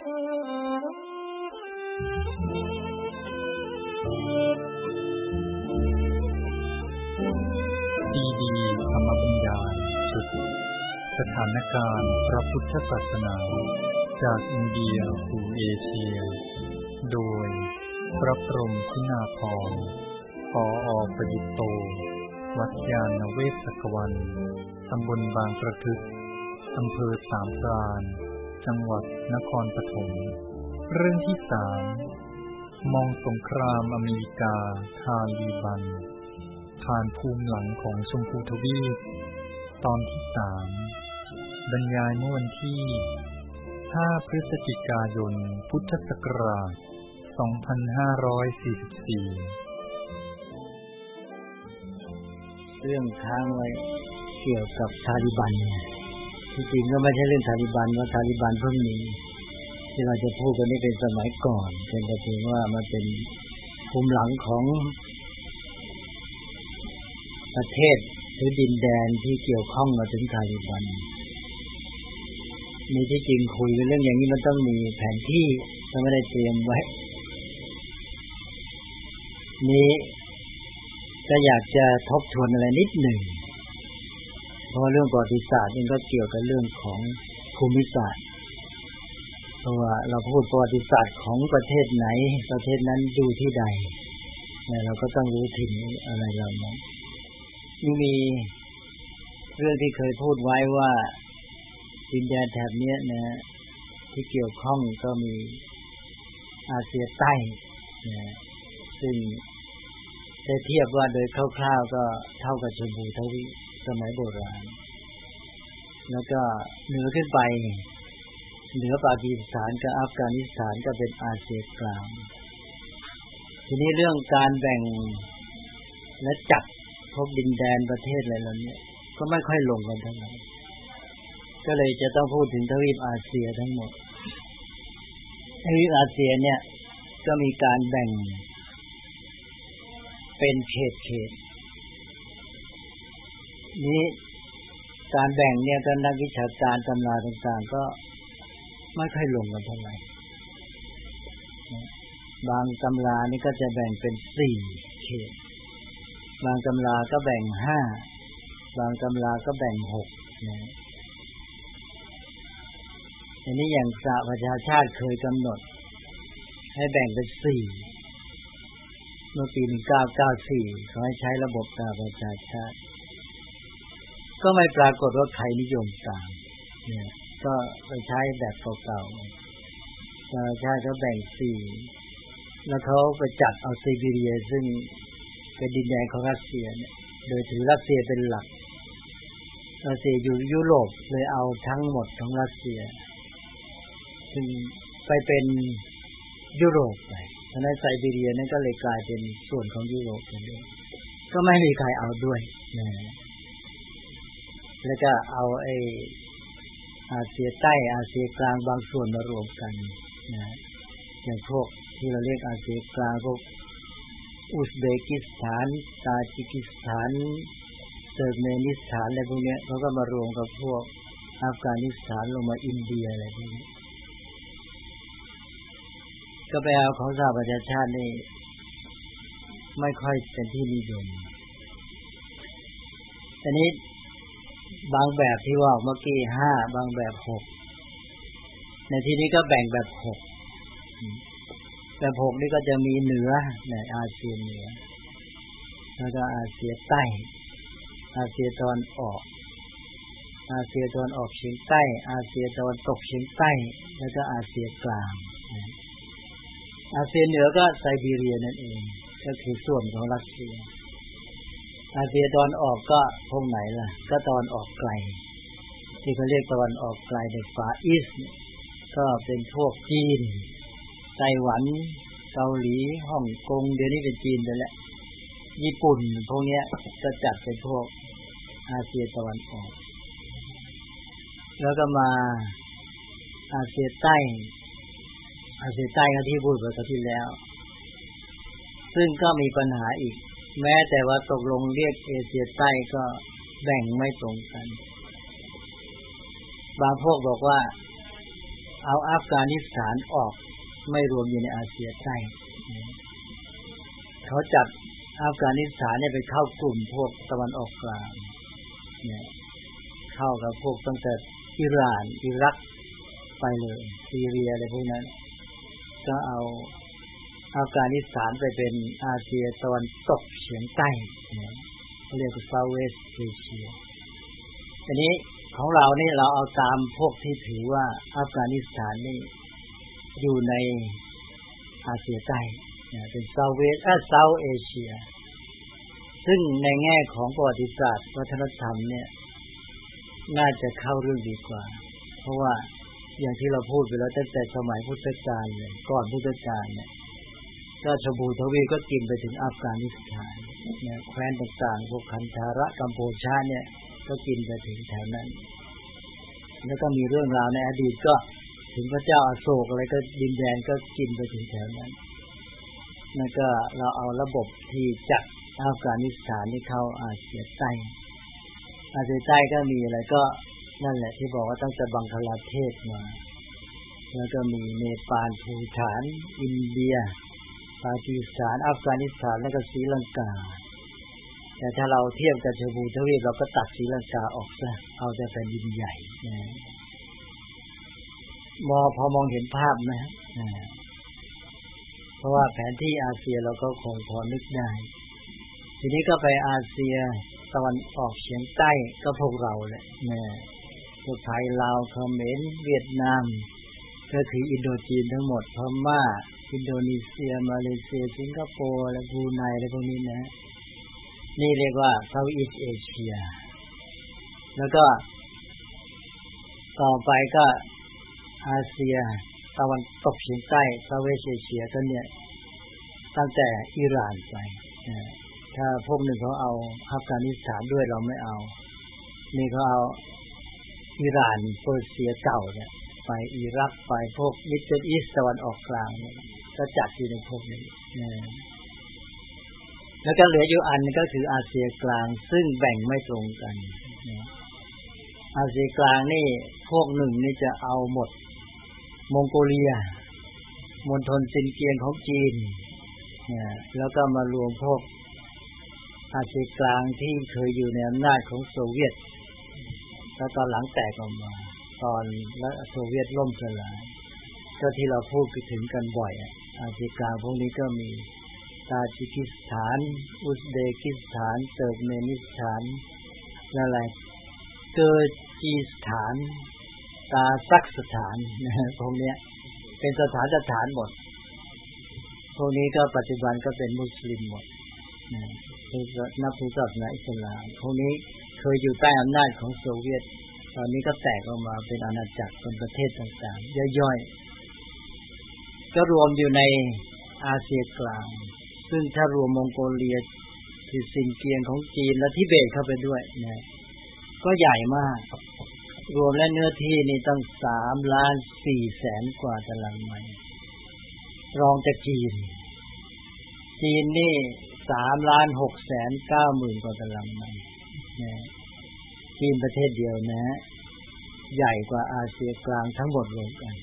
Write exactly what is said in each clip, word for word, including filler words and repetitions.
ซีดีธรรมบรรยายสุดสถานการณ์พระพุทธศาสนาจากอินเดียสู่เอเชียโดยพระพรหมคุณาภรณ์ ผอ.ประยุตโต วัดยานเวศกวันตำบลบางกระทึกอำเภอสามพรานจังหวัดนครปฐมเรื่องที่สามมองสงครามอเมริกาทาลีบันผ่านภูมิหลังของชมพูทวีปตอนที่สามบรรยายเมื่อวันที่ห้าพฤศจิกายนพุทธศักราชสองพันห้าร้อยสี่สิบสี่เรื่องค้างไว้เกี่ยวกับทาลิบันที่จริงก็ไม่ใช่เรื่องทาลิบันว่าทาลิบันเพิ่งมีที่เราจะพูดกันนี่เป็นสมัยก่อนเป็นแต่เพียงว่ามันเป็นภูมิหลังของประเทศหรือดินแดนที่เกี่ยวข้องมาถึงทาลิบันมีที่จริงคุยเรื่องอย่างนี้มันต้องมีแผนที่ถ้าไม่ได้เตรียมไว้นี้ก็อยากจะทบทวนอะไรนิดหนึ่งเพราะเรื่องประวัติศาสตร์มันก็เกี่ยวกับเรื่องของภูมิศาสตร์เพราะว่าเราพูดประวัติศาสตร์ของประเทศไหนประเทศนั้นดูที่ใดเราก็ต้องรู้ถึงอะไรเหล่านั้นนี่มีเรื่องที่เคยพูดไว้ว่าดินแดนแถบนี้นะที่เกี่ยวข้องก็มีอาเซียใต้นะซึ่งได้เทียบว่าโดยคร่าวๆก็เท่ากับชมพูทวีปสมัยโบราณแล้วก็เหนือขึ้นไปเหนือปากีสถานกับอัฟกานิสถานก็เป็นอาเซียกลางทีนี้เรื่องการแบ่งและจัดพวกดินแดนประเทศอะไรเหล่านี้ก็ไม่ค่อยลงกันเท่าไหร่ก็เลยจะต้องพูดถึงทวีปอาเซียทั้งหมดทวีปอาเซียเนี่ยก็มีการแบ่งเป็นเขตเขตนี้การแบ่งเนี่ยก็นักวิชาการตำราต่างๆก็ไม่ค่อยลงกันเท่าไหร่บางตำรานี่ก็จะแบ่งเป็นสี่เขตบางตำราก็แบ่งห้าบางตำราก็แบ่งหกนะอันนี้อย่างสหประชาชาติเคยกำหนดให้แบ่งเป็นสี่เมื่อปีหนึ่งพันเก้าร้อยเก้าสิบสี่เขาให้ใช้ระบบสหประชาชาติก็ไม่ปรากฏว่าใครนิยมตามเนี่ยก็ไปใช้แบบเก่าๆสหประชาชาติเขาแบ่งสี่แล้วเขาไปจัดเอาไซบีเรียซึ่งเป็นดินแดนของรัสเซียเนี่ยโดยถือรัสเซียเป็นหลักรัสเซียอยู่ยุโรปเลยเอาทั้งหมดของรัสเซียซึ่งไปเป็นยุโรปไปฉะนั้นไซบีเรียนั้นก็เลยกลายเป็นส่วนของยุโรปไปเลยก็ไม่มีใครเอาด้วยนะแล้วก็เอาไอ้อาเซียใต้อาเซียกลางบางส่วนมารวมกันนะอย่างพวกที่เราเรียกอาเซียกลางพวกอุซเบกิสถานตาจิกิสถานเติร์กเมนิสถานอะไรพวกนี้เขาก็มารวมกับพวกอัฟกานิสถานลงมาอินเดียอะไรพวกนี้ก็ไปเอาของสหประชาชาตินี่ไม่ค่อยเป็นที่นิยมแต่นี้บางแบบที่ว่าเมื่อกี้ห้าบางแบบหกในที่นี้ก็แบ่งแบบหกแบบหกนี่ก็จะมีเหนือในอาเซียเหนือแล้วก็อาเซียใต้อาเซียตะวันออกอาเซียตะวันออกเฉียงใต้อาเซียตะวันตกเฉียงใต้แล้วก็อาเซียกลางอาเซียเหนือก็ไซบีเรียนั่นเองก็คือส่วนของรัสเซียอาเซียตะวันออกก็พวกไหนล่ะก็ตะวันออกไกลที่เขาเรียกตะวันออกไกลในฟาอีสต์ก็เป็นพวกจีนไต้หวันเกาหลีฮ่องกงเดี๋ยวนี้เป็นจีนไปแล้วญี่ปุ่นพวกเนี้ยก็จัดเป็นพวกอาเซียตะวันออกแล้วก็มาอาเซียใต้อาเซียใต้ก็ที่พูดไปคราวที่แล้วซึ่งก็มีปัญหาอีกแม้แต่ว่าตกลงเรียกเอเชียใต้ก็แบ่งไม่ตรงกันบางพวกบอกว่าเอาอัฟกานิสถานออกไม่รวมอยู่ในอาเซียใต้เขาจับอัฟกานิสถานเนี่ยไปเข้ากลุ่มพวกตะวันออกกลางเนี่ยเข้ากับพวกตั้งแต่อิหร่านอิรักไปเลยซีเรียอะไรพวกนั้นก็เอาอัฟกานิสถานไปเป็นอาเซียตะวันตกเฉียงใต้เนี่ยเรียกว่า South West Asia อันนี้ของเรานี่เราเอาตามพวกที่ถือว่าอัฟกานิสถานนี่อยู่ในอาเซียใต้เป็น South West เอ่อ South Asia ซึ่งในแง่ของประวัติศาสตร์วัฒนธรรมเนี่ยน่าจะเข้าเรื่องดีกว่าเพราะว่าอย่างที่เราพูดไปแล้วตั้งแต่สมัยพุทธกาลเลยก่อนพุทธกาลเนี่ยก็ชมพูทวีก็กินไปถึงอัฟกานิสถานเนี่ยแคว้นต่างๆพวกคันธาระกัมพูชาเนี่ยก็กินไปถึงแถวนั้นแล้วก็มีเรื่องราวในอดีตก็ถึงพระเจ้าอโศกอะไรก็ดินแดนก็กินไปถึงแถวนั้นนั่นก็เราเอาระบบที่จัดอัฟกานิสถานนี่เข้าอาเซียใต้อาเซียใต้ก็มีอะไรก็นั่นแหละที่บอกว่าตั้งแต่บังคลาเทศมาแล้วก็มีเนปาลภูฏานอินเดียปากีสถานอัฟกานิสถานแล้วก็ศรีลังกาแต่ถ้าเราเทียบกับชมพูทวีปเราก็ตัดศรีลังกาออกซะเอาแต่แผ่นดินใหญ่นะมอพอมองเห็นภาพนะเพราะว่าแผนที่อาเซียเราก็คงพอนึกได้ทีนี้ก็ไปอาเซียตะวันออกเฉียงใต้ก็พวกเราแหละนะพวกไทยลาวเขมรเวียดนามก็คืออินโดจีนทั้งหมดพม่าอินโดนีเซียมาเลเซียสิงคโปร์และบรูไนอะไรพวกนี้นะนี่เรียกว่า Southeast Asia แล้วก็ต่อไปก็อาเซียตะวันตกเฉียงใต้ Southeast Asia ก็เนี่ยตั้งแต่อิหร่านไปถ้าพวกหนึ่งเขาเอาอัฟกานิสถานด้วยเราไม่เอานี่เขาเอาอิหร่านเปอร์เซียเก่าเนี่ยไปอิรักไปพวกมิดเดิลอีสต์ตะวันออกกลางเนี่ยก็จัดอยู่ในพวกนี้แล้วก็เหลืออยู่อันก็คืออาเซียกลางซึ่งแบ่งไม่ตรงกันอาเซียกลางนี่พวกหนึ่งนี่จะเอาหมดมองโกเลียมณฑลซินเจียงของจีนเนี่ยแล้วก็มารวมพวกอาเซียกลางที่เคยอยู่ในอำนาจของโซเวียตแล้วตอนหลังแตกออกมาตอนแล้วโซเวียตล่มสลายก็ที่เราพูดถึงกันบ่อยอาเซียกลางพวกนี้ก็มีตาจิกิสถานอุซเบกิสถานเติร์กเมนิสถานอะไรเกอร์จีสถานตาซักสถานพวกนี้เป็นสถานสถานหมดพวกนี้ก็ปัจจุบันก็เป็นมุสลิมหมดนับถือศาสนาอิสลามพวกนี้เคยอยู่ใต้อำนาจของโซเวียตตอนนี้ก็แตกออกมาเป็นอาณาจักรเป็นประเทศต่างๆย่อยๆก็รวมอยู่ในอาเซียกลางซึ่งถ้ารวมมองโกเลียที่ซินเจียงของจีนและทิเบตเข้าไปด้วยนะก็ใหญ่มากรวมและเนื้อที่นี่ตั้งสามล้านสี่แสนกว่าตารางไมล์รองจากจีนจีนนี่สามล้านหกแสนเก้าหมื่นกว่าตารางไมล์นะจีนประเทศเดียวนะใหญ่กว่าอาเซียกลางทั้งหมดรวมกัน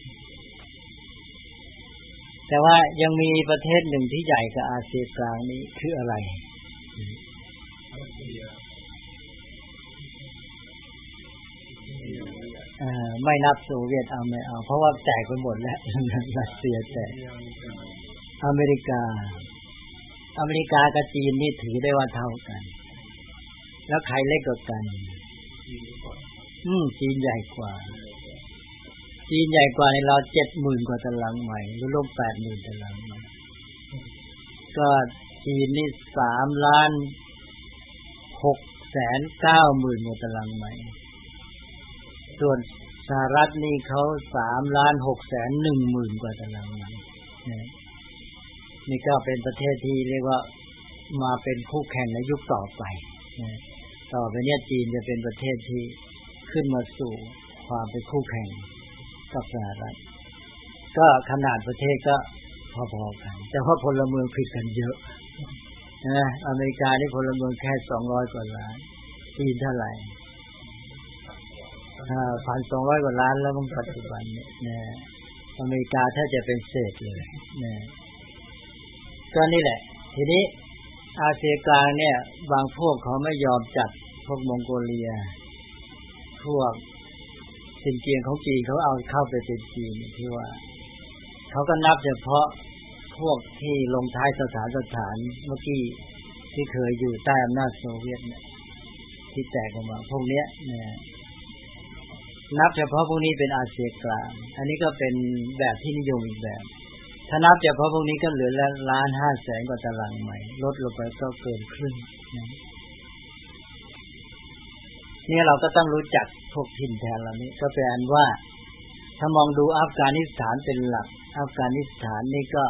แต่ว่ายังมีประเทศหนึ่งที่ใหญ่กว่าอาเซียกลางนี้คืออะไรเอ่อไม่นับโซเวียตเอาไม่เอาเพราะว่าแตกไปหมดแล้วรัสเซียแตกอเมริกาอเมริกากับจีนนี่ถือได้ว่าเท่ากันแล้วใครเล็กกว่ากันอืมจีนใหญ่กว่าจีนใหญ่กว่าในเรา เจ็ดหมื่น กว่าตารางไมล์หรือรวม แปดหมื่น ตารางไมล์ก็จีนนี่สามล้านหกแสนเก้าหมื่น กว่าตารางไมล์ส่วนสหรัฐนี่เขาสามล้านหกแสนหนึ่งหมื่น กว่าตารางไมล์นี่ก็เป็นประเทศที่เรียกว่ามาเป็นคู่แข่งในยุคต่อไปต่อไปเนี่ยจีนจะเป็นประเทศที่ขึ้นมาสู่ความเป็นคู่แข่งกับสหรัฐก็ขนาดประเทศก็พอๆกันแต่ว่าพลเมืองผิดกันเยอะนะอเมริกานี่พลเมืองแค่สองร้อยกว่าล้านจีนเท่าไหร่อ่า หนึ่งพันสองร้อย กว่าล้านแล้วมันปัจจุบันเนี่ยนะอเมริกาถ้าจะเป็นเศษเลยนะก็นี่แหละทีนี้อาเซียกลางเนี่ยบางพวกเขาไม่ยอมจัดพวกมองโกเลียพวกซินเจียงของจีนเขาเอาเข้าไปเป็นจีนที่ว่าเขาก็นับเฉพาะพวกที่ลงท้ายสถานสถานเมื่อกี้ที่เคยอยู่ใต้อำนาจโซเวียตเนี่ยที่แตกออกมาพวกเนี้ยเนี่ยนับเฉพาะพวกนี้เป็นอาเซียกลางอันนี้ก็เป็นแบบที่นิยมอีกแบบถ้านับเฉพาะพวกนี้ก็เหลือละล้านห้าแสนกว่าตารางไมล์ลดลงไปก็เกินครึ่งนะนี่เราก็ต้องรู้จักพวกถิ่นแดนเหล่านี้ก็แปลว่าถ้ามองดูอัฟกานิสถานเป็นหลักอัฟกานิสถานนี่ก็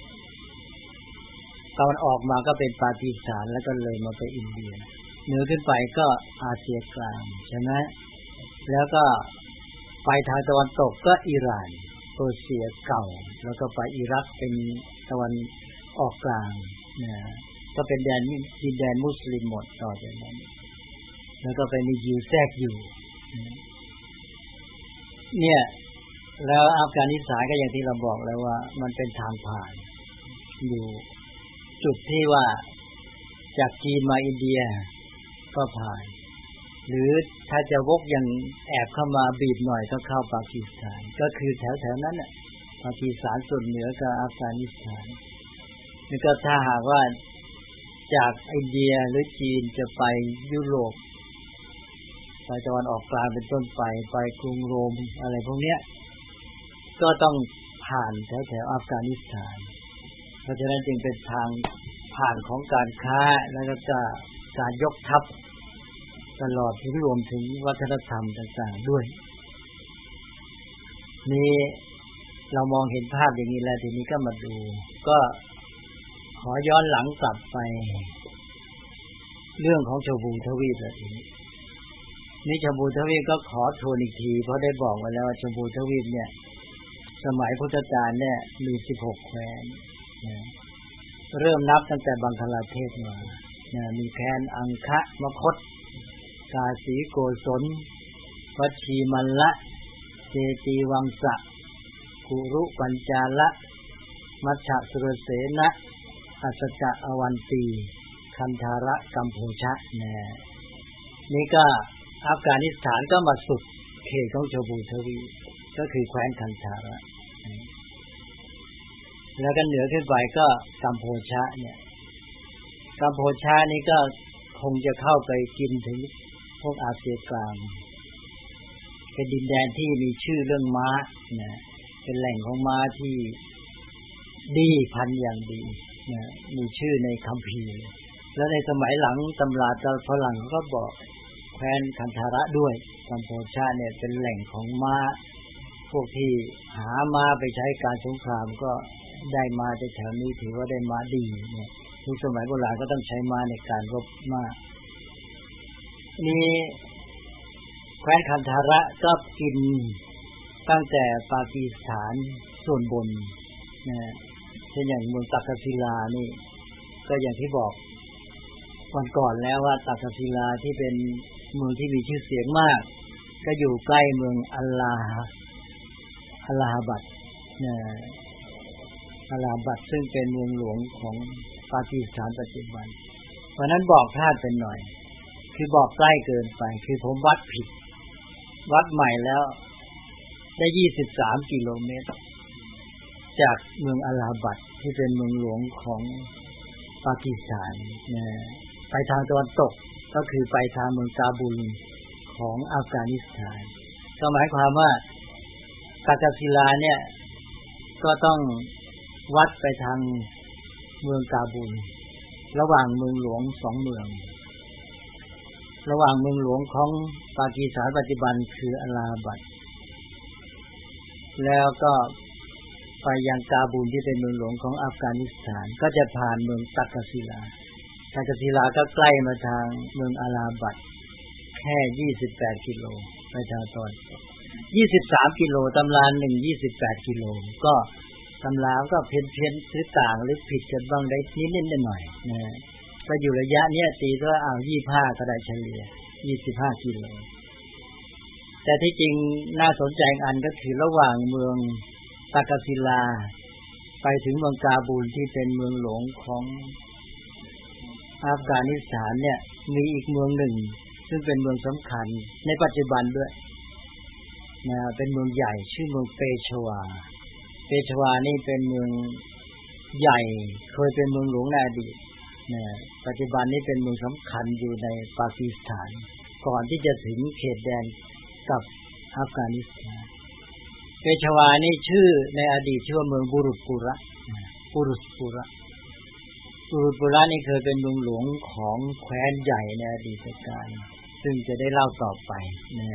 ตอนออกมาก็เป็นปากีสถานแล้วก็เลยมาไปอินเดียเหนือขึ้นไปก็อาเซียกลางใช่ไหมแล้วก็ไปทางตะวันตกก็อิหร่านเปอร์เซียเก่าแล้วก็ไปอิรักเป็นตะวันออกกลางนะก็เป็นแดนดินแดนมุสลิมหมดต่อจากนั้นแล้วก็ไปมียิวแทรกอยู่เนี่ยแล้วอัฟกานิสถานก็อย่างที่เราบอกแล้วว่ามันเป็นทางผ่านอยู่จุดที่ว่าจากจีนมาอินเดียก็ผ่านหรือถ้าจะวกอย่างแอบเข้ามาบีบหน่อยก็เข้าปากีสถานก็คือแถวๆนั้นน่ะปากีสถานส่วนเหนือกับอัฟกานิสถานนี่ก็ถ้าหากว่าจากอินเดียหรือจีนจะไปยุโรปไปตะวันออกกลางเป็นต้นไปไปกรุงโรมอะไรพวกเนี้ยก็ต้องผ่านแถวๆอัฟกานิสถานเพราะฉะนั้นจึงเป็นทางผ่านของการค้าแล้วก็การยกทัพตลอดถึงรวมถึงวัฒนธรรมต่างๆด้วยนี่เรามองเห็นภาพอย่างนี้แล้วทีนี้ก็มาดูก็ขอย้อนหลังกลับไปเรื่องของชมพูทวีปแล้วทีนี้นี่ชมพูทวีปก็ขอทวนอีกทีเพราะได้บอกไว้แล้วว่าชมพูทวีปเนี่ยสมัยพุทธกาลเนี่ยมีสิบหกแคว้นนะเริ่มนับตั้งแต่บังคลาเทศมานะมีแคว้นอังคะมคธกาสีโกศลวัชชีมัลละเจตีวังสะกุรุปัญจาละมัชฌะสุรเสนะอัสสจะอวันตีคันธาระกัมพูชะนะนี่ก็อัฟกานิสถานก็มาสุดเขตของชมพูทวีปก็คือแคว้นคันธาระแล้วก็เหนือขึ้นไปก็กัมพูชะเนี่ยกัมพูชะนี่ก็คงจะเข้าไปกินถึงพวกอาเซียกลางเป็นดินแดนที่มีชื่อเรื่องม้านะเป็นแหล่งของม้าที่ดีพันธุ์อย่างดีนะมีชื่อในคัมภีร์แล้วในสมัยหลังตำราฝรั่งก็บอกแคว้นคันธาระด้วยกัมพูชะเนี่ยเป็นแหล่งของม้าพวกที่หาม้าไปใช้การสงครามก็ได้มาในแถวนี้ถือว่าได้ม้าดีเนี่ยในสมัยโบราณก็ต้องใช้ม้าในการรบม้านี่แคว้นคันธาระก็กินตั้งแต่ปากีสถานส่วนบนนะเช่นอย่างเมืองตักกศิลานี่ก็อย่างที่บอกวันก่อนแล้วว่าตักกศิลาที่เป็นเมืองที่มีชื่อเสียงมากก็อยู่ใกล้เมืองอัลลาอัลลาฮบัดนะอัลลาฮบัดซึ่งเป็นเมืองหลวงของปากีสถานปัจจุบันเพราะนั้นบอกพลาดเป็นหน่อยคือบอกใกล้เกินไปคือผมวัดผิดวัดใหม่แล้วได้ยี่สิบสามกิโลเมตรจากเมืองอัลลาฮบัดที่เป็นเมืองหลวงของปากีสถานนะไปทางตะวันตกก็คือไปทางเมืองกาบูลของอัฟกานิสถานก็หมายความว่าตักกศิลาเนี่ยก็ต้องวัดไปทางเมืองกาบูลระหว่างเมืองหลวงสองเมืองระหว่างเมืองหลวงของปากีสถานปัจจุบันคืออัลลาฮบัดแล้วก็ไปยังกาบูลที่เป็นเมืองหลวงของอัฟกานิสถานก็จะผ่านเมืองตักกศิลาตักกศิลาก็ใกล้มาทางเมืองอัลลาฮบัดแค่ยี่สิบแปดกิโลไปทางตอนยี่สิบสามกิโลตำราหนึ่ง ยี่สิบแปดกิโลก็ตำราก็เพี้ยนๆหรือต่างหรือผิดกันบ้างได้นิดๆหน่อยๆนะก็อยู่ระยะเนี้ยตีว่าเอายี่สิบห้าก็ได้เฉลี่ยยี่สิบห้ากิโลแต่ที่จริงน่าสนใจอันก็คือระหว่างเมืองตากศิลาไปถึงเมืองกาบูลที่เป็นเมืองหลวงของอัฟกานิสถานเนี่ยมีอีกเมืองหนึ่งซึ่งเป็นเมืองสำคัญในปัจจุบันด้วยนะเป็นเมืองใหญ่ชื่อเมืองเปชวาเปชวานี่เป็นเมืองใหญ่เคยเป็นเมืองหลวงในอดีตนะปัจจุบันนี้เป็นเมืองสำคัญอยู่ในปากีสถานก่อนที่จะถึงเขตแดนกับอัฟกานิสถานเปชวานี่ชื่อในอดีตชื่อว่าเมืองบุรุษปุระบุรุษปุระบุรุษปุระนี่เคยเป็นเมืองหลวงของแคว้นใหญ่ในอดีตการซึ่งจะได้เล่าต่อไปนะ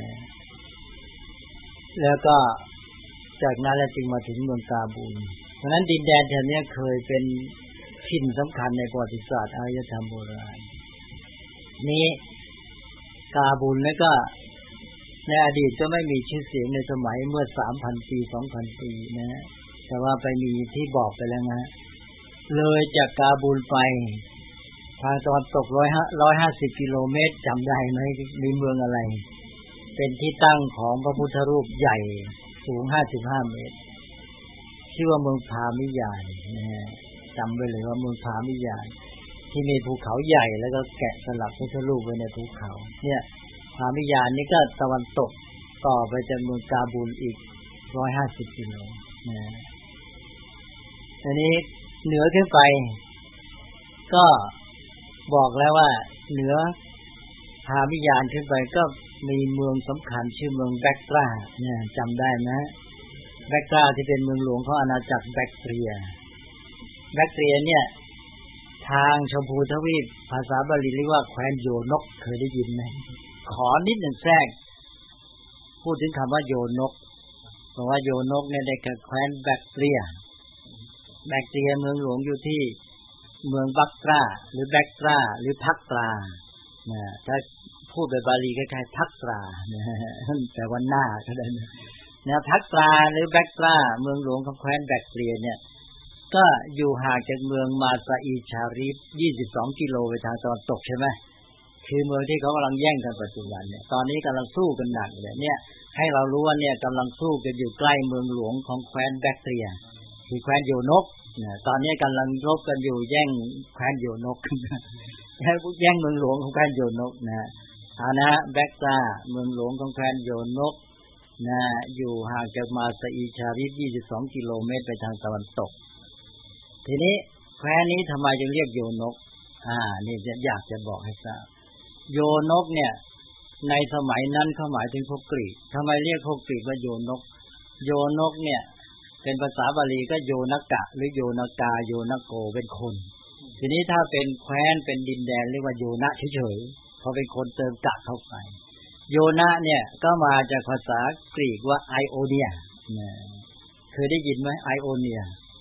แล้วก็จากนั้นแล้วจึงมาถึงเมืองกาบูลเพราะนั้นดินแดนแถวนี้เคยเป็นถิ่นสำคัญในประวัติศาสตร์อารยธรรมโบราณนี้กาบูลแล้วก็ในอดีตก็ไม่มีชื่อเสียงในสมัยเมื่อ สามพัน ปี สองพัน ปีนะแต่ว่าไปมีที่บอกไปแล้วนะเลยจากกาบูลไปทางตะวันตกหนึ่งร้อยห้าสิบกิโลเมตรจำได้ไหมมีเมืองอะไรเป็นที่ตั้งของพระพุทธรูปใหญ่สูงห้าสิบห้าเมตรชื่อว่าเมืองพามิยานนะจำไว้เลยว่าเมืองพามิยานที่มีภูเขาใหญ่แล้วก็แกะสลักพุทธรูปไว้ในภูเขาเนี่ยพามิยานนี่ก็ตะวันตกต่อไปจากเมืองกาบูลอีกหนึ่งร้อยห้าสิบกิโลนะอันนี้เหนือขึ้นไปก็บอกแล้วว่าเหนือพามิยานขึ้นไปก็มีเมืองสำคัญชื่อเมืองแบกตราเนี่ยจำได้นะแบกตราที่เป็นเมืองหลวงของอาณาจักรแบคเทียแบคเทียเนี่ยทางชมพูทวีปภาษาบาลีเรียกว่าแคว้นโยนกเคยได้ยินไหมขอนิดหนึ่งแทรกพูดถึงคำว่าโยนกเพราะว่าโยนกเนี่ยได้กับแคว้นแบคเทียแบคเทียเมืองหลวงอยู่ที่เมืองบักตราหรือแบกตราหรือพักตรานะถ้าพูดแบบบาลีคล้ายๆพักตรานะแต่ว่าหน้าก็ได้นะนะพักตราหรือแบกตราเมืองหลวงของแคว้นแบคเทียเนี่ยก็อยู่ห่างจากเมืองมาซาอีชาริฟยี่สิบสองกิโลไปทางตะวันตกใช่ไหมคือเมืองที่เขากำลังแย่งกันปัจจุบันเนี่ยตอนนี้กำลังสู้กันหนักเลยเนี่ยให้เรารู้ว่าเนี่ยกำลังสู้กันอยู่ใกล้เมืองหลวงของแคว้นแบคเทียคือแคว้นโยนกนะตอนนี้กำลังรบกันอยู่แย่งแคว้นโยนกแย่งเมืองหลวงของแคว้นโยนกนะอาณาแบกตราเมืองหลวงของแคว้นโยนกนะอยู่ห่างจากมาซาอีชาริฟยี่สิบสองกิโลเมตรไปทางตะวันตกทีนี้แคว้นนี้ทำไมจึงเรียกโยนกอ่านี่จะอยากจะบอกให้ทราบโยนกเนี่ยในสมัยนั้นเขาหมายถึงพวกกรีกทำไมเรียกพวกกรีกว่าโยนกโยนกเนี่ยเป็นภาษาบาลีก็โยนกะหรือโยนกาโยนโกเป็นคนทีนี้ถ้าเป็นแคว้นเป็นดินแดนเรียกว่าโยนะเฉยๆพอเป็นคนเติมกะเข้าไปโยนะเนี่ยก็มาจากภาษากรีกว่าไอโอเนียเคยได้ยินไหมไอโอเนีย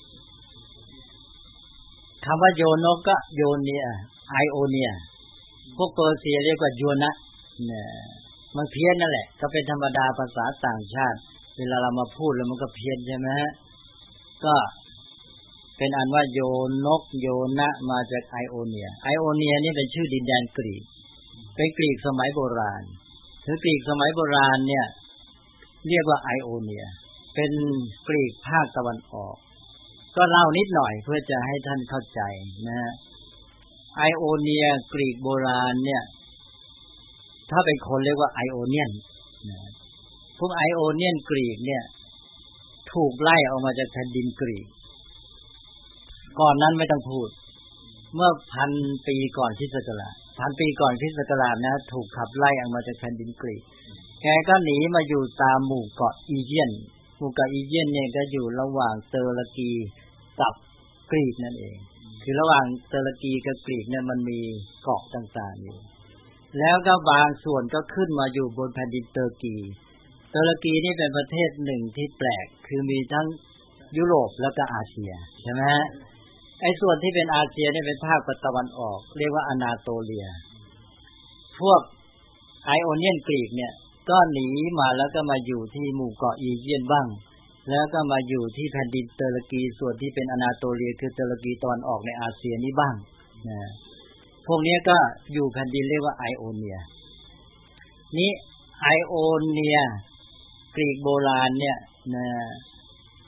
คำว่าโยนกก็โยเนียไอโอเนียพวกเปอร์เซียเรียกว่าโยนะเนี่ยมันเพี้ยนนั่นแหละก็เป็นธรรมดาภาษาต่างชาติเวลาเรามาพูดแล้วมันก็เพี้ยนใช่ไหมก็เป็นอันว่าโยนกโยนะมาจากไอโอเนียไอโอเนียนี่เป็นชื่อดินแดนกรีกเป็นกรีกสมัยโบราณคือกรีกสมัยโบราณเนี่ยเรียกว่าไอโอเนียเป็นกรีกภาคตะวันออกก็เล่านิดหน่อยเพื่อจะให้ท่านเข้าใจนะไอโอเนียกรีกโบราณเนี่ยถ้าเป็นคนเรียกว่าไอโอเนียนนะพวกไอโอเนียนกรีกเนี่ยถูกไล่ออกมาจากแผ่นดินกรีกก่อนนั้นไม่ต้องพูดเมื่อพันปีก่อนคริสต์ศักราชพันปีก่อนคริสต์ศักราชนะถูกขับไล่ออกมาจากแผ่นดินกรีกแกก็หนีมาอยู่ตามหมู่เกาะอีเจียนหมู่เกาะอีเจียนเนี่ยก็อยู่ระหว่างเตอร์กีกับกรีกนั่นเองคือระหว่างเตอร์กีกับกรีกเนี่ยมันมีเกาะต่างๆอยู่แล้วก็บางส่วนก็ขึ้นมาอยู่บนแผ่นดินเตอร์กีเตอร์กีนี่เป็นประเทศหนึ่งที่แปลกคือมีทั้งยุโรปแล้วก็อาเซียใช่ไหมไอ้ส่วนที่เป็นอาเซียเนี่ยเป็นภาคตะวันออกเรียกว่าอนาโตเลียพวกไอโอเนียนกรีกเนี่ยก็หนีมาแล้วก็มาอยู่ที่หมู่เกาะอีเจียนบ้างแล้วก็มาอยู่ที่แผ่นดินเตอร์กีส่วนที่เป็นอนาโตเลียคือเตอร์กีตะวันออกในอาเซียนี้บ้างนะพวกนี้ก็อยู่แผ่นดินเรียกว่าไอโอเนียนี้ไอโอเนียกรีกโบราณเนี่ยนะ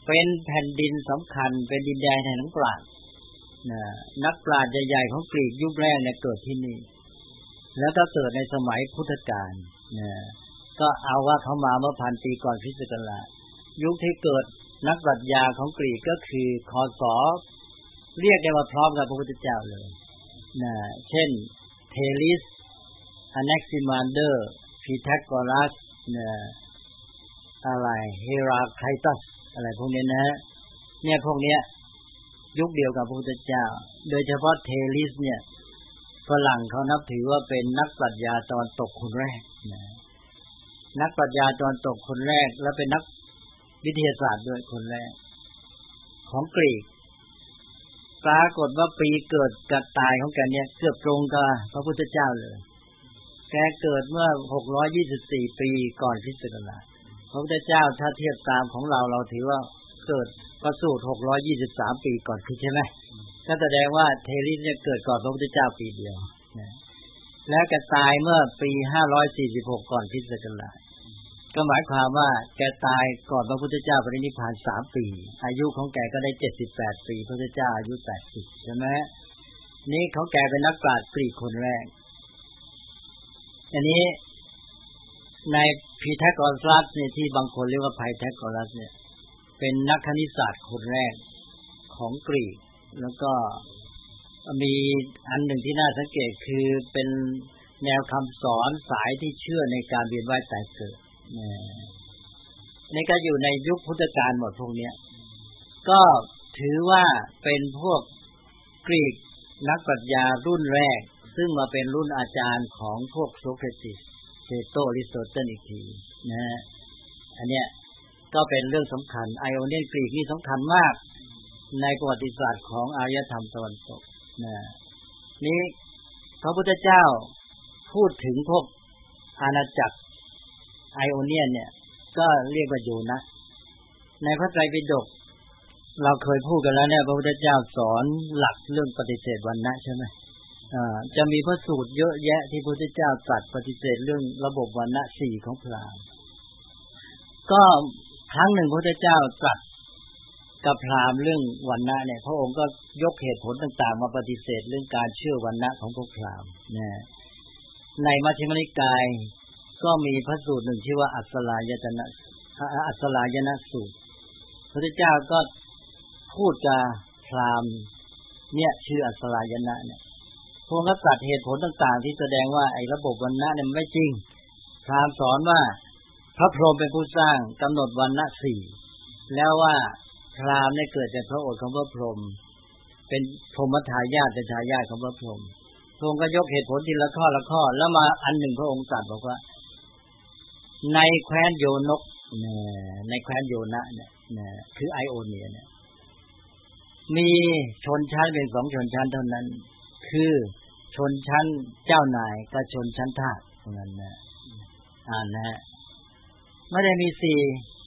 เป็นแผ่นดินสำคัญเป็นดินแดนแห่งนักปราชญ์นะนักปราชญ์ใหญ่ๆของกรีกยุคแรกเนี่ยเกิดที่นี่แล้วก็เกิดในสมัยพุทธกาลนะก็เอาว่าเขามาเมื่อพันปีก่อนคริสต์ศักราชยุคที่เกิดนักปรัชญาของกรีกก็คือคศเรียกได้ว่าพร้อมกับพระพุทธเจ้าเลยนะเช่นเทลิสอเน็กซิมานเดอร์พีทาโกรัสนะอะไรเฮราไคลตัสอะไรพวกนี้นะเนี่ยพวกเนี้ยยุคเดียวกับพระพุทธเจ้าโดยเฉพาะเทลิสเนี่ยฝรั่งเขานับถือว่าเป็นนักปรัชญาตะวันตกคนแรกนะนักปรัชญาตะวันตกคนแรกและเป็นนักวิทยาศาสตร์ด้วยคนแรกของกรีกปรากฏว่าปีเกิดกับตายของแกเนี่ยเกือบตรงกับพระพุทธเจ้าเลยแกเกิดเมื่อหกร้อยยี่สิบสี่ปีก่อนคริสต์ศักราชพระพุทธเจ้าถ้าเทียบตามของเราเราถือว่าเกิดประสูติหกร้อยยี่สิบสามปีก่อนคริสต์ใช่ไหมก็แสดงว่าเทลิสเนี่ยเกิดก่อนพระพุทธเจ้าปีเดียวนะแล้วแกตายเมื่อปีห้าร้อยสี่สิบหกก่อนคริสต์ศักราชก็หมายความว่าแกตายก่อนพระพุทธเจ้าปรินิพพานสามปีอายุของแกก็ได้เจ็ดสิบแปดปีพระพุทธเจ้าอายุแปดสิบใช่ไหมนี่เขาแกเป็นนักปราชญ์กรีกคนแรกอันนี้ในพีทาโกรัสเนี่ยที่บางคนเรียกว่าไพทาโกรัสเนี่ยเป็นนักคณิตศาสตร์คนแรกของกรีกแล้วก็มีอันหนึ่งที่น่าสังเกตคือเป็นแนวคำสอนสายที่เชื่อในการเวียนว่ายตายเกิดนี่ก็อยู่ในยุคพุทธกาลหมดพวกนี้ก็ถือว่าเป็นพวกกรีกนักปรัชญารุ่นแรกซึ่งมาเป็นรุ่นอาจารย์ของพวกโสเครติสเพโตรอริสโตเติลอีกทีนะฮะอันเนี้ยก็เป็นเรื่องสำคัญไอโอเนียนกรีกนี่สำคัญมากในประวัติศาสตร์ของอารยธรรมตะวันตกนะนี้พระพุทธเจ้าพูดถึงพวกอาณาจักรไอโอเนียนเนี่ยก็เรียกว่าโยนะในพระไตรปิฎกเราเคยพูดกันแล้วเนี่ยพระพุทธเจ้าสอนหลักเรื่องปฏิเสธวรรณะใช่ไหมอ่าจะมีพระสูตรเยอะแยะที่พระพุทธเจ้าตรัสปฏิเสธเรื่องระบบวรรณะสี่ของพราหมณ์ก็ครั้งหนึ่งพระพุทธเจ้าตรัสกับพราหมณ์เรื่องวรรณะเนี่ยพระองค์ก็ยกเหตุผลต่างๆมาปฏิเสธเรื่องการเชื่อวรรณะของพวกพราหมณ์นะในมัชฌิมนิกายก็มีพระสูตรหนึ่งชื่อว่าอัสสลายตนะอัสสลายนะสูตรพระพุทธเจ้าก็พูดกับพราหมณ์เนี่ยชื่ออัสสลายนะเนี่ยพวกนักปราชญ์เหตุผลต่างๆที่แสดงว่าไอ้ระบบวรรณะเนี่ยไม่จริงพราหมณ์สอนว่าพระพรหมเป็นผู้สร้างกำหนดวรรณะสี่แล้วว่าพราหมณ์เนี่ยเกิดจากพระโอษฐ์ของพระพรหมเป็นพรหมทายาทเป็นทายาทของพระพรหมพระองค์ก็ยกเหตุผลทีละข้อละข้อแล้วมาอันหนึ่งพระองค์ตรัสบอกว่าในแคว้นโยนกในแคว้นโยนะเนี่ยคือไอโอเนียเนี่ยมีชนชั้นเป็นสองชนชั้นเท่านั้นคือชนชั้นเจ้านายกับชนชั้นทาสเท่านั้นนะอ่านนะไม่ได้มีสี่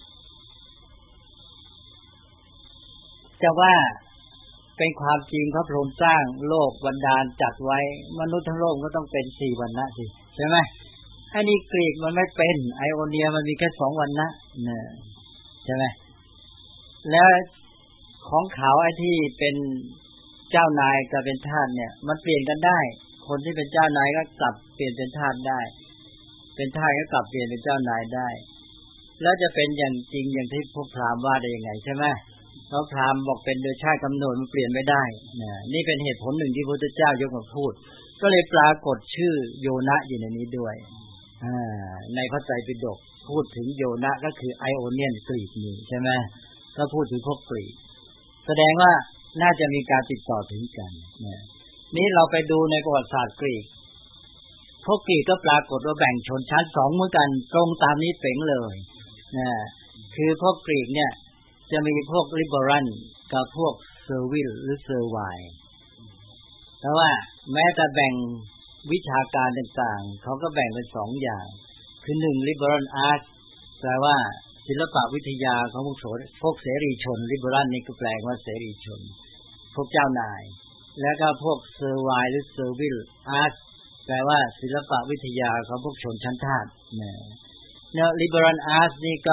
จะว่าเป็นความจริงพระพรหมสร้างโลกบันดาลจัดไว้มนุษย์ทั้งโลกก็ต้องเป็นสี่วรรณะสิใช่ไหมไอ้นี่กรีกมันไม่เป็นไอโอเนียมันมีแค่สองวรรณะเนี่ยใช่ไหมแล้วของเขาไอ้ที่เป็นเจ้านายกับเป็นทาสเนี่ยมันเปลี่ยนกันได้คนที่เป็นเจ้านายก็กลับเปลี่ยนเป็นทาสได้เป็นทาสก็กลับเปลี่ยนเป็นเจ้านายได้แล้วจะเป็นอย่างจริงอย่างที่พวกพราหมณ์ว่าได้ยังไงใช่ไหมเพราะพราหมณ์บอกเป็นโดยชาติกำเนิดมันเปลี่ยนไม่ได้นะนี่เป็นเหตุผลหนึ่งที่พระพุทธเจ้ายกมาพูดก็เลยปรากฏชื่อโยนะอยู่ในนี้ด้วยในพระไตรปิฎกพูดถึงโยนะก็คือไอโอเนียนกรีกนี่ใช่ไหมก็พูดถึงพวกกรีกแสดงว่าน่าจะมีการติดต่อถึงกันนะนี้เราไปดูในประวัติศาสตร์กรีกพวกกรีกก็ปรากฏว่าแบ่งชนชั้นสองเหมือนกันตรงตามนี้เป๋งเลยนะคือพวกกรีกเนี่ยจะมีพวกลิเบอรัลกับพวกเซอร์วิลหรือเซอร์ไวแต่ว่าแม้แต่แบ่งวิชาการต่างๆเขาก็แบ่งเป็นสองอย่างคือหนึ่ง liberal arts แปลว่าศิลปวิทยาของพวกโสพวกเสรีชน liberal นี่ก็แปลว่าเสรีชนพวกเจ้านายแล้วก็พวก servile หรือ servile arts แปลว่าศิลปวิทยาของพวกชนชั้นทาสเนี่ย liberal arts นี่ก็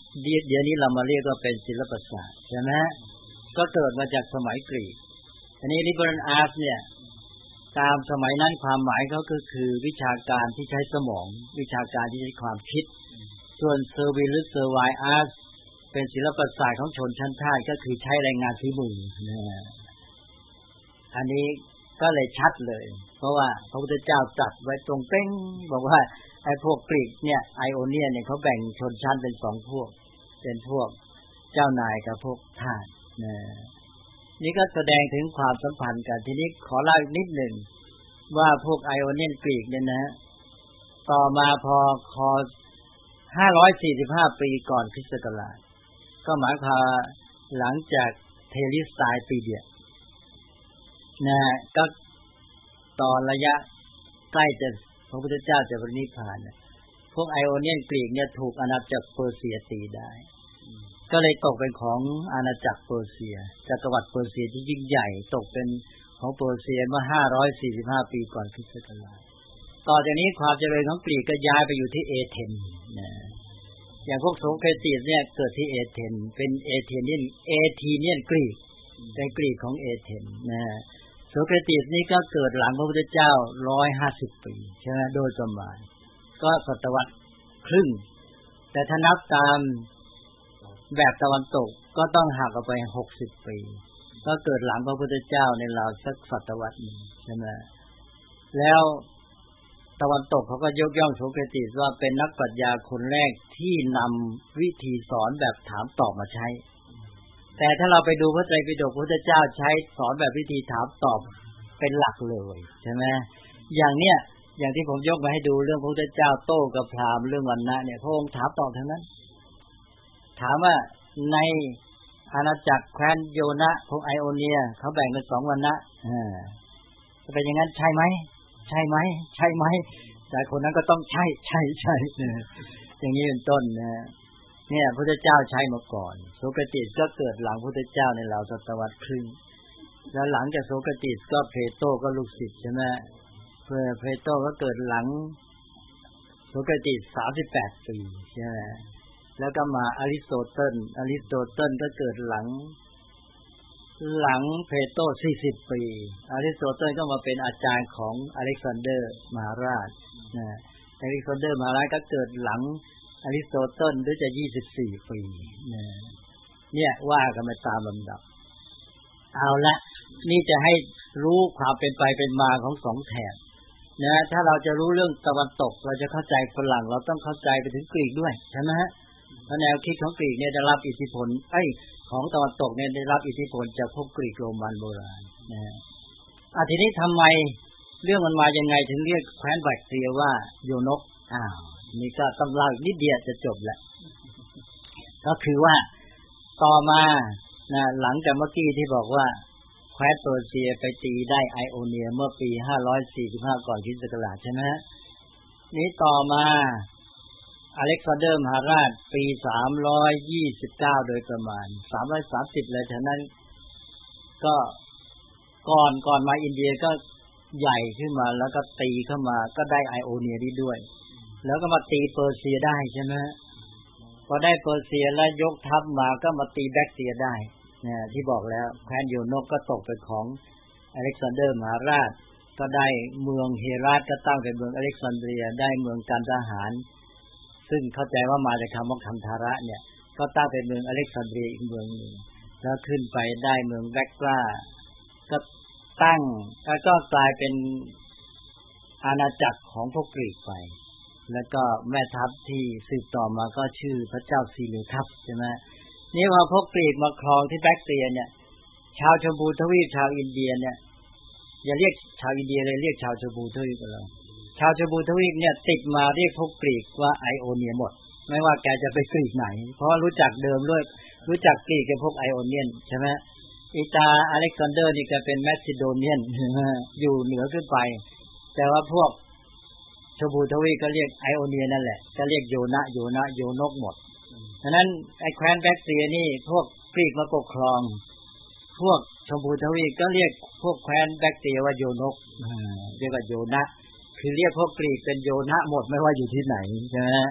เดี๋ยวนี้เรามาเรียกว่าเป็นศิลปศาสตร์ใช่ไหมก็เกิดมาจากสมัยกรีกอันนี้ liberal arts เนี่ยตามสมัยนั้นความหมายเขาก็คือวิชาการที่ใช้สมองวิชาการที่ใช้ความคิดส่วน servile หรือ servile arts เป็นศิลปศาสตร์ของชนชั้นทาสก็คือใช้แรงงานฝีมือนะอันนี้ก็เลยชัดเลยเพราะว่าพระพุทธเจ้าตรัสไว้ตรงเป้งบอกว่าไอ้พวกกรีกเนี่ยไอโอเนียเนี่ยเขาแบ่งชนชั้นเป็นสองพวกเป็นพวกเจ้านายกับพวกทาสนะนี่ก็แสดงถึงความสัมพันธ์กันทีนี้ขอเล่าอีกนิดหนึ่งว่าพวกไอโอเนียนกรีกเนี่ยนะต่อมาพอคห้าร้อยสี่สิบห้าปีก่อนคริสตศักราชก็หมายความหลังจากเทลิสไตน์ปีเดียวนะก็ตอนระยะใกล้จะพระพุทธเจ้าจะปรินิพพานเนี่ยพวกไอโอเนียนกรีกเนี่ยถูกอาณาจักรเปอร์เซียตีได้ก็เลยตกเป็นของอาณาจักรเปอร์เซียจักรวรรดิเปอร์เซียที่ยิ่งใหญ่ตกเป็นของเปอร์เซียเมื่อห้าร้อยสี่สิบห้าปีก่อนคริสตศักราชต่อจากนี้ความเจริญของกรีกก็ย้ายไปอยู่ที่เอเธนนะอย่างพวกโสเครติสเนี่ยเกิดที่เอเธนเป็นเอเธเนียนเอธีเนียนกรีกเป็นกรีกของเอเธนนะโสเครติสนี่ก็เกิดหลังพระพุทธเจ้าหนึ่งร้อยห้าสิบปีใช่ไหมโดยประมาณก็ศตวรรษครึ่งแต่ถ้านับตามแบบตะวันตกก็ต้องหักออกไปหกสิบปีก็เกิดหลังพระพุทธเจ้าในราวสักศตวรรษนึงใช่ไหมแล้วตะวันตกเขาก็ยกย่องโสเครติสว่าเป็นนักปรัชญาคนแรกที่นำวิธีสอนแบบถามตอบมาใช้แต่ถ้าเราไปดูพระไตรปิฎกพระพุทธเจ้าใช้สอนแบบวิธีถามตอบเป็นหลักเลยใช่ไหมอย่างเนี้ยอย่างที่ผมยกมาให้ดูเรื่องพระพุทธเจ้าโต้กับพราหมณ์เรื่องวรรณะเนี่ยพระองค์ถามตอบทั้งนั้นถามว่าในอาณาจักรแคว้นโยนะพวกไอโอเนียเขาแบ่งเป็นสองวรรณะอ่าเป็นอย่างนั้นใช่ไหมใช่ไหมใช่ไหมแต่คนนั้นก็ต้องใช่ใช่ใช่อย่างนี้เป็นต้นนะเนี่ยพระพุทธเจ้าใช้มาก่อนโสเครติสก็เกิดหลังพระพุทธเจ้าในราวศตวรรษครึ่งแล้วหลังจากโสเครติสก็เพโตรก็ลูกศิษย์ใช่ไหมเพื่อเพโตรก็เกิดหลังโสเครติสสามสิบแปดปีใช่ไหมแล้วก็มาอริสโตเติลอริสโตเติลก็เกิดหลังหลังเพโตรสี่สิบปีอริสโตเติลก็มาเป็นอาจารย์ของอเล็กซานเดอร์มหาราชนะอเล็กซานเดอร์มหาราชก็เกิดหลังอริสโตเติลด้วยจะยี่สิบสี่ปีนะเนี่ยว่ากันไปตามลำดับเอาละนี่จะให้รู้ความเป็นไปเป็นมาของสองแถบนะถ้าเราจะรู้เรื่องตะวันตกเราจะเข้าใจฝรั่งเราต้องเข้าใจไปถึงกรีกด้วยใช่ไหมฮะเพราะแนวคิดของกรีกเนี่ยได้รับอิทธิพลไอ้ของตะวันตกเนี่ยได้รับอิทธิพลจากพวกกรีกโรมันโบราณนะอ่ะทีนี้ทำไมเรื่องมันมายังไงถึงเรียกแคว้นแบคเทียว่าโยนกอ้าวนี่ก็ต้องเล่าอีกนิดเดียวจะจบแหละก็คือว่าต่อมานะหลังจากเมื่อกี้ที่บอกว่าแคว้นเปอร์เซียไปตีได้ไอโอเนียเมื่อปีห้าร้อยสี่สิบห้าก่อนคริสตศักราชใช่ไหมนี้ต่อมาอเล็กซานเดอร์มหาราชปีสามร้อยยี่สิบเก้าโดยประมาณสามร้อยสามสิบเลยฉะนั้นก็ก่อนก่อนมาอินเดียก็ใหญ่ขึ้นมาแล้วก็ตีเข้ามาก็ได้ไอโอเนียนี้ด้วยแล้วก็มาตีเปอร์เซียได้ใช่ไหมพอได้เปอร์เซียแล้วยกทัพมาก็มาตีแบคเทียได้เนี่ยที่บอกแล้วแคว้นโยนกก็ตกเป็นของอเล็กซานเดอร์มหาราชก็ได้เมืองเฮราตก็ตั้งเป็นเมืองอเล็กซานเดรียได้เมืองกันดาหารซึ่งเข้าใจว่ามาจากคำว่าคันธาระเนี่ยก็ตั้งเป็นเมืองอเล็กซานเดรียอีกเมืองหนึ่งแล้วขึ้นไปได้เมืองแบกกราก็ตั้งแล้วก็กลายเป็นอาณาจักรของพวกกรีกไปแล้วก็แม่ทัพที่สืบต่อมาก็ชื่อพระเจ้าซีลิคัสใช่ไหมนี่พอพวกกรีกมาครองที่แบคเทียเนี่ยชาวชมพูทวีปชาวอินเดียเนี่ยอย่าเรียกชาวอินเดียเลยเรียกชาวชมพูทวีปกันเราชาวชมพูทวีปเนี่ยติดมาเรียกพวกกรีกว่าไอโอเนียหมดไม่ว่าแกจะไปกรีกไหนเพราะรู้จักเดิมด้วยรู้จักกรีกกับพวกไอโอเนียนใช่ไหมอิตาอเล็กซานเดอร์นี่ก็เป็นแมซิโดเนียนอยู่เหนือขึ้นไปแต่ว่าพวกชมพูทวีปก็เรียกไอโอเนียนั่นแหละก็เรียกโยนะโยนะโยนกหมดฉะนั้นไอแคว้นแบคเทียนี่พวกกรีกมาปกครองพวกชมพูทวีปก็เรียกพวกแคว้นแบคเทียว่าโยนกเรียกว่าโยนะคือเรียกพวกกรีกเป็นโยนะหมดไม่ว่าอยู่ที่ไหนใช่ไหม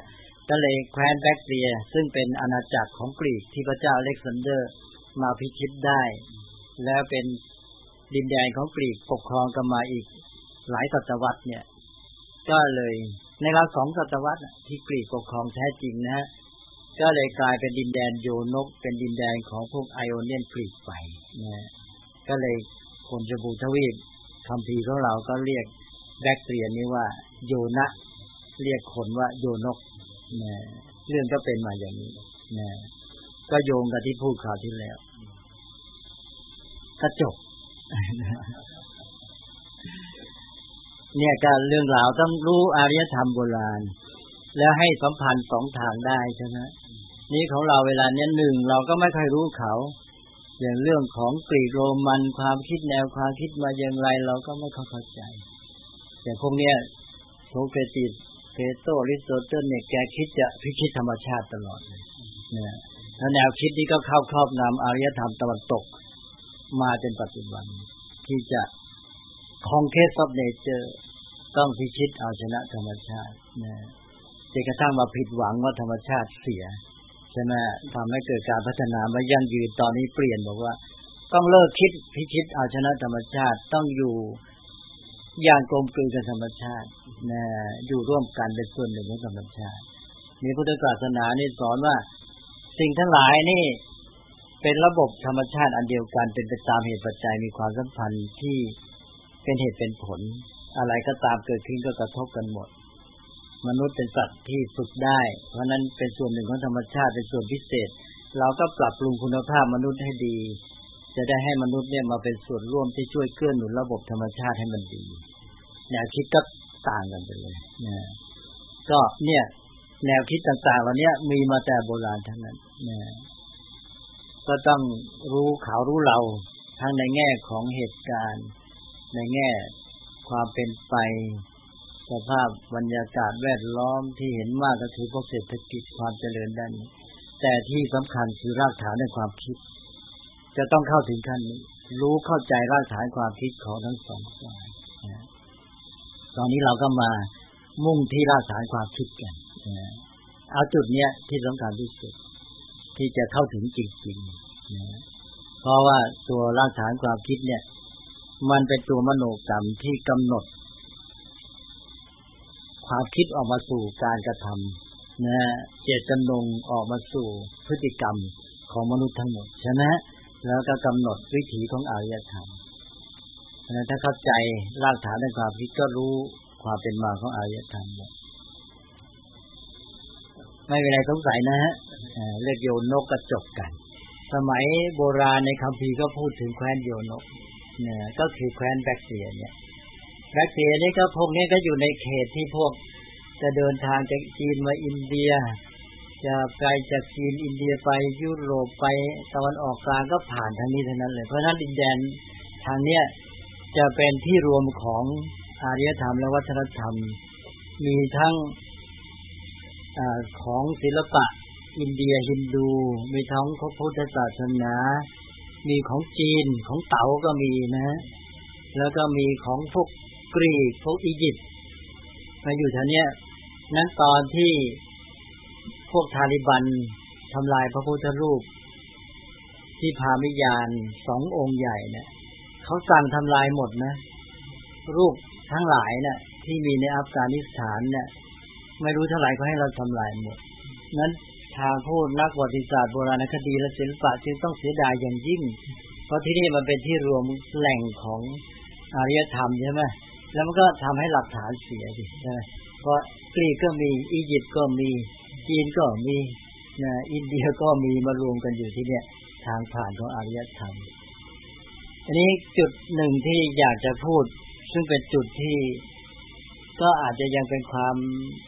ก็เลยแคว้นแบคเทียซึ่งเป็นอาณาจักรของกรีกที่พระเจ้าอเล็กซานเดอร์มาพิชิตได้แล้วเป็นดินแดนของกรีกปกครองกันมาอีกหลายศตวรรษเนี่ยก็เลยในราวสองศตวรรษที่กรีกปกครองแท้จริงนะฮะก็เลยกลายเป็นดินแดนโยนกเป็นดินแดนของพวกไอโอเนียนกรีกไปนะก็เลยคนชมพูทวีปคัมภีร์ของเราก็เรียกแบคทีเรียนี้ว่าโยนะเรียกคนว่าโยนกนะเรื่องก็เป็นมาอย่างนี้นะก็โยงกับที่พูดคราวที่แล้วก็จบเนี่ยก็เรื่องราวต้องรู้อารยธรรมโบราณแล้วให้สัมพันธ์สองทางได้ใช่ไหมนี่ของเราเวลาเนี้ยหนึ่งเราก็ไม่ค่อยรู้เขาอย่างเรื่องของกรีกโรมันความคิดแนวความคิดมาอย่างไรเราก็ไม่เข้าใจแต่พวกเนี้ยโสเครติสเพโตรอริสโตเติลเนี่ยแกคิดจะพิชิตธรรมชาติตลอดเลยนะแล้วแนวคิดนี้ก็เข้าครอบงำอารยธรรมตะวันตกมาจนปัจจุบันที่จะ conquest of nature ต้องพิชิตเอาชนะธรรมชาตินะจนกระทั่งมาผิดหวังว่าธรรมชาติเสียใช่ไหมทำให้เกิดการพัฒนาไม่ยั่งยืนตอนนี้เปลี่ยนบอกว่าต้องเลิกคิดพิชิตเอาชนะธรรมชาติต้องอยู่อย่างกลมกลืนกับธรรมชาตินะอยู่ร่วมกันเป็นส่วนหนึ่งของธรรมชาติมีพุทธศาสนานี่สอนว่าสิ่งทั้งหลายนี่เป็นระบบธรรมชาติอันเดียวกันเป็นไปตามเหตุปัจจัยมีความสัมพันธ์ที่เป็นเหตุเป็นผลอะไรก็ตามเกิดขึ้นก็กระทบกันหมดมนุษย์เป็นสัตว์ที่ฝึกได้เพราะนั้นเป็นส่วนหนึ่งของธรรมชาติเป็นส่วนพิเศษเราก็ปรับปรุงคุณภาพมนุษย์ให้ดีจะได้ให้มนุษย์เนี่ยมาเป็นส่วนร่วมที่ช่วยเกื้อหนุนระบบธรรมชาติให้มันดีแนวคิดก็ต่างกันไปเลยนะก็เนี่ยแนวคิดต่างๆเหล่านี้มีมาแต่โบราณทั้งนั้นนะก็ต้องรู้เขารู้เราทั้งในแง่ของเหตุการณ์ในแง่ความเป็นไปสภาพบรรยากาศแวดล้อมที่เห็นมากก็คือพวกเศรษฐกิจความเจริญด้านนี้แต่ที่สำคัญคือรากฐานในความคิดจะต้องเข้าถึงขั้นนี้รู้เข้าใจรากฐานความคิดของทั้งสองฝ่ายนะตอนนี้เราก็มามุ่งที่รากฐานความคิดกันนะเอาจุดเนี้ยที่สำคัญที่สุดที่จะเข้าถึงจริงๆนะเพราะว่าตัวรากฐานความคิดเนี่ยมันเป็นตัวมโนกรรมที่กำหนดความคิดออกมาสู่การกระทำนะเจตจำนงออกมาสู่พฤติกรรมของมนุษย์ทั้งหมดใช่ไหมแล้วก็กำหนดวิถีของอารยธรรมนะถ้าเข้าใจรากฐานในความคิดก็รู้ความเป็นมาของอารยธรรมไม่มีอะไรสงสัยนะฮะเรียกโยนกกระจกกันสมัยโบราณในคัมภีร์ก็พูดถึงแคว้นโยนกเนี่ยก็คือแคว้นแบคเทียเนี่ยแบคเทียนี่ก็พวกนี้ก็อยู่ในเขตที่พวกจะเดินทางจากจีนมาอินเดียจะไกลจากจีนอินเดียไปยุโรปไปตะวันออกกลางก็ผ่านทางนี้เท่านั้นเลยเพราะฉะนั้นดินแดนทางเนี้ยจะเป็นที่รวมของอารยธรรมและวัฒนธรรมมีทั้งของศิลปะอินเดียฮินดูมีทั้งของพุทธศาสนามีของจีนของเต๋าก็มีนะแล้วก็มีของพวกกรีกพวกอียิปต์มาอยู่แถวเนี้ยนั้นตอนที่พวกทาลิบันทำลายพระพุทธรูปที่พามิยานสององค์ใหญ่เนี่ยเขาสั่งทำลายหมดนะรูปทั้งหลายเนี่ยที่มีในอัฟกานิสถานเนี่ยไม่รู้เท่าไหร่ก็ให้เราทำลายหมดนั้นทางผู้นักประวัติศาสตร์โบราณคดีและศิลปะจึงต้องเสียดายอย่างยิ่งเพราะที่นี่มันเป็นที่รวมแหล่งของอารยธรรมใช่ไหมแล้วมันก็ทำให้หลักฐานเสียสิใช่ไหมเพราะกรีกก็มีอียิปต์ก็มีจีนก็มีนะอินเดียก็มีมารวมกันอยู่ที่เนี่ยทางผ่านของอารยธรรมอันนี้จุดหนึ่งที่อยากจะพูดซึ่งเป็นจุดที่ก็อาจจะยังเป็นความ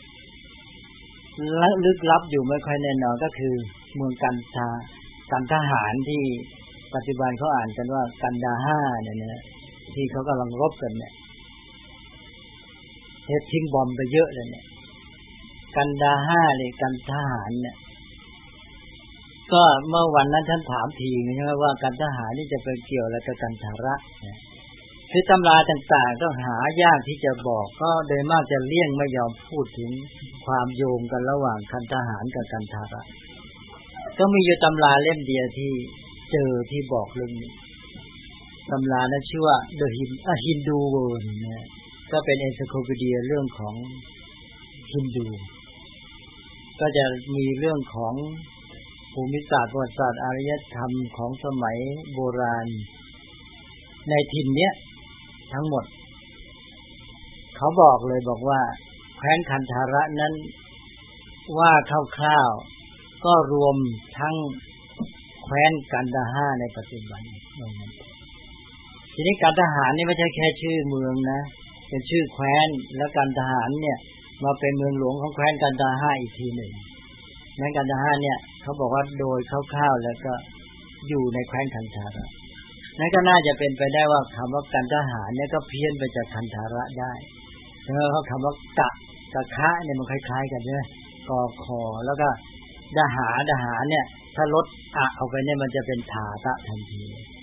ลึกลับอยู่ไม่ค่อยแน่นอนก็คือเมืองกันทากันทหารที่ปัจจุบันเขาอ่านกันว่ากันดาฮาเนี่ยนะที่เขากำลังรบกันเนี่ยเททิ้งบอมไปเยอะเลยเนี่ยกันดาฮาเลยกันทหารเนี่ยก็เมื่อวันนั้นท่านถามทีใช่ไหมว่ากันทหารนี่จะไปเกี่ยวอะไรกับกันทาระคือตำราต่างๆก็หายากที่จะบอกก็โดยมากจะเลี่ยงไม่ยอมพูดถึงความโยงกันระหว่างคันธหารกับกันธาระก็มีอยู่ตำราเล่มเดียวที่เจอที่บอกเรื่องนี้ตำรานั้นชื่อว่า The Hindu World นะก็เป็น encyclopedia เรื่องของฮินดูก็จะมีเรื่องของภูมิศาสตร์ประวัติศาสตร์อารยธรรมของสมัยโบราณในถิ่นเนี้ยทั้งหมดเขาบอกเลยบอกว่าแคว้นคันธาระนั้นว่าคร่าวๆก็รวมทั้งแคว้นกันดาหาในปัจจุบันทีนี้กันดาหานี่ไม่ใช่แค่ชื่อเมืองนะเป็นชื่อแคว้นแล้วกันดาหาเนี่ยมาเป็นเมืองหลวงของแคว้นกันดาหาอีกทีหนึ่งแคว้นกันดาหาเนี่ยเขาบอกว่าโดยคร่าวๆแล้วก็อยู่ในแคว้นคันธาระนั่นก็น่าจะเป็นไปได้ว่าคำว่ากันดาหาเนี่ยก็เพี้ยนไปจากคันธาระได้แล้วเขาคำว่ากะกับคะเนี่ยมันคล้ายๆกันใช่ไหมกอคอแล้วก็ดาหาดาหาเนี่ยถ้าลดอะออกไปเนี่ยมันจะเป็นถาตะทันที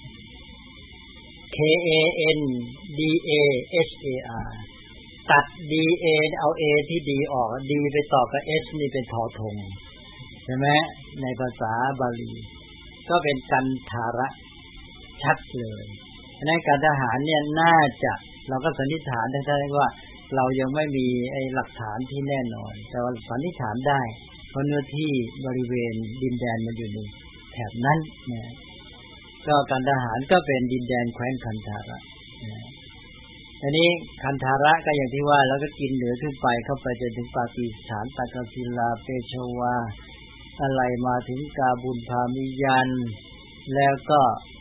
K A N D A H A R ตัด D A เอา A ที่ D ออก D ไปต่อกับ H นี่เป็นทอทงใช่ไหมในภาษาบาลีก็เป็นกันธาระชัดเลยในการทหารเนี่ยน่าจะเราก็สันนิษฐานได้ว่าเรายังไม่มีไอ้หลักฐานที่แน่นอนแต่ว่าสันนิษฐานได้เพราะเนื้อที่บริเวณดินแดนมันอยู่ในแถบนั้นนะก็การทหารก็เป็นดินแดนแคว้นคันธาระนะอันนี้คันธาระก็อย่างที่ว่าแล้วก็กินเหนือขึ้นไปเข้าไปจนถึงปากีสถานตักศิลาเปชวาอะไรมาถึงกาบุลพามิยันแล้วก็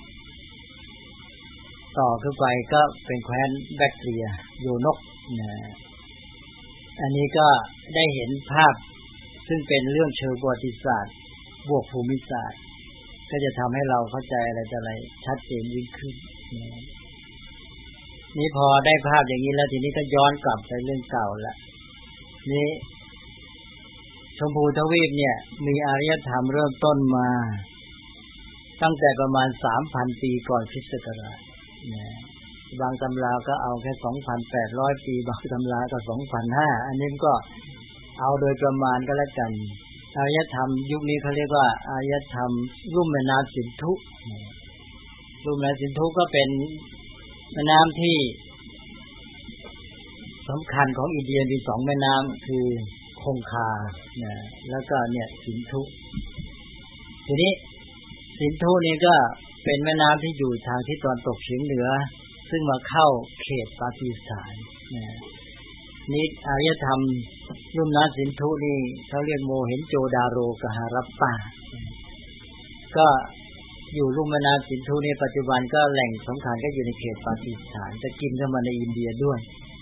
ต่อขึ้นไปก็เป็นแคว้นแบคทีเรียโยนกนะอันนี้ก็ได้เห็นภาพซึ่งเป็นเรื่องเชิงประวัติศาสตร์บวกภูมิศาสตร์ก็จะทำให้เราเข้าใจอะไรต่ออะไรชัดเจนยิ่งขึ้นนะนี่พอได้ภาพอย่างนี้แล้วทีนี้ก็ย้อนกลับไปเรื่องเก่าละนี่ชมพูทวีปเนี่ยมีอารยธรรมเริ่มต้นมาตั้งแต่ประมาณ สามพัน ปีก่อนคริสต์ศักราชนะบางตำราก็เอาแค่ สองพันแปดร้อย ปีบางตำราก็ สองพันห้าร้อย อันนี้ก็เอาโดยประมาณก็แล้วกันอารยธรรมยุคนี้เขาเรียกว่าอารยธรรมลุ่มแม่น้ำสินธุลุ่มแม่น้ำสินธุก็เป็นแม่น้ำที่สำคัญของอินเดียมีสองแม่น้ำคือคงคานะแล้วก็เนี่ยสินธุทีนี้สินธุนี่ก็เป็นแม่น้ำที่อยู่ทางทิศตะวันตกเฉียงเหนือซึ่งมาเข้าเขตปากีสถานนะนี่อารยธรรมลุ่มน้ำสินธุนี่เขาเรียกโมเห็นโจดาโรกหารัปปาก็อยู่ลุ่มแม่น้ำสินธุนี่ปัจจุบันก็แหล่งสำคัญก็อยู่ในเขตปากีสถานจะกินเข้ามาในอินเดียด้วย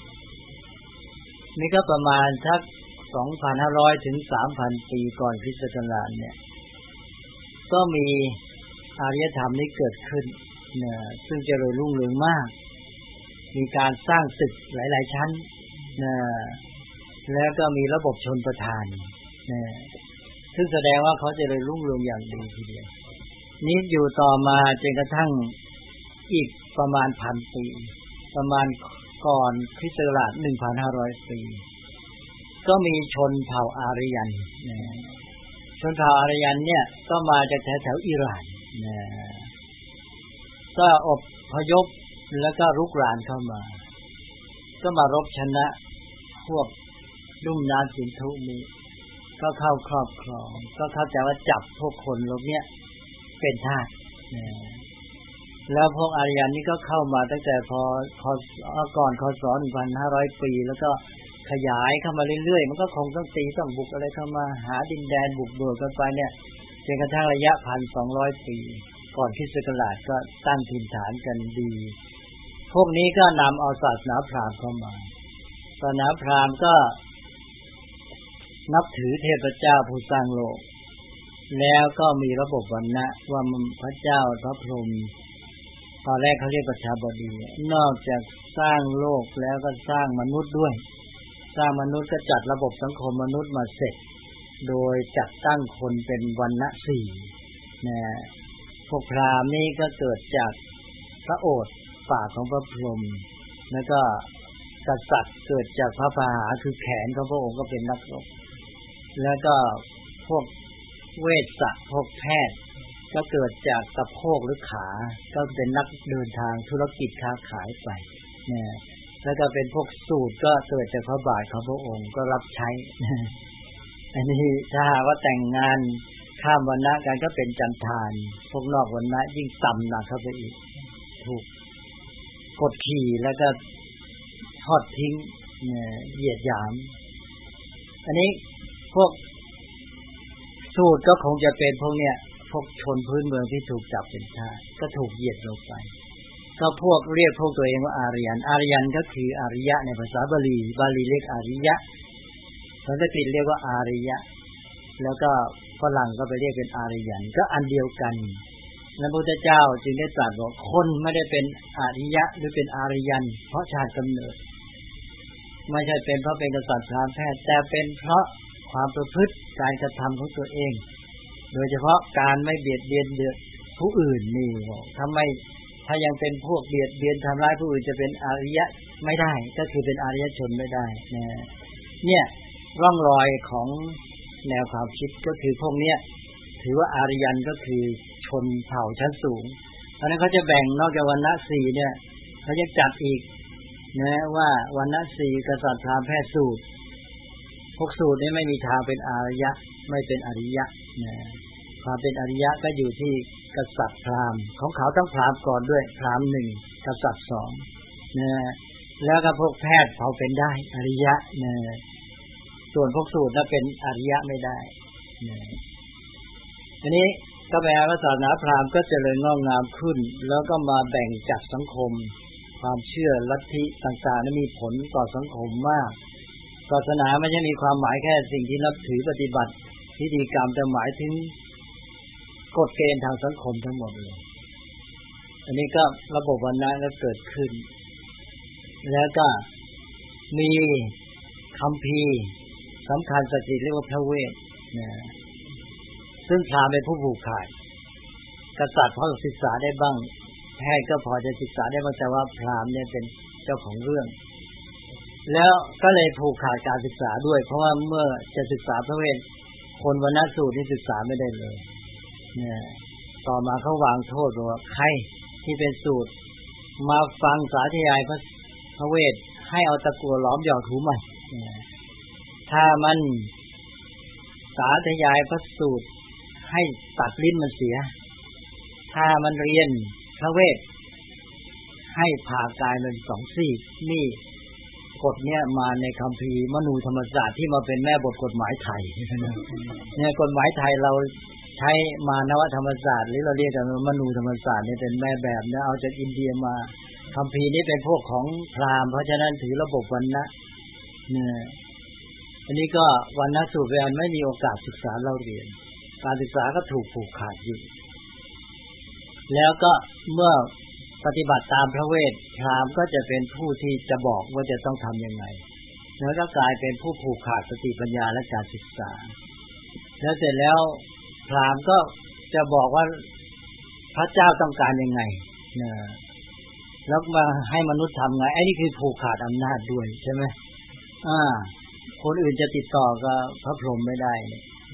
นี่ก็ประมาณสัก สองพันห้าร้อย ถึง สามพัน ปีก่อนคริสต์ศักราชเนี่ยก็มีอารยธรรมนี้เกิดขึ้นนะซึ่งเจริญรุ่งเรืองมากมีการสร้างตึกหลายๆชั้นนะแล้วก็มีระบบชนประทานนะซึ่งแสดงว่าเขาเจริญรุ่งเรืองอย่างดีทีเดียวนี้อยู่ต่อมาจนกระทั่งอีกประมาณพันปีประมาณก่อนคริสต์ศักราช หนึ่งพันห้าร้อย ปีก็มีชนเผ่าอารยันนะชนเผ่าอารยันเนี่ยก็มาจากแถวๆอิหร่านนะก็อพยพแล้วก็รุกรานเข้ามาก็มารบชนะพวกลุ่มน้ำสินธุนี้ก็เข้าครอบครองก็เข้าใจว่าจับพวกคนพวกเนี้ยเป็นทาสนะแล้วพวกอารยันนี่ก็เข้ามาตั้งแต่พอก่อนคศ หนึ่งพันห้าร้อย ปีแล้วก็ขยายเข้ามาเรื่อยๆมันก็คงต้องตีต้องบุกอะไรเข้ามาหาดินแดนบุกเบิกกันไปเนี่ยจนกระทั่งระยะ หนึ่งพันสองร้อย ปีก่อนคริสต์ศักราชก็ตั้งถิ่นฐานกันดีพวกนี้ก็นำเอาศาสนาพราหมณ์เข้ามาศาสนาพราหมณ์ก็นับถือเทพเจ้าผู้สร้างโลกแล้วก็มีระบบวรรณะว่าพระเจ้าพระพรหมตอนแรกเขาเรียกประชาบดีนอกจากสร้างโลกแล้วก็สร้างมนุษย์ด้วยสร้างมนุษย์ก็จัดระบบสังคมมนุษย์มาเสร็จโดยจัดตั้งคนเป็นวรรณะสี่นะพวกพราหมณ์นี่ก็เกิดจากพระโอษฐ์ปากของพระพรหมแล้วก็กษัตริย์เกิดจากพระพาหาคือแขนของพระองค์ก็เป็นนักรบแล้วก็พวกเวชสัตว์พวกแพทย์ก็เกิดจากสะโพกหรือขาก็เป็นนักเดินทางธุรกิจค้าขายไปเนี่ยแล้วก็เป็นพวกสูตรก็เกิดจากพระบาทของพระองค์ก็รับใช้อันนี้ถ้าหากว่าแต่งงานข้ามวรรณะกันก็เป็นจันทานพวกนอกวรรณะยิ่งต่ำหนักเข้าไปอีกถูกกดขี่แล้วก็ทอดทิ้งเนี่ยเหยียดหยามอันนี้พวกสูตรก็คงจะเป็นพวกเนี้ยพวกชนพื้นเมืองที่ถูกจับเป็นทาสก็ถูกเหยียดลงไปก็พวกเรียกพวกตัวเองว่าอารยันอารยันก็คืออริยะในภาษาบาลีบาลีเรียกอริยะสันสกฤตเรียกว่าอารยะแล้วก็ฝรั่งก็ไปเรียกเป็นอารยันก็อันเดียวกันพระพุทธเจ้าจึงได้ตรัสว่าคนไม่ได้เป็นอริยะหรือเป็นอารยันเพราะชาติกำเนิดไม่ใช่เป็นเพราะเป็นกษัตริย์พราหมณ์แพทย์แต่เป็นเพราะความประพฤติการกระทำของตัวเองโดยเฉพาะการไม่เบียดเบียนเดือดผู้อื่นนี่ทำไมถ้ายังเป็นพวกเบียดเบียนทำร้ายผู้อื่นจะเป็นอริยะไม่ได้ก็คือเป็นอริยชนไม่ได้นะเนี่ยร่องรอยของแนวความคิดก็คือพวกเนี้ยถือว่าอารยันก็คือชนเผ่าชั้นสูงเพราะนั้นเขาจะแบ่งนอกจากวรรณะสี่เนี่ยเขาจะจัดอีกนะว่าวรรณะสี่กษัตริย์พราหมณ์แพทย์สูตรพวกสูตรนี้ไม่มีทางเป็นอารยะไม่เป็นอริยะนะความเป็นอริยะก็อยู่ที่กษัตริย์พราหมณ์ของเขาต้องพราหมณ์ก่อนด้วยพราหมณ์หนึ่งกษัตริย์สองนะแล้วก็พวกแพทย์เขาเป็นได้อริยะนะส่วนพวกสูตรนั้นเป็นอริยะไม่ได้นะทีนี้ก็แปลว่าศาสนาพราหมณ์ก็เจริญงอกงามขึ้นแล้วก็มาแบ่งจัดสังคมความเชื่อลัทธิต่างๆนั้นมีผลต่อสังคมมากศาสนาไม่ใช่มีความหมายแค่สิ่งที่นับถือปฏิบัติพิธีกรรมแต่หมายถึงกฎเกณฑ์ทางสังคมทั้งหมดเลยอันนี้ก็ระบบวรรณะก็เกิดขึ้นแล้วก็มีคัมภีร์สำคัญศักดิ์สิทธิ์เรียกว่าพระเวทนะซึ่งพราหมณ์เป็นผู้ผูกขาดกษัตริย์พอศึกษาได้บ้างแพทย์ก็พอจะศึกษาได้บ้างแต่ว่าพราหมณ์เนี่ยเป็นเจ้าของเรื่องแล้วก็เลยผูกขาดการศึกษาด้วยเพราะว่าเมื่อจะศึกษาพระเวทคนวรรณะสูตรที่ศึกษาไม่ได้เลยเนี่ยต่อมาเขาวางโทษว่าใครที่เป็นสูตรมาฟังสาธยายพระพระเวทให้เอาตะกั่วหลอมหยอดหูใหม่ถ้ามันสาธยายพระสูตรให้ตัดลิ้นมันเสียถ้ามันเรียนพระเวทให้ผ่ากายมันสองซี่นี่กฎเนี้ยมาในคัมภีร์มนูธรรมศาสตร์ที่มาเป็นแม่บทกฎหมายไทยเนี่ยกฎหมายไทยเราใช้มานวธรรมศาสตร์หรือเราเรียกกันว่ามนูธรรมศาสตร์เนี่ยเป็นแม่แบบนะเอาจากอินเดียมาคัมภีร์นี้เป็นพวกของพราหมณ์เพราะฉะนั้นถือระบบวรรณะเนี่ยอันนี้ก็วรรณะสูตรเรียนไม่มีโอกาสศึกษาเล่าเรียนการศึกษาก็ถูกผูกขาดอยู่แล้วก็เมื่อปฏิบัติตามพระเวทพราหมณ์ก็จะเป็นผู้ที่จะบอกว่าจะต้องทำยังไงแล้วก็กลายเป็นผู้ผูกขาดสติปัญญาและการศึกษาแล้วเสร็จแล้วพราหมณ์ก็จะบอกว่าพระเจ้าต้องการยังไงนะแล้วมาให้มนุษย์ทำไงไอ้นี่คือผูกขาดอำนาจด้วยใช่ไหมอ่าคนอื่นจะติดต่อกับพระพรหมไม่ได้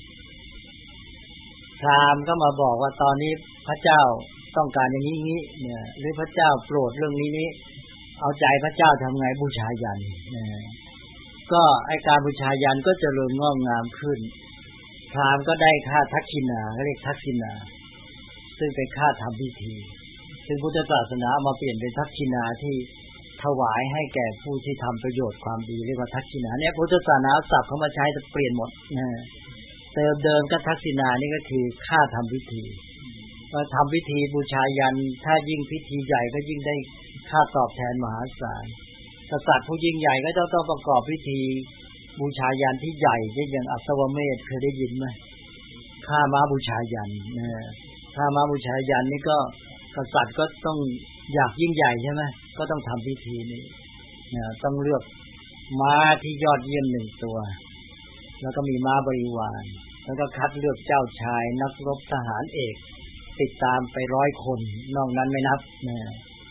พราหมณ์ก็มาบอกว่าตอนนี้พระเจ้าต้องการอย่างนี้นี้เนี่ยหรือพระเจ้าโปรดเรื่องนี้นี้เอาใจพระเจ้าทำไงบูชายัญเนี่ยก็ไอ้การบูชายัญก็เจริญงอกงามขึ้นพราหมณ์ก็ได้ค่าทักษิณาเรียกทักษิณาซึ่งเป็นค่าทำพิธีซึ่งพุทธศาสนาเอามาเปลี่ยนเป็นทักษิณาที่ถวายให้แก่ผู้ที่ทำประโยชน์ความดีเรียกว่าทักษิณาเนี่ยพุทธศาสนาศัพท์เขามาใช้จะเปลี่ยนหมดนะเติมเดิมก็ทักษิณานี่ก็คือค่าทำพิธีเราทำพิธีบูชายัญถ้ายิ่งพิธีใหญ่ก็ยิ่งได้ค่าตอบแทนมหาศาลกษัตริย์ผู้ยิ่งใหญ่ก็จะต้องประกอบพิธีบูชายัญที่ใหญ่เช่นอย่างอัศวเมธเคยได้ยินไหมค่าม้าบูชายัญนะค่าม้าบูชายัญนี่ก็กษัตริย์ก็ต้องอยากยิ่งใหญ่ใช่ไหมก็ต้องทำพิธีนี้นะต้องเลือกม้าที่ยอดเยี่ยมหนึ่งตัวแล้วก็มีม้าบริวารแล้วก็คัดเลือกเจ้าชายนักรบทหารเอกติดตามไปร้อยคนนอกนั้นไม่นับนะพ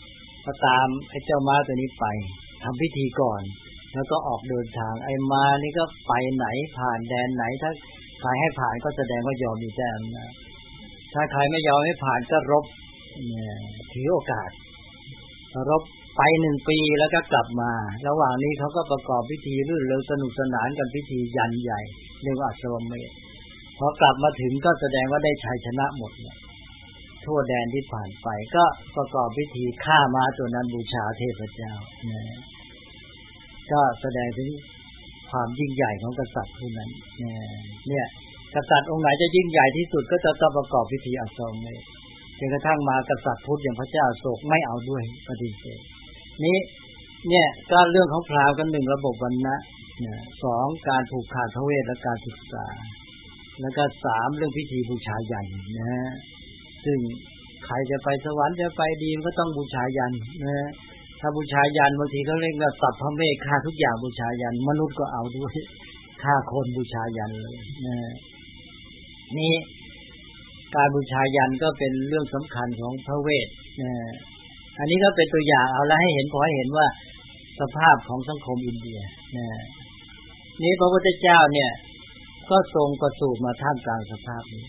ก็ตามไอ้เจ้าม้าตัวนี้ไปทำพิธีก่อนแล้วก็ออกเดินทางไอ้ม้านี่ก็ไปไหนผ่านแดนไหนถ้าใครให้ผ่านก็แสดงว่ายอมอยู่แต้มนะถ้าใครไม่ยอมให้ผ่านก็รบถือโอกาสรบไปหนึ่งปีแล้วก็กลับมาระหว่างนี้เขาก็ประกอบพิธีรื่นเริงสนุกสนานกันพิธียันใหญ่เรียกว่าอัศวเมธพอกลับมาถึงก็แสดงว่าได้ชัยชนะหมดเลยทั่วแดนที่ผ่านไปก็ประกอบพิธีฆ่าม้าตัวนั้นบูชาเทพเจ้านะก็แสดงถึงความยิ่งใหญ่ของกษัตริย์ผู้นั้นเนี่ยกษัตริย์องค์ไหนจะยิ่งใหญ่ที่สุดก็จะต้องประกอบพิธีอัศวเมธจนกระทั่งมากษัตริย์พุทธอย่างพระเจ้าอโศกไม่เอาด้วยปฏิเสธนี้เนี่ยก็เรื่องของพราหมณ์กันหนึ่งระบบวรรณะสองการผูกขาดพระเวทและการศึกษาแล้วก็สามเรื่องพิธีบูชายันนะซึ่งใครจะไปสวรรค์จะไปดีมันก็ต้องบูชายันนะถ้าบูชายันบางทีเขาเรียกว่าสัพพะเมฆฆ่าทุกอย่างบูชายันมนุษย์ก็เอาด้วยฆ่าคนบูชายันเลยนะนี่การบูชายันก็เป็นเรื่องสำคัญของพระเวทนะอันนี้ก็เป็นตัวอย่างเอาแล้วให้เห็นพอให้เห็นว่าสภาพของสังคมอินเดียนะนี่พระพุทธเจ้าเนี่ยก็ทรงประสูติมาท่ามกลางสภาพนี้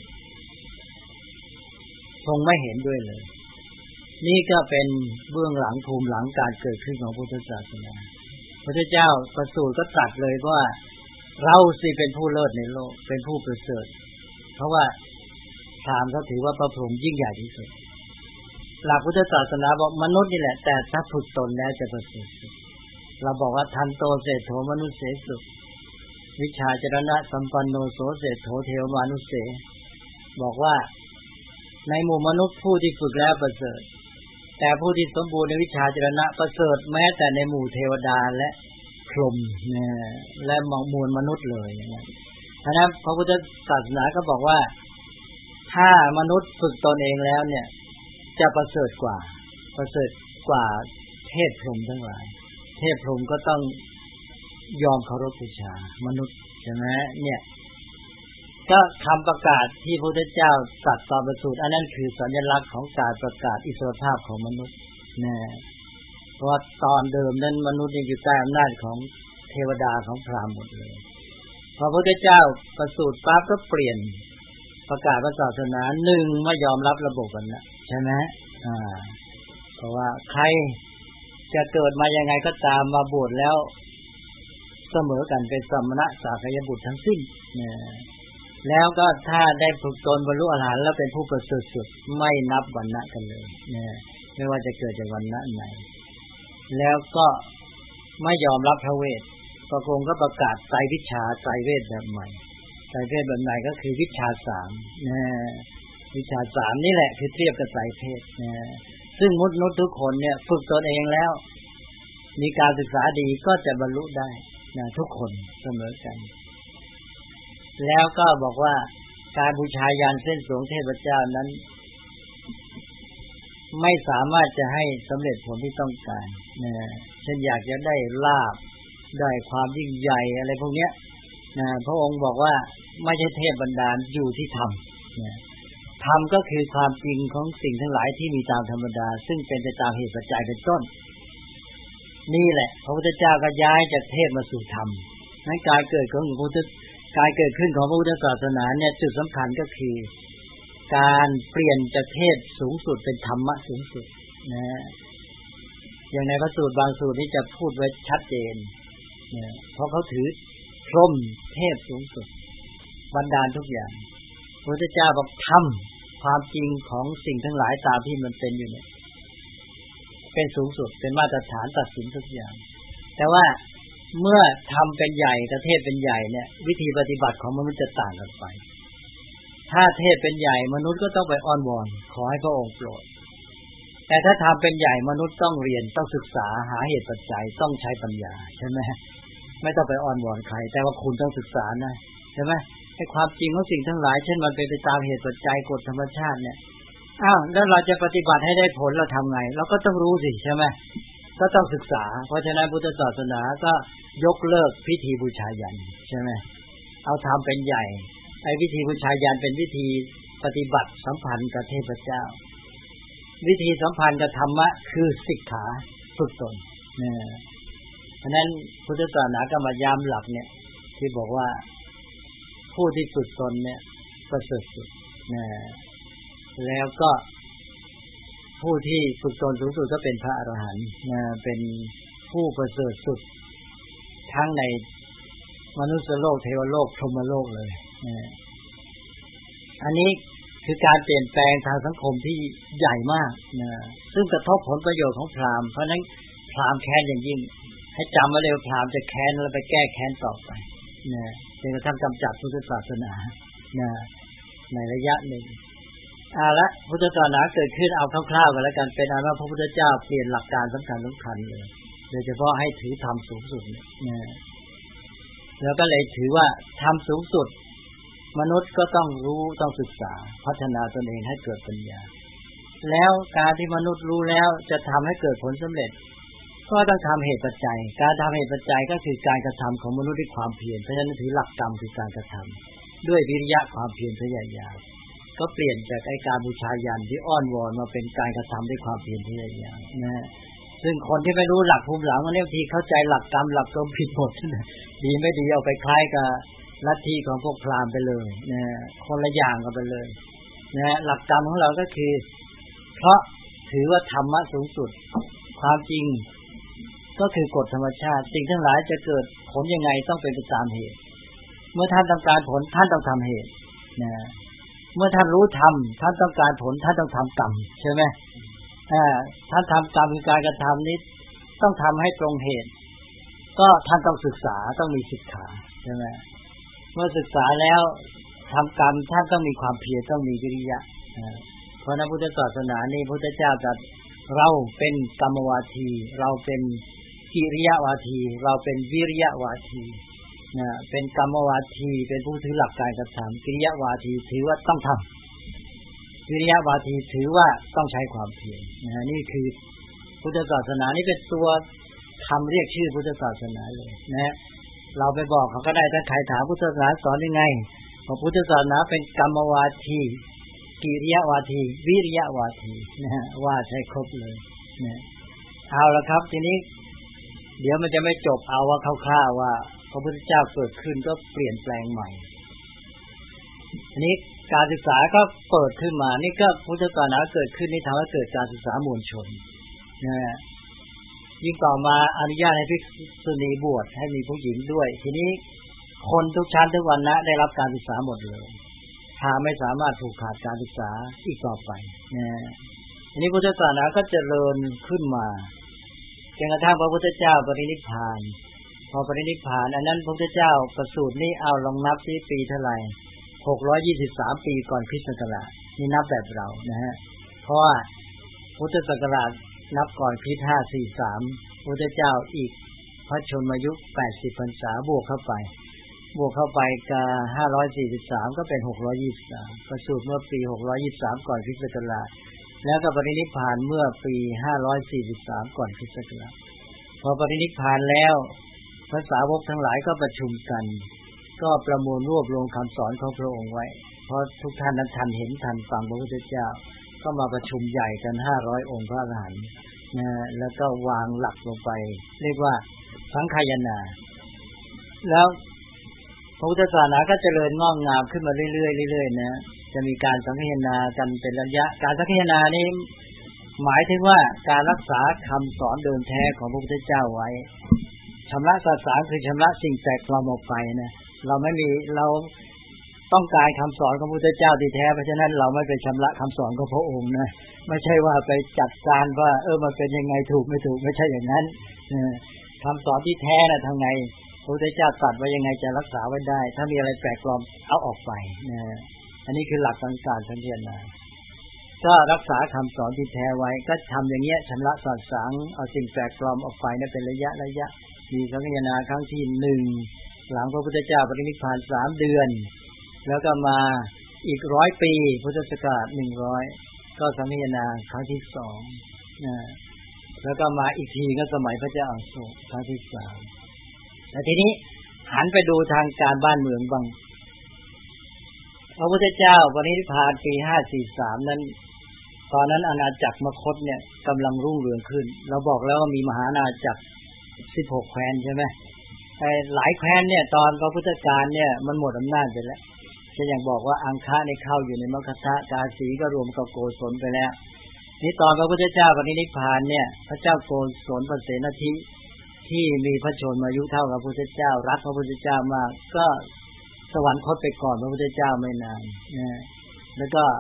ทรงไม่เห็นด้วยเลยนี่ก็เป็นเบื้องหลังภูมิหลังการเกิดขึ้นของพุทธศาสนาพระพุทธเจ้าประสูติก็ตรัสเลยว่าเราสิเป็นผู้เลิศในโลกเป็นผู้ประเสริฐเพราะว่าพราหมณ์เขาถือว่าพระพรหมยิ่งใหญ่ที่สุดหลักพุทธศาสนาบอกมนุษย์นี่แหละแต่ถ้าฝึกตนแล้วจะประเสริฐเราบอกว่าทันโตเศรษโธมนุษเสสุวิชาจรณะสัมปันโนโสเศรษโธเทวมนุษเสบอกว่าในหมู่มนุษย์ผู้ที่ฝึกแล้วประเสริฐแต่ผู้ที่สมบูรณ์ในวิชาจรณะประเสริฐแม้แต่ในหมู่เทวดาและพรหมเนี่ยและมวลมนุษย์เลยอย่างนั้นฉะนั้นพระพุทธศาสนาก็บอกว่าถ้ามนุษย์ฝึกตนเองแล้วเนี่ยจะประเสริฐกว่าประเสริฐกว่าเทพพรหมทั้งหลายเทพพรหมก็ต้องยอมเคารพบูชามนุษย์ใช่ไหมเนี่ยก็คำประกาศที่พระพุทธเจ้าตรัสตอนประสูติอันนั้นคือสัญลักษณ์ของการประกาศอิสรภาพของมนุษย์นะเพราะตอนเดิมนั้นมนุษย์ยังอยู่ใต้อำนาจของเทวดาของพราหมณ์หมดเลยพอพระพุทธเจ้าประสูติปั๊บก็เปลี่ยนประกาศศาสนาหนึ่งไม่ยอมรับระบบกันนะใช่ไหมอ่าเพราะว่าใครจะเกิดมายังไงก็ตามมาบวชแล้วเสมอกันเป็นสมณะสากยบุตรทั้งสิ้นนะแล้วก็ถ้าได้ฝึกตนบรรลุอรหันต์แล้วเป็นผู้ประเสริฐสุดไม่นับวรรณะกันเลยนะไม่ว่าจะเกิดจากวรรณะไหนแล้วก็ไม่ยอมรับพระเวทพระองค์ก็ประกาศไตรวิชาไตรเวทแบบใหม่ไตรเวทแบบใหม่ก็คือวิชาสามนะวิชาสามนี่แหละคือเทียบกับไตรเพศนะซึ่งมนุษย์ทุกคนเนี่ยฝึกตนเองแล้วมีการศึกษาดีก็จะบรรลุได้นะทุกคนเสมอกันแล้วก็บอกว่าการบูชายันเส้นสวงเทพเจ้านั้นไม่สามารถจะให้สำเร็จผลที่ต้องการนะเช่นอยากจะได้ลาภได้ความยิ่งใหญ่อะไรพวกเนี้ยนะพระองค์บอกว่าไม่ใช่เทพบันดาลอยู่ที่ธรรมนะธรรมก็คือความจริงของสิ่งทั้งหลายที่มีตามธรรมดาซึ่งเป็นไปตามเหตุปัจจัยเป็นต้นนี่แหละพระพุทธเจ้าก็ย้ายจากเทพมาสู่ธรรมนั้นการเกิดของพระพุทธการเกิดขึ้นของพระพุทธศาสนาเนี่ยจุดสำคัญก็คือการเปลี่ยนจากเทพสูงสุดเป็นธรรมะสูงสุดนะอย่างในพระสูตรบางสูตรนี่จะพูดไว้ชัดเจนนะเพราะเขาถือพรหมเทพสูงสุดบันดาลทุกอย่างพระพุทธเจ้าบอกทำความจริงของสิ่งทั้งหลายตามที่มันเป็นอยู่เนี่ยเป็นสูงสุดเป็นมาตรฐานตัดสินทุกอย่างแต่ว่าเมื่อทำเป็นใหญ่กับเทพเป็นใหญ่เนี่ยวิธีปฏิบัติของมนุษย์จะต่างกันไปถ้าเทพเป็นใหญ่มนุษย์ก็ต้องไปอ้อนวอนขอให้พระองค์โปรดแต่ถ้าทำเป็นใหญ่มนุษย์ต้องเรียนต้องศึกษาหาเหตุปัจจัยต้องใช้ปัญญาใช่ไหมไม่ต้องไปอ้อนวอนใครแต่ว่าคุณต้องศึกษานะใช่ไหมให้ความจริงของสิ่งทั้งหลายเช่นมันเป็นไปตามเหตุปัจจัยกฎธรรมชาติเนี่ยอ้าวแล้วเราจะปฏิบัติให้ได้ผลเราทำไงเราก็ต้องรู้สิใช่ไหมก็ต้องศึกษาเพราะฉะนั้นพุทธศาสนาก็ยกเลิกพิธีบูชายันใช่ไหมเอาทำเป็นใหญ่ไอ้พิธีบูชายันเป็นวิธีปฏิบัติสัมพันธ์กับเทพเจ้าวิธีสัมพันธ์กับธรรมะคือสิกขาฝึกตนนะเพราะนั้นพุทธศาสนาก็มาย้ำหลักเนี่ยที่บอกว่าผู้ที่ฝึกตนเนี่ยประเสริฐสุดนะแล้วก็ผู้ที่ฝึกตนสูงสุดก็เป็นพระอรหันต์นะเป็นผู้ประเสริฐสุดทั้งในมนุษย์โลกเทวโลกพรหมโลกเลยนะอันนี้คือการเปลี่ยนแปลงทางสังคมที่ใหญ่มากนะซึ่งกระทบผลประโยชน์ของพราหมณ์เพราะนั้นพราหมณ์แค้นอย่างยิ่งให้จำไว้เลยพราหมณ์จะแค้นแล้วไปแก้แค้นต่อไปนะจนกระทั่งกำจัดพุทธศาสนานะในระยะหนึ่งเอาละพุทธศาสนาเกิดขึ้นเอาคร่าวๆกันแล้วกันเป็นอันว่าพระพุทธเจ้าเปลี่ยนหลักการสำคัญสำคัญเลยโดยเฉพาะให้ถือธรรมสูงสุดนะแล้วก็เลยถือว่าธรรมสูงสุดมนุษย์ก็ต้องรู้ต้องศึกษาพัฒนาตนเองให้เกิดปัญญาแล้วการที่มนุษย์รู้แล้วจะทำให้เกิดผลสำเร็จก็ต้องทำเหตุปัจจัยการทำเหตุปัจจัยก็คือการกระทำของมนุษย์ด้วยความเพียรเพราะฉะนั้นถือหลักกรรมคือการกระทำด้วยวิริยะความเพียรพยายามก็เปลี่ยนจากไอ้การบูชายันที่อ้อนวอนมาเป็นการกระทำด้วยความเพียรพยายามนะซึ่งคนที่ไม่รู้หลักภูมิหลังมันบางทีเข้าใจหลักกรรมหลักกรรมผิดหมดดีไม่ดีเอาไปคล้ายกับลัทธิของพวกพราหมณ์ไปเลยนะคนละอย่างกันไปเลยนะหลักกรรมของเราก็คือเพราะถือว่าธรรมะสูงสุดความจริงก็คือกฎธรรมชาติสิ่งทั้งหลายจะเกิดผลยังไงต้องเป็นไปตามเหตุเมื่อท่านต้องการผลท่านต้องทำเหตุนะเมื่อท่านรู้ธรรมท่านต้องการผลท่านต้องทำกรรมใช่ไหมอ่าท่านทำกรรมคือการกระทำนี้ต้องทำให้ตรงเหตุก็ท่านต้องศึกษาต้องมีสิกขาใช่ไหมเมื่อศึกษาแล้วทำกรรมท่านต้องมีความเพียรต้องมีวิริยะเพราะในพุทธศาสนานี่พระพุทธเจ้าตรัสเราเป็นกรรมวาทีเราเป็นกิริยาวาทีเราเป็นวิริยะวาทีนะเป็นกรรมวาทีเป็นผู้ถือหลักการกระทำกิริยาวาทีถือว่าต้องทำวิริยะวาทีถือว่าต้องใช้ความเพียรนะนี่คือพุทธศาสนานี่เป็นตัวคำเรียกชื่อพุทธศาสนาเลยนะเราไปบอกเขาก็ได้ถ้าใครถามพุทธศาสนาสอนยังไงพระพุทธศาสนาเป็นกรรมวาทีกิริยาวาทีวิริยะวาทีนะฮะว่าใช้ครบเลยนะเอาละครับทีนี้เดี๋ยวมันจะไม่จบเอาว่าคร่าวๆว่าพระพุทธเจ้าเกิดขึ้นก็เปลี่ยนแปลงใหม่อันนี้การศึกษาก็เปิดขึ้นมานี่ก็พุทธศาสนาเกิดขึ้นนี่ทำให้เกิดการศึกษามวลชนนะยิ่งต่อมาอนุญาตให้ภิกษุณีบวชให้มีผู้หญิงด้วยทีนี้คนทุกชั้นทุกวรรณะได้รับการศึกษาหมดเลยพาไม่สามารถผูกขาดการศึกษาอีกต่อไปนะอันนี้พุทธศาสนาก็เจริญขึ้นมาจนกระทั่งพระพุทธเจ้าปรินิพพานพอปรินิพพานอันนั้นพระพุทธเจ้าประสูตินี่เอาลองนับที่ปีเท่าไหร่หกร้อยยี่สิบสามปีก่อนคริสต์ศักราชนี่นับแบบเรานะฮะเพราะว่าพุทธศักราชนับก่อนคริสต์ห้าสี่สามพระพุทธเจ้าอีกพระชนมายุแปดสิบพรรษาบวกเข้าไปบวกเข้าไปกับห้าร้อยสี่สิบสามก็เป็นหกร้อยยี่สิบสามประสูติเมื่อปีหกร้อยยี่สิบสามก่อนคริสต์ศักราชแล้วก็ปรินิพพานเมื่อปีห้าร้อยสี่สิบสามก่อนคริสต์ศักราชพอปรินิพพานแล้วพระสาวกทั้งหลายก็ประชุมกันก็ประมวลรวบรวมคำสอนของพระองค์ไว้เพราะทุกท่านนั้นทันเห็นทันฟังพระพุทธเจ้าก็มาประชุมใหญ่กันห้าร้อยองค์พระอรหันต์นะแล้วก็วางหลักลงไปเรียกว่าสังฆายนาแล้วพระพุทธศาสนาก็เจริญงอกงามขึ้นมาเรื่อยๆเรื่อยๆนะจะมีการสังฆายนากันเป็นระยะการสังฆายนานี้หมายถึงว่าการรักษาคำสอนเดิมแท้ของพระพุทธเจ้าไว้ชำระศาสนาคือชำระสิ่งแปลกปลอมออกไปนะเราไม่มีเราต้องการคำสอนของพระพุทธเจ้าที่แท้เพราะฉะนั้นเราไม่ไปชำระคำสอนของพระองค์นะไม่ใช่ว่าไปจัดการว่าเออมันเป็นยังไงถูกไม่ถูกไม่ใช่อย่างนั้นคำสอนที่แท้น่ะทางไงพระพุทธเจ้าตรัสไว้ยังไงจะรักษาไว้ได้ถ้ามีอะไรแปลกปลอมเอาออกไปนะอันนี้คือหลักของการสังฆายนาก็รักษาคำสอนที่แท้ไว้ก็ทำอย่างเงี้ยชำระสัตว์สังเอาสิ่งแปลกปลอมออกไปนั่นเป็นระยะระยะมีสังฆายนาครั้งที่หนึ่งหลังพระพุทธเจ้าปรินิพพานสามเดือนแล้วก็มาอีกร้อยปีพุทธศักราชหนึ่งร้อยก็สังฆายนาครั้งที่สองนะแล้วก็มาอีกทีก็สมัยพระเจ้าอาโศกครั้งที่สามแต่ทีนี้หันไปดูทางการบ้านเมืองบ้างพระพุทธเจ้าปรินิพพานปีห้าสี่สามนั้นตอนนั้นอาณาจักรมคธเนี่ยกำลังรุ่งเรืองขึ้นเราบอกแล้วว่ามีมหาอาณาจักรสิบหกแคว้นใช่ไหมแต่หลายแคว้นเนี่ยตอนพระพุทธกาลเนี่ยมันหมดอำนาจไปแล้วเช่นอย่างบอกว่าอังคะในเข้าอยู่ในมคธกาสีก็รวมกับโกศลไปแล้วนี่ตอนพระพุทธเจ้าปรินิพพานเนี่ยพระเจ้าโกศลพระเสนทิที่มีพระชนมายุเท่ากับพระพุทธเจ้ารักพระพุทธเจ้ามากก็สวรรคตไปก่อนพระพุทธเจ้าไม่นานนะแล้วก็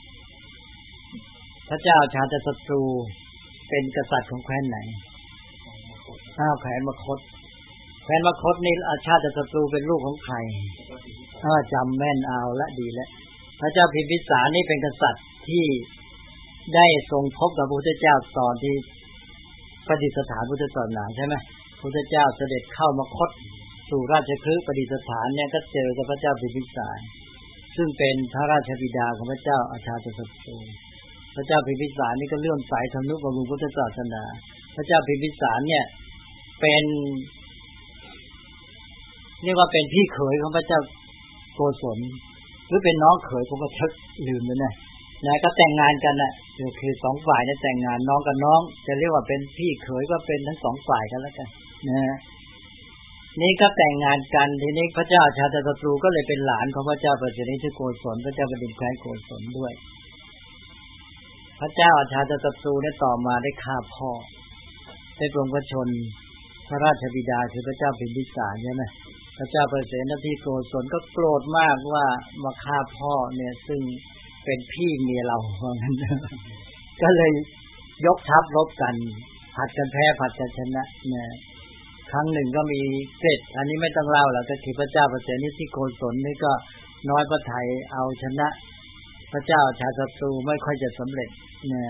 พระเจ้าชาติศัตรูเป็นกษัตริย์ของแคว้นไหนอ้าวแคว้นมคธแคว้นมคธนี่ชาติศัตรูเป็นลูกของใครอ้าวจำแม่นเอาละดีแล้วพระเจ้าพิมพิสารนี่เป็นกษัตริย์ที่ได้ทรงพบกับพระพุทธเจ้าตอนที่ประดิษฐานพุทธศาสนาใช่ไหมพระพุทธเจ้าเสด็จเข้ามคธสู่ราชคฤห์ประดิษฐานเนี่ยก็เจอกับพระเจ้าพิมพิสารซึ่งเป็นพระราชบิดาของพระเจ้าอาชาติศัตรูพระเจ้าพิมพิสารนี่ก็เลื่อมใสทำนุบำรุงพุทธศาสนาพระเจ้าพิมพิสารเนี่ยเป็นเรียกว่าเป็นพี่เขยของพระเจ้าโกศลหรือเป็นน้องเขยผมก็ชักลืมแล้วนะนะก็แต่งงานกันน่ะคือคือสองฝ่ายเนี่ยแต่งงานน้องกับน้องจะเรียกว่าเป็นพี่เขยก็เป็นทั้งสองฝ่ายกันแล้วกันนะนี่ก็แต่งงานกันทีนี้พระเจ้าชาติศัตรูก็เลยเป็นหลานของพระเจ้าปเสนทิโกศลพระเจ้าแผ่นดินแคว้นโกศลด้วยพระเจ้าชาติศัตรูเนี่ยต่อมาได้ฆ่าพ่อได้ปรงพระชนพระราชบิดาคือพระเจ้าพิมพิสารใช่ไหมพระเจ้าปเสนทิโกศลก็โกรธมากว่ามาฆ่าพ่อเนี่ยซึ่งเป็นพี่เมียเราเพราะงั้นก็เลยยกทัพรบกันผัดกันแพ้ผัดกันชนะเนี่ยครั้งหนึ่งก็มีเกร็ดอันนี้ไม่ต้องเล่าแล้วก็คือพระเจ้าปเสนทิโกศลนี่ก็น้อยพระทัยเอาชนะพระเจ้าชาติศัตรูไม่ค่อยจะสำเร็จเนี่ย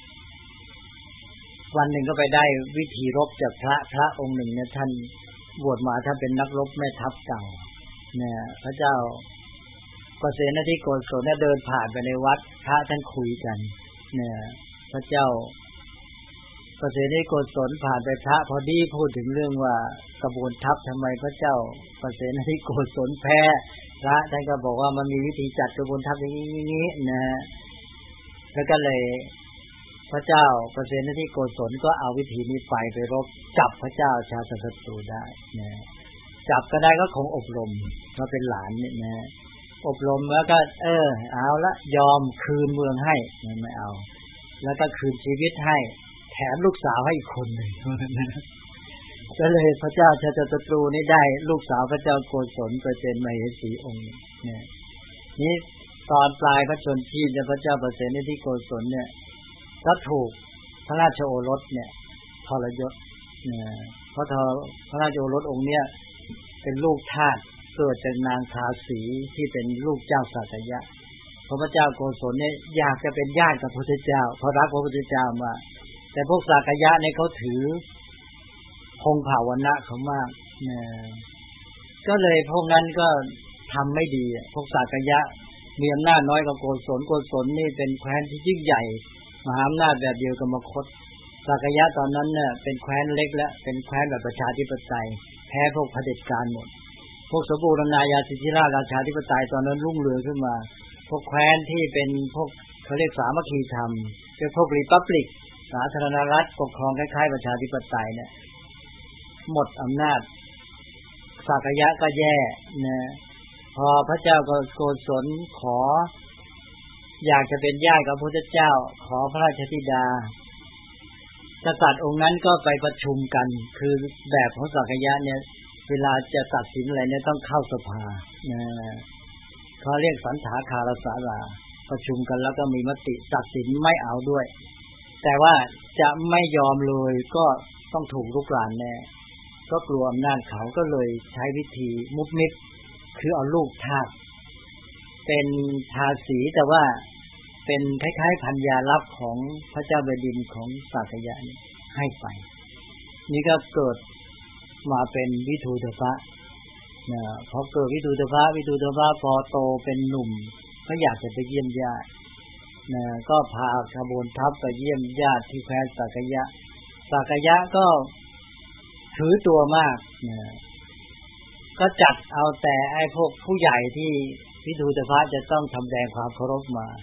วันหนึ่งก็ไปได้วิธีรบจากพระพระองค์หนึ่งเนี่ยท่านบวชมาท่านเป็นนักรบแม่ทัพเก่าเนี่ยพระเจ้าปเสนทิโกศลเนี่ยเดินผ่านไปในวัดพระท่านคุยกันเนี่ยพระเจ้าปเสนทิโกศลผ่านไปพระพอดีพูดถึงเรื่องว่ากระบวนทัพทำไมพระเจ้าปเสนทิโกศลแพ้พระท่านก็บอกว่ามันมีวิธีจัดกระบวนทัพอย่างนี้นะแล้วก็เลยพระเจ้าปเสนทิโกศลก็เอาวิธีนี้ไปไปรบจับพระเจ้าชาติศัตรูได้นะจับก็ได้ก็คงอบรมเพราะเป็นหลานเนี่ยนะอบรมแล้วก็เออเอาละยอมคืนเมืองให้ไม่เอาแล้วก็คืนชีวิตให้แถมลูกสาวให้อีกคนหนึ่งก็เลยพระเจ้าชาติศัตรูนี่ได้ลูกสาวพระเจ้าโกศลไปเป็นมเหสีองค์เนี่ยนี่ตอนปลายพระชนชีพเนี่ยพระเจ้าปเสนทิโกศลเนี่ยก็ถูกพระราชโอรสเนี่ยทรยศเนี่ยเพราะพระราชโอรสองค์เนี่ยเป็นลูกทาสเกิดจากนางทาสีที่เป็นลูกเจ้าสากยะพระเจ้าโกศลเนี่ยอยากจะเป็นญาติกับพระพุทธเจ้าเพราะรักพระพุทธเจ้ามากแต่พวกสากยะเนี่ยเขาถือพงภาวนะเขามากเนี่ยก็เลยพวกนั้นก็ทำไม่ดีพวกสากยะมีอำนาจน้อยกว่าโกศลโกศลนี่เป็นแคว้นที่ยิ่งใหญ่มหาอำนาจแบบเดียวกับมคธสากยะตอนนั้นเนี่ยเป็นแคว้นเล็กแล้วเป็นแคว้นแบบประชาธิปไตยแพ้พวกเผด็จการหมดพวกสมบูรณาญาสิทธิราชราชาธิปไตยตอนนั้นรุ่งเรืองขึ้นมาพวกแคว้นที่เป็นพวกเขาเรียกสามัคคีธรรมเป็นพวกรีพับลิกสาธารณรัฐปกครองคล้ายๆประชาธิปไตยเนี่ยหมดอำนาจสากยะก็แย่นะพอพระเจ้าโกศลขออยากจะเป็นญาติกับพระพุทธเจ้าขอพระราชธิดากษัตริย์องค์นั้นก็ไปประชุมกันคือแบบของสากยะเนี่ยเวลาจะตัดสินอะไรเนี่ยต้องเข้าสภานะเขาเรียกสันถาคารศาลาประชุมกันแล้วก็มีมติตัดสินไม่เอาด้วยแต่ว่าจะไม่ยอมเลยก็ต้องถูกลุกรานแน่ก็กลัวอำนาจเขาก็เลยใช้วิธีมุบมิบคือเอาลูกทาสเป็นทาสีแต่ว่าเป็นคล้ายๆพันยาลับของพระเจ้าแผ่นดินของสากยะให้ไปนี่ก็เกิดมาเป็นวิทูตภะนะพอเกิดวิทูตภะวิทูตภะพอโตเป็นหนุ่มก็อยากจะไปเยี่ยมญาตินะก็พาขบวนทัพไปเยี่ยมญาติที่แคว้นสากยะสากยะก็ถือตัวมากนะก็จัดเอาแต่ไอ้พวกผู้ใหญ่ที่วิทูตภะจะต้องทำแสดงความเคารพมาพ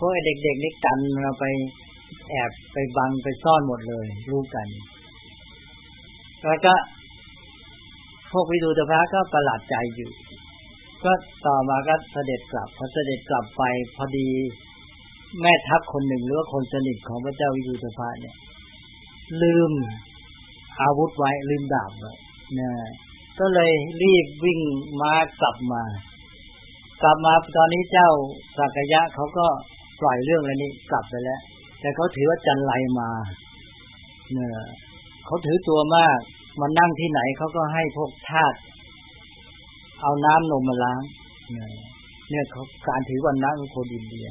พวกไอ้เด็กๆนี่กันเราไปแอบไปบังไปซ่อนหมดเลยรู้กันแล้วก็พวกวิดูตพระก็ประหลาดใจอยู่ก็ต่อมาก็เสด็จกลับพอเสด็จกลับไปพอดีแม่ทัพคนหนึ่งหรือว่าคนสนิทของพระเจ้าวิดูตพระเนี่ยลืมอาวุธไว้ลืมดาบไว้นะก็เลยรีบวิ่งมากลับมากลับมาตอนนี้เจ้าสักยะเขาก็ปล่อยเรื่องอะไรนี้กลับไปแล้วแต่เขาถือว่าจันไรมาเนี่ยเขาถือตัวมากมานั่งที่ไหนเขาก็ให้พวกทาสเอาน้ำนมมาล้างเนี่ยเขาการถือวันนะของคนอินเดีย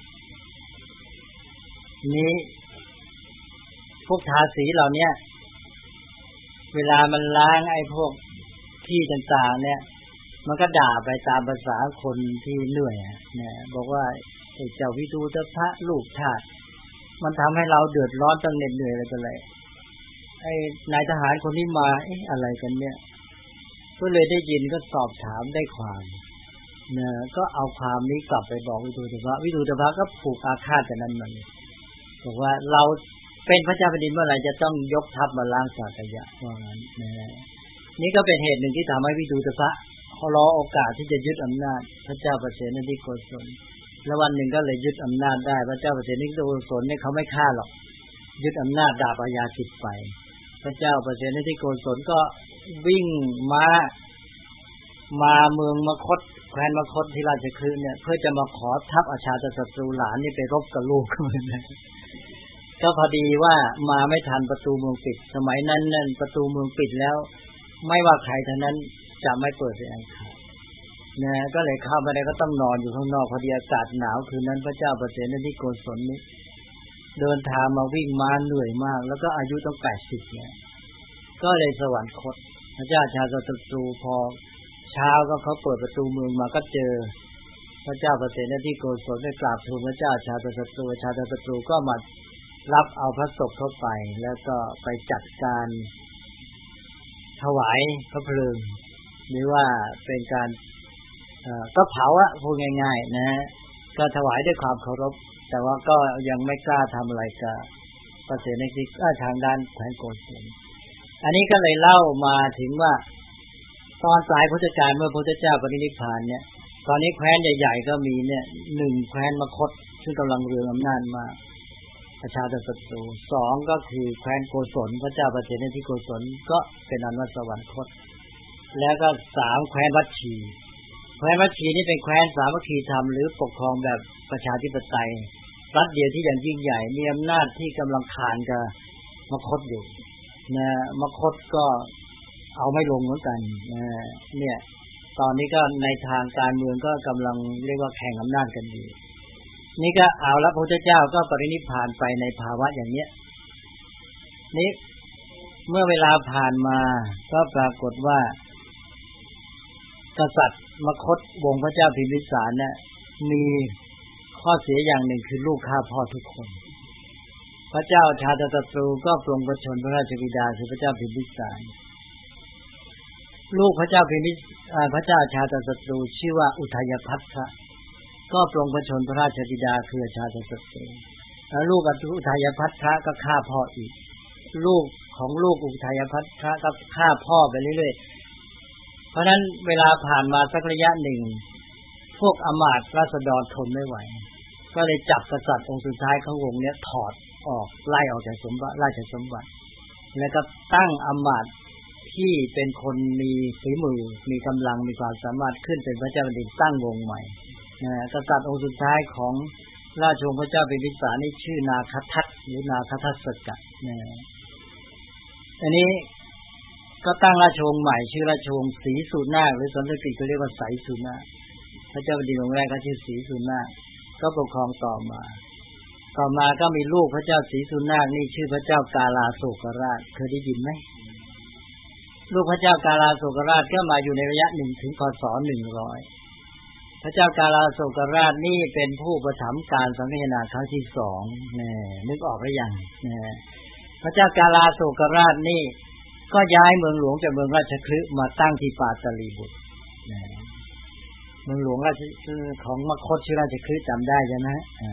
นี้พวกทาสีเหล่านี้เวลามันล้างไอ้พวกขี้ต่างๆเนี่ยมันก็ด่าไปตามภาษาคนที่เหนื่อยเนี่ยบอกว่าไอ้เจ้าวิดูตพระลูกทาสมันทำให้เราเดือดร้อนตั้งเหน็ดเหนื่อยอะไรกันเลยไอ้นายทหารคนนี้มาเอ๊ะอะไรกันเนี่ยก็เลยได้ยินก็สอบถามได้ความเนี่ยก็เอาความนี้กลับไปบอกวิดูตพระวิดูตพระก็ผูกอาฆาตจากนั้นมาเลยบอกว่าเราเป็นพระเจ้าแผ่นดินเมื่อไหร่จะต้องยกทัพมาล้างสากยะว่างั้นนะนี่ก็เป็นเหตุหนึ่งที่ทำให้วิดูตพระเขารอโอกาสที่จะยึดอำนาจพระเจ้าประเสนทิโกศลแล้ววันหนึ่งก็เลยยึดอำนาจได้พระเจ้าประเสนทิโกศลเนี่ยเขาไม่ฆ่าหรอกยึดอำนาจดาบอาญาสิทธิ์ไปพระเจ้าประเสนทิโกศลก็วิ่งมามาเมืองมคธแคว้นมคธที่ราชคฤห์เนี่ยเพื่อจะมาขอทัพอาชาติศัตรูหลานนี่ไปรบกับลูกเขาเลยก็พอดีว่ามาไม่ทันประตูเมืองปิดสมัยนั้นนั่นประตูเมืองปิดแล้วไม่ว่าใครเท่านั้นจะไม่เปิดเป็นอันขาดนะก็เลยเข้ามาได้ก็ต้องนอนอยู่ข้างนอกพอดีอากาศหนาวคืนนั้นพระเจ้าประเสนทิโกศลนี้เดินทางมาวิ่งมาเหนื่อยมากแล้วก็อายุต้องแปดสิบเนี่ยก็เลยสวรรคตพระเจ้าชาติศัตรูพอเช้าก็เขาเปิดประตูเมืองมาก็เจอพระเจ้าประเสนทิโกศลได้กราบทูลพระเจ้าชาติศัตรูชาติศัตรูก็มารับเอาพระศพเข้าไปแล้วก็ไปจัดการถวายพระเพลิงหรือว่าเป็นการเอ่อก็เผาอะพูดง่ายๆนะก็ถวายด้วยความเคารพแต่ว่าก็ยังไม่กล้าทำอะไรกับพระเสนทิโกศลทางด้านแคว้นโกศลอันนี้ก็เลยเล่ามาถึงว่าตอนสายพุทธกาลเมื่อพระพุทธเจ้าปรินิพพานเนี่ยตอนนี้แคว้นใหญ่ๆก็มีเนี่ยหนึ่งแคว้นมคธซึ่งกำลังเรืองอำนาจมาประชาธิปไตยสองก็คือแคว้นโกศลพระเจ้าประเสนทิโกศลก็เป็นอันว่าสวรรคตแล้วก็สามแคว้นวัชชีแคว้นวัชชีนี่เป็นแคว้นสามัคคีธรรมหรือปกครองแบบประชาธิปไตยรัฐเดียวที่อย่างยิ่งใหญ่มีอำนาจที่กำลังขานกับมคธอยู่นะมคธก็เอาไม่ลงเหมือนกันเนี่ยตอนนี้ก็ในทางการเมืองก็กำลังเรียกว่าแข่งอำนาจกันอยู่นี่ก็เอาละพระพุทธเจ้าก็ปรินิพพานไปในภาวะอย่างเนี้ยนี่เมื่อเวลาผ่านมาก็ปรากฏว่ากษัตริย์มคธวงศ์พระเจ้าพิมพิสารเนี่ยมีข้อเสียอย่างหนึ่งคือลูกฆ่าพ่อทุกคนพระเจ้าชาติศัตรูก็ปรงพระชนพระราชบิดาคือพระเจ้าพิมพิสารลูกพระเจ้าพิมพิพระเจ้าชาติศัตรูชื่อว่าอุทัยภัททะก็ปรงพระชนพระราชบิดาคือชาติศัตรูแล้วลูกอุทัยภัททะก็ฆ่าพ่ออีกลูกของลูกอุทัยภัททะก็ฆ่าพ่อไปเรื่อยๆเพราะนั้นเวลาผ่านมาสักระยะหนึ่งพวกอมาตย์ราษฎรทนไม่ไหวก็เลยจับกษัตริย์องค์สุดท้ายของวงเนี้ยถอดออกไล่ออกจากสมบัติราชสมบัติแล้วก็ตั้งอมาตย์ที่เป็นคนมีฝีมือมีกำลังมีความสามารถขึ้นเป็นพระเจ้าแผ่นดินตั้งวงใหม่นะกษัตริย์องค์สุดท้ายของราชวงศ์พระเจ้าพิมพิสารนี่ชื่อนาคทัตหรือนาคทัสสกะนะอันนี้ก็ตั้งราชวงศ์ใหม่ชื่อราชวงศ์ศรีสุนาถหรือสันสกฤตเขาเรียกว่าไสสุนาถพระเจ้าแผ่นดินองค์แรกก็ชื่อศรีสุนาถก็ปกครองต่อมาต่อมาก็มีลูกพระเจ้าศรีสุนาถนี่ชื่อพระเจ้ากาลาโศกราชเคยได้ยินไหมลูกพระเจ้ากาลาโศกราชก็มาอยู่ในระยะหนึ่งถึงพศหนึ่งร้อยพระเจ้ากาลาโศกราชนี่เป็นผู้ประทับการสังฆนาครั้งที่สองนี่นึกออกหรือยังนี่พระเจ้ากาลาโศกราชนี่ก็ย้ายเมืองหลวงจากเมืองราชคฤห์มาตั้งที่ปาตลีบุตรนี่เมืองหลวงราชของมคธชื่อราชคฤห์จำได้ใช่ไหมอ่า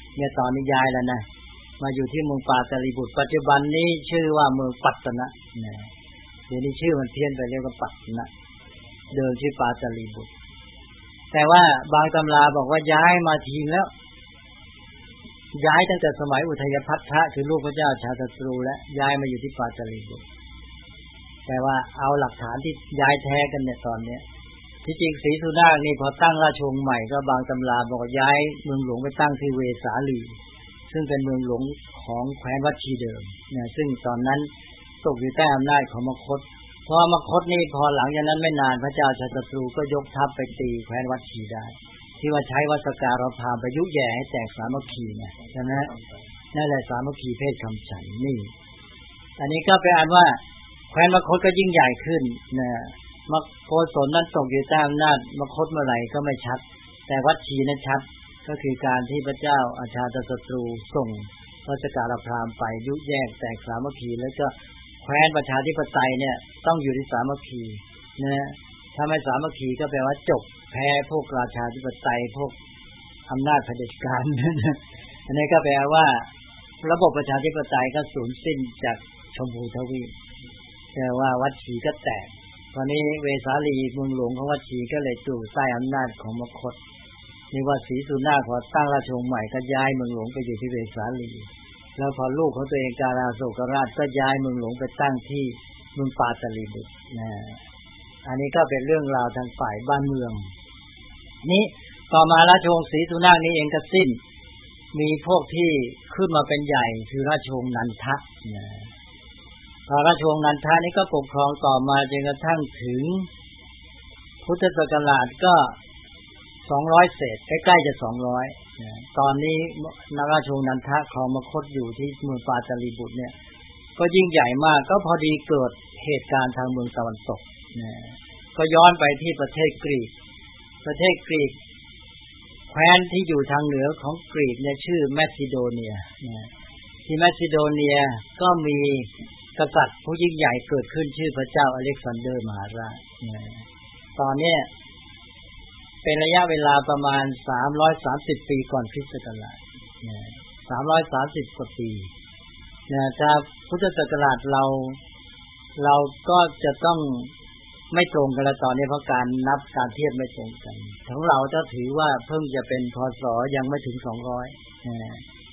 เนี่ยตอนนี้ย้ายแล้วนะมาอยู่ที่เมืองปาตลีบุตรปัจจุบันนี้ชื่อว่าเมืองปัตตนะนะเดี๋ยวนี้ชื่อมันเพี้ยนไปเรียกว่าปัตตนะเดิมชื่อปาตลีบุตรแต่ว่าบางตำราบอกว่าย้ายมาทีแล้วย้ายตั้งแต่สมัยอุทยพัทธะคือลูกพระเจ้าชาตตรูแล้วย้ายมาอยู่ที่ปาตลีบุตรแต่ว่าเอาหลักฐานที่ย้ายแท้กันเนี่ยตอนเนี้ยที่จริงศรีสุนาคนี่พอตั้งราชวงศ์ใหม่ก็บางตำราบอกย้ายเมืองหลวงไปตั้งที่เวสาลีซึ่งเป็นเมืองหลวงของแคว้นวัชีเดิมเนี่ยซึ่งตอนนั้นตกอยู่ใต้อำนาจของมคธพอมคธนี่พอหลังจากนั้นไม่นานพระเจ้าชาตตรูก็ยกทัพไปตีแคว้นวัชีได้ที่ว่าใช้วัสการพามไปยุแย่ให้แตกสามัคคีไงใช่ไหมนั่นแหละสามัคคีเพศคำฉันนี่อันนี้ก็เป็นอันว่าแคว้นมคธก็ยิ่งใหญ่ขึ้นนะมโกศลนั้นตกอยู่ใต้อำนาจมคธเมื่อไหร่ก็ไม่ชัดแต่วัชีนั้นชัดก็คือการที่พระเจ้าอาชาตศัตรูส่งวัสการพราหมณ์ไปยุแยกแตกสามัคคีแล้วก็แคว้นประชาธิปไตยเนี่ยต้องอยู่ที่สามัคคีนะถ้าไม่สามัคคีก็แปลว่าจบแพ้พวกราชาธิปไตยพวกอำนาจเผด็จการอันนี้ก็แปลว่าระบบประชาธิปไตยก็สูญสิ้นจากชมพูทวีปแต่ว่าวัชีก็แตกตอนนี้เวสาลีเมืองหลวงของวัชีก็เลยอยู่ใต้อำนาจของมคธนี่ว่าศรีสุนาคพอตั้งราชวงศ์ใหม่ก็ย้ายเมืองหลวงไปอยู่ที่เวสาลีแล้วพอลูกของตัวเองกาลาโศกราชก็ย้ายเมืองหลวงไปตั้งที่เมืองปาตลีบุตรนะอันนี้ก็เป็นเรื่องราวทางฝ่ายบ้านเมืองนี้ต่อมาราชวงศ์ศรีสุนาคนี้เองก็สิ้นมีพวกที่ขึ้นมาเป็นใหญ่คือราชวงศ์นันทะนะพอราชวงศ์นันทะนี้ก็ปกครองต่อมาจนกระทั่งถึงพุทธศักราชก็สองร้อยเศษใกล้ๆจะสองร้อยนะตอนนี้นราชวงศ์นันทะครองมคธอยู่ที่เมืองปาตลีบุตรเนี่ยก็ยิ่งใหญ่มากก็พอดีเกิดเหตุการณ์ทางเมืองตะวันตกนะก็ย้อนไปที่ประเทศกรีกประเทศกรีกแคว้นที่อยู่ทางเหนือของกรีกเนี่ยชื่อแมซิโดเนียนะที่แมซิโดเนียก็มีกษัตริย์ผู้ยิ่งใหญ่เกิดขึ้นชื่อพระเจ้าอเล็กซานเดอร์มหาราชนะตอนนี้เป็นระยะเวลาประมาณสามร้อยสามสิบปีก่อนคริสต์ศักราชนะสามร้อยสามสิบกว่าปีนะถ้าพุทธศักราชเราเราก็จะต้องไม่ตรงกันแล้วตอนนี้เพราะการนับการเทียบไม่ตรงกันของเราจะถือว่าเพิ่งจะเป็นพศยังไม่ถึงสองร้อยนะ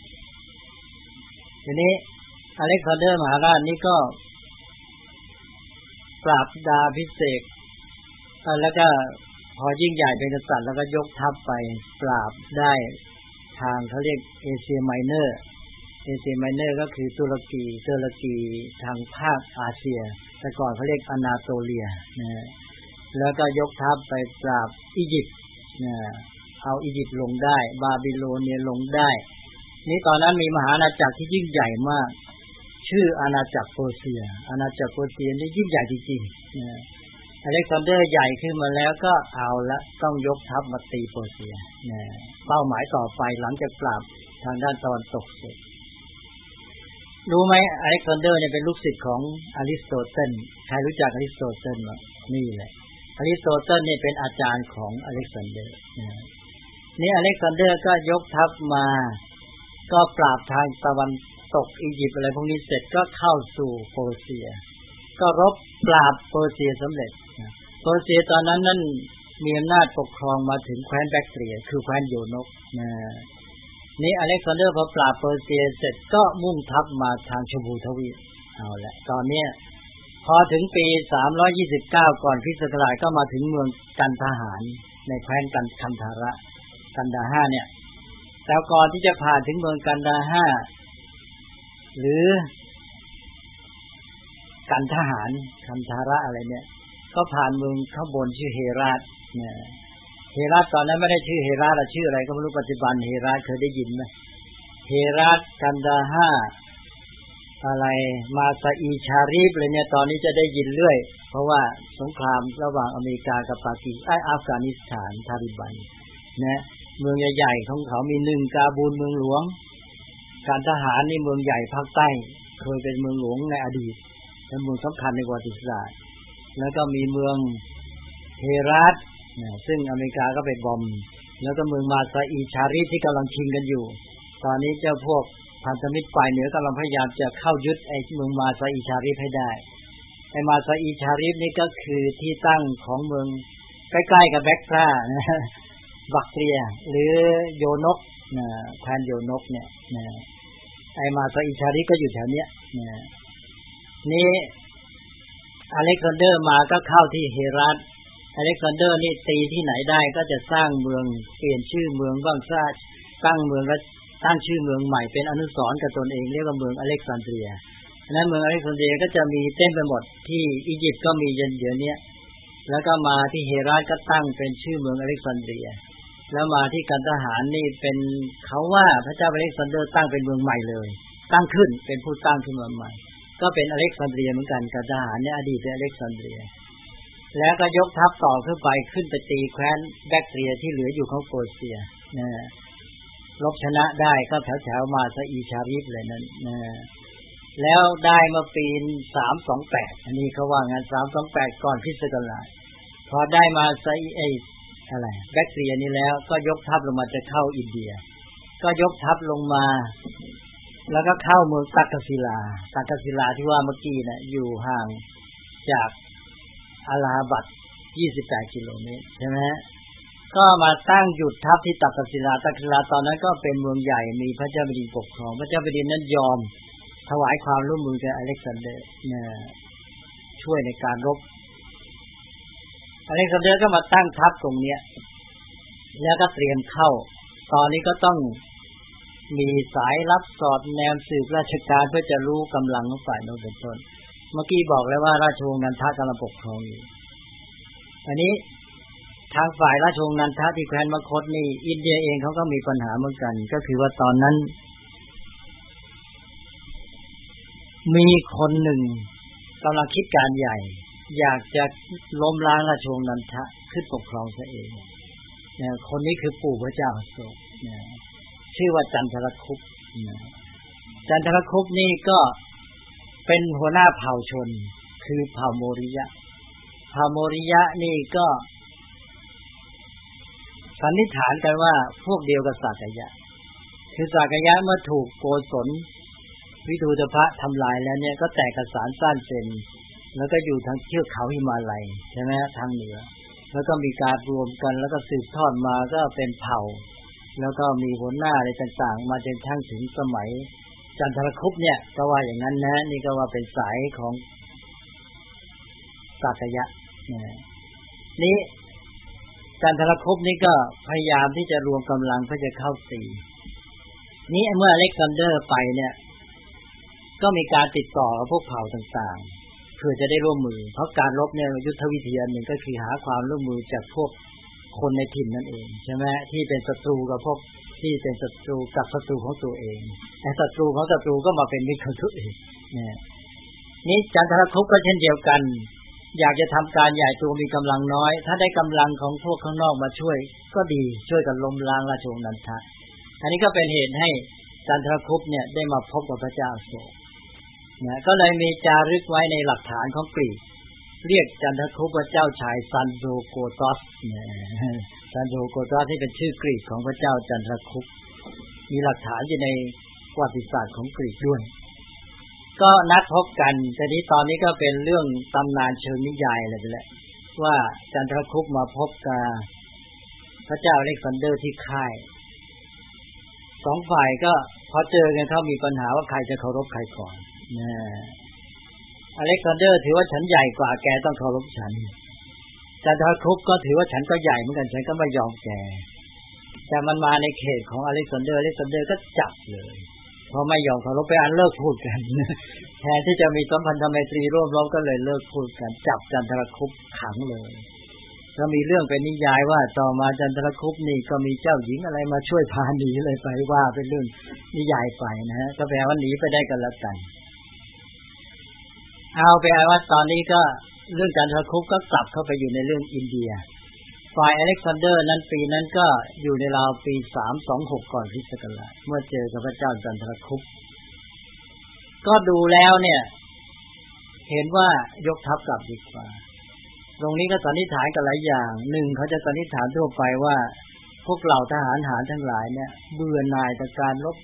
ทีนี้อเล็กซานเดอร์มหาราชนี่ก็ปราบดาพิเศษแล้วก็พอยิ่งใหญ่เป็นกษัตริย์แล้วก็ยกทัพไปปราบได้ทางเขาเรียกเอเชียไมเนอร์เอเชียไมเนอร์ก็คือตุรกีตุรกีทางภาคอาเซียแต่ก่อนเขาเรียกอนาโตเลียนะแล้วก็ยกทัพไปปราบอียิปต์นะเอาอียิปต์ลงได้บาบิโลเนียลงได้นี่ตอนนั้นมีมหาอาณาจักรที่ยิ่งใหญ่มากชื่ออาณาจักรเปอร์เซียอาณาจักรเปอร์เซียนี่ยิ่งใหญ่จริงๆนะอเล็กซานเดอร์ใหญ่ขึ้นมาแล้วก็เอาละต้องยกทัพมาตีเปอร์เซียนะเป้าหมายต่อไปหลังจากปราบทางด้านตะวันตกเสร็จรู้ไหมอเล็กซานเดอร์เนี่ยเป็นลูกศิษย์ของอริสโตเติลใครรู้จักอริสโตเติลมั้ยนี่แหละอริสโตเติลเนี่ยเป็นอาจารย์ของอเล็กซานเดอร์นะนี่อเล็กซานเดอร์ก็ยกทัพมาก็ปราบทางตะวันตกอียิปต์อะไรพวกนี้เสร็จก็เข้าสู่เปอร์เซียก็รบปราบเปอร์เซียสำเร็จเปอร์เซียตอนนั้นนั้นมีอำนาจปกครองมาถึงแคว้นแบคเทียคือแคว้นโยนกนะนี่อเล็กซานเดอร์พอปราบเปอร์เซียเสร็จก็มุ่งทัพมาทางชมพูทวีปเอาละตอนนี้พอถึงปีสามร้อยยี่สิบเก้าก่อนคริสต์ศักราชก็มาถึงเมืองกันทหารในแคว้นกันคันธาระกันดาห้าเนี่ยแต่ก่อนที่จะผ่านถึงเมืองกันดาห้าหรือกันทหารคันธาระอะไรเนี่ยก็ผ่านเมืองข้างบนชื่อเฮราตเนี่ยเฮราตตอนนั้นไม่ได้ชื่อเฮราตชื่ออะไรก็ไม่รู้ปัจจุบันเฮราตเคยได้ยินไหมเฮราตกันดาห้าอะไรมาซาอีชารีฟอะไรเนี่ยตอนนี้จะได้ยินเรื่อยเพราะว่าสงครามระหว่างอเมริกากับปากีสถานอัฟกานิสถานทาลิบันนะเมืองใหญ่ๆของเขามีหนึ่งกาบูลเมืองหลวงการทหารนี่เมืองใหญ่ภาคใต้เคยเป็นเมืองหลวงในอดีตเป็นเมืองสำคัญในประวัติศาสตร์แล้วก็มีเมืองเฮราตซึ่งอเมริกาก็ไปบอมแล้วก็เมืองมาซาอีชารีฟที่กำลังชิงกันอยู่ตอนนี้เจ้าพวกพันธมิตรฝ่ายเหนือกำลังพยายามจะเข้ายึดไอ้เมืองมาซาอิชาริฟให้ได้ไอ้มาซาอิชาริฟนี่ก็คือที่ตั้งของเมืองใกล้ๆกับแบกรานะบักเตียหรือโยนกนะแทนโยนกเนี่ยนะไอ้มาซาอิชาริฟก็อยู่แถวเนี้ยนะนี่อเล็กซานเดอร์มาก็เข้าที่เฮรัตอเล็กซานเดอร์นี่ตีที่ไหนได้ก็จะสร้างเมืองเปลี่ยนชื่อเมืองบ้างสร้างตั้งเมืองแล้วตั้งชื่อเมืองใหม่เป็นอนุสรณ์กับตนเองเรียกว่าเมืองอเล็กซานเดรียนั้นเมืองอเล็กซานเดรียก็จะมีเต็มไปหมดที่อียิปต์ก็มีเดี๋ยวนี้แล้วก็มาที่เฮรัตก็ตั้งเป็นชื่อเมืองอเล็กซานเดรียแล้วมาที่กันดาหารนี่เป็นเขาว่าพระเจ้าอเล็กซานเดอร์ตั้งเป็นเมืองใหม่เลยตั้งขึ้นเป็นผู้ตั้งขึ้นมาใหม่ก็เป็นอเล็กซานเดรียเหมือนกันกันดาหารเนี่ยอดีตเป็นอเล็กซานเดรียแล้วก็ยกทัพต่อขึ้นไปขึ้นไปตีแคว้นแบคทีเรียที่เหลืออยู่ของโปรเซียนะลบชนะได้ก็แถวๆมาซาอิชาริฟเลยนั่นนะแล้วได้มาปีสามสองแปดอันนี้เขาว่างั้นสามสองแปดก่อนคริสต์ศักราชพอได้มาซาอิไออะไรแบคทีเรียนี้แล้วก็ยกทัพลงมาจะเข้าอินเดียก็ยกทัพลงมาแล้วก็เข้าเมืองตักกศิลาตักกศิลาที่ว่าเมื่อกี้น่ะอยู่ห่างจากอาลาบัดยี่สิบแปดกิโลเมตรใช่ไหมก็มาตั้งหยุดทัพที่ตักกศิลาตักกศิลาตอนนั้นก็เป็นเมืองใหญ่มีพระเจ้าแผ่นดินปกครองพระเจ้าแผ่นดินนั้นยอมถวายความร่วมมือกับอเล็กซานเดอร์นะช่วยในการรบอเล็กซานเดอร์ก็มาตั้งทัพตรงเนี้ยแล้วก็เตรียมเข้าตอนนี้ก็ต้องมีสายลับสอดแนมสืบราชการเพื่อจะรู้กำลังของฝ่ายโน้นเป็นต้นเมื่อกี้บอกแล้วว่าราชวงศ์นันทะกำลังปกครองอยู่อันนี้ทางฝ่ายราชวงศ์นันทะที่แคว้นมคธนี่อินเดียเองเขาก็มีปัญหาเหมือนกันก็คือว่าตอนนั้นมีคนหนึ่งกำลังคิดการใหญ่อยากจะล้มล้างราชวงศ์นันทะขึ้นปกครองซะเองเนี่ยคนนี้คือปู่พระเจ้าอโศกเนี่ยชื่อว่าจันทรคุปจันทรคุปนี่ก็เป็นหัวหน้าเผ่าชนคือเผ่าโมริยะเผ่าโมริยะนี่ก็สันนิษฐานกันว่าพวกเดียวกับสากยะคือสากยะเมื่อถูกโกศลวิทูตภะทำลายแล้วเนี่ยก็แตกกระสานสั้นเป็นแล้วก็อยู่ทางเทือกเขาหิมาลัยใช่ไหมทางเหนือแล้วก็มีการรวมกันแล้วก็สืบทอดมาก็เป็นเผ่าแล้วก็มีหัวหน้าอะไรต่างๆมาจนทั้งถึงสมัยจันทรคุปเนี่ยก็ว่าอย่างนั้นนะนี่ก็ว่าเป็นสายของสากยะนี่จันทรคุปนี่ก็พยายามที่จะรวมกำลังเพื่อจะเข้าตีนี่เมื่ออเล็กซานเดอร์ไปเนี่ยก็มีการติดต่อกับพวกเผ่าต่างๆเพื่อจะได้ร่วมมือเพราะการรบเนี่ยยุทธวิธีอันหนึ่งก็คือหาความร่วมมือจากพวกคนในถิ่นนั่นเองใช่ไหมที่เป็นศัตรูกับพวกที่เป็นศัตรูกับศัตรูของตัวเองแต่ศัตรูของศัตรูก็มาเป็นมิตรของตัวเองเนี่ยนี่จันทรคุปก็เช่นเดียวกันอยากจะทำการใหญ่ตัวมีกำลังน้อยถ้าได้กำลังของพวกข้างนอกมาช่วยก็ดีช่วยกันล้มล้างราชวงศ์นันทะอันนี้ก็เป็นเหตุให้จันทรคุปเนี่ยได้มาพบกับพระเจ้าอโศกเนี่ยก็เลยมีจารึกไว้ในหลักฐานของกรีกเรียกจันทคุปว่าเจ้าชายซันโดโกตอสเนี่ยซันโดโกตอสที่เป็นชื่อกรีกของพระเจ้าจันทคุปมีหลักฐานอยู่ในประวัติศาสตร์ของกรีกด้วยก็นัดพบกันทีนี้ตอนนี้ก็เป็นเรื่องตำนานเชิงนิยายอะไรไปแล้วว่าจันทคุปมาพบกับพระเจ้าอเล็กซานเดอร์ที่ค่ายสองฝ่ายก็พอเจอกันเขามีปัญหาว่าใครจะเคารพใครก่อนนะอเล็กซานเดอร์ถือว่าฉันใหญ่กว่าแกต้องเคารพฉันจันทคุปก็ถือว่าฉันก็ใหญ่เหมือนกันฉันก็ไม่ยอมแกแต่มันมาในเขตของอเล็กซานเดอร์อเล็กซานเดอร์ก็จับเลยพอไม่ยอมเคารพไปอันเลิกพูดกันแทนที่จะมีสัมพันธไมตรีร่วมรบก็เลยเลิกพูดกันจับจันทคุปขังเลยก็มีเรื่องเป็นนิยายว่าต่อมาจันทคุปนี่ก็มีเจ้าหญิงอะไรมาช่วยพาหนีเลยไปว่าเป็นเรื่องนิยายไปนะฮะก็แปลว่าหนีไปได้กันแล้วกันเอาไปเอาว่าตอนนี้ก็เรื่องจันทคุปก็กลับเข้าไปอยู่ในเรื่องอินเดียฝ่ายอเล็กซานเดอร์นั้นปีนั้นก็อยู่ในราวปีสามสองหกก่อนคริสต์ศักราชเมื่อเจอกับพระเจ้าจันทคุปก็ดูแล้วเนี่ยเห็นว่ายกทัพกลับดีกว่าตรงนี้ก็สันนิษฐานกันหลายอย่างหนึ่งเขาจะสันนิษฐานทั่วไปว่าพวกเหล่าทหารหารทั้งหลายเนี่ยเบื่อหน่ายจากการรบ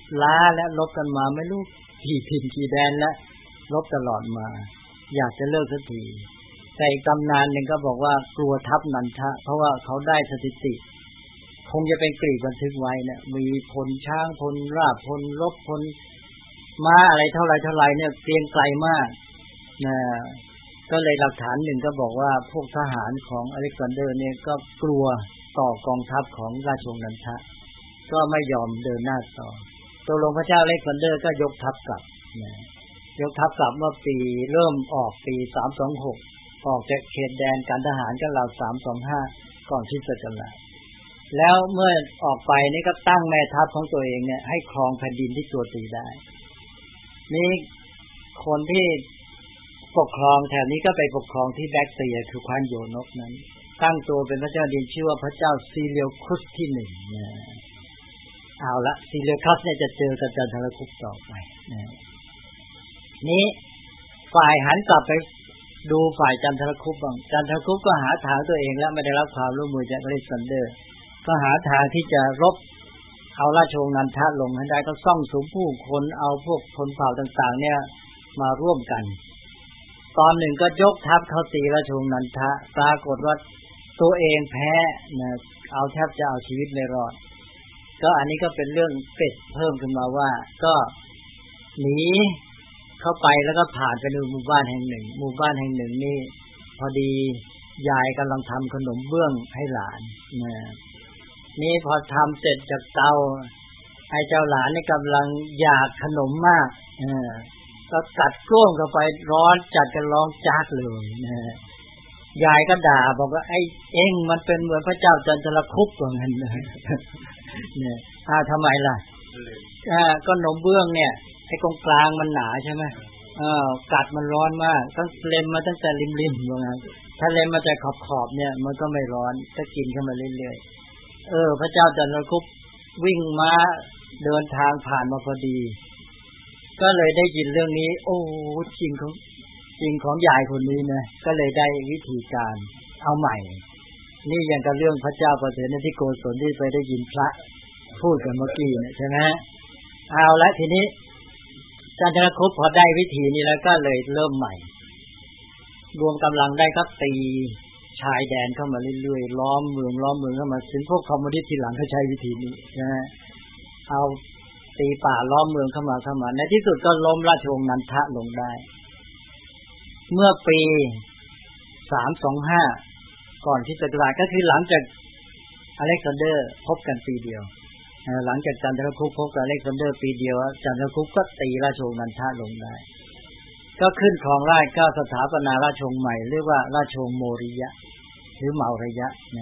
ล้าและลบกันมาไม่รู้กี่ถิ่นกี่แดนแล้วลบตลอดมาอยากจะเลิกสักทีแต่อีกตำนานหนึ่งก็บอกว่ากลัวทัพนันทะเพราะว่าเขาได้สถิติคงจะเป็นกรีกบันทึกไว้เนี่ยมีพลช้างพลราบพลรบพลม้าอะไรเท่าไรเท่าไรเนี่ยเกรียงไกรมากนะก็เลยหลักฐานหนึ่งก็บอกว่าพวกทหารของอเล็กซานเดอร์เนี่ยก็กลัวต่อกองทัพของราชวงศ์นันทะก็ไม่ยอมเดินหน้าต่อตกลงพระเจ้าอเล็กซานเดอร์ก็ยกทัพกลับนะยกทัพกลับเมื่อปีเริ่มออกปีสามสองหกออกจากเขตแดนการทหารก็ราวสามสองห้าก่อนคริสตศักราชแล้วเมื่อออกไปนี่ก็ตั้งแม่ทัพของตัวเองเนี่ยให้ครองแผ่นดินที่ตัวตีได้นี่คนที่ปกครองแถวนี้ก็ไปปกครองที่แบคเทียคือแคว้นโยนกนั้นตั้งตัวเป็นพระเจ้าดินชื่อว่าพระเจ้าซีเลียวคุสที่หนึ่งนะเอาละซีเลียวคัสเนี่ยจะเจอกับจันทรคุปต่อไปนะนี้ฝ่ายหันกลับไปดูฝ่ายจันทรคุปบ้างจันทรคุปก็หาทางตัวเองแล้วไม่ได้รับความร่วมมือจากอเล็กซานเดอร์ก็หาทางที่จะรบเอาราชวงศ์นันทะลงให้ได้ก็ซ่องสุมผู้คนเอาพวกคนเผ่าต่างๆเนี่ยมาร่วมกันตอนหนึ่งก็ยกทัพเข้าตีราชวงศ์นันทะปรากฏว่าตัวเองแพ้นะเอาแทบจะเอาชีวิตไม่รอดก็อันนี้ก็เป็นเรื่องเป็ดเพิ่มขึ้นมาว่าก็หนีเข้าไปแล้วก็ผ่านไปในหมู่บ้านแห่งหนึ่งหมู่บ้านแห่งหนึ่งนี่พอดียายกำลังทำขนมเบื้องให้หลานนะนี่พอทำเสร็จจากเตาไอ้เจ้าหลานนี่กำลังอยากขนมมากเออก็กัดกล้องเข้าไปร้อนจัดกันร้องจากเลยนะยายก็ด่าบอกว่าไอ้เอ็งมันเป็นเหมือนพระเจ้าจันทรคุปว่างั้นนะเนี่ยอ่าทำไมล่ะอ่าก็ขนมเบื้องเนี่ยไอ้ตรงกลางมันหนาใช่ไหมเออกัดมันร้อนมากต้องเล็มมาตั้งแต่ริมๆว่างั้นถ้าเล็มมาแต่ขอบๆเนี่ยมันก็ไม่ร้อนถ้ากินเข้ามาเรื่อยๆเออพระเจ้าจันทรคุปวิ่งมาเดินทางผ่านมาพอดีก็เลยได้ยินเรื่องนี้โอ้จริงของจริงของยายคนนี้นะก็เลยได้วิธีการเอาใหม่นี่อย่างกับเรื่องพระเจ้าประเสริฐที่โกศลที่ไปได้ยินพระพูดกันเมื่อกี้เนี่ยใช่ไหมเอาละทีนี้จันทรคุปพอได้วิธีนี้แล้วก็เลยเริ่มใหม่รวมกำลังได้ก็ตีชายแดนเข้ามาเรื่อยๆล้อมเมืองล้อมเมืองเข้ามาถึงพวกคอมมิวนิสต์ทีหลังเขาใช้วิธีนี้นะเอาตีป่าล้อมเมืองเข้ามาเข้ามาในที่สุดก็ล้มราชวงศ์นันทะลงได้เมื่อปีสามสองห้าก่อนที่จะกลายก็คือหลังจากอเล็กซานเดอร์พบกันปีเดียวหลังจากจันทรคุปพบกับอเล็กซานเดอร์ปีเดียวจันทรคุปก็ตีราชวงศ์นันทะลงได้ก็ขึ้นครองราชย์ก็สถาปนาราชวงศ์ใหม่เรียกว่าราชวงศ์โมริยะหรือเมาริยะนะ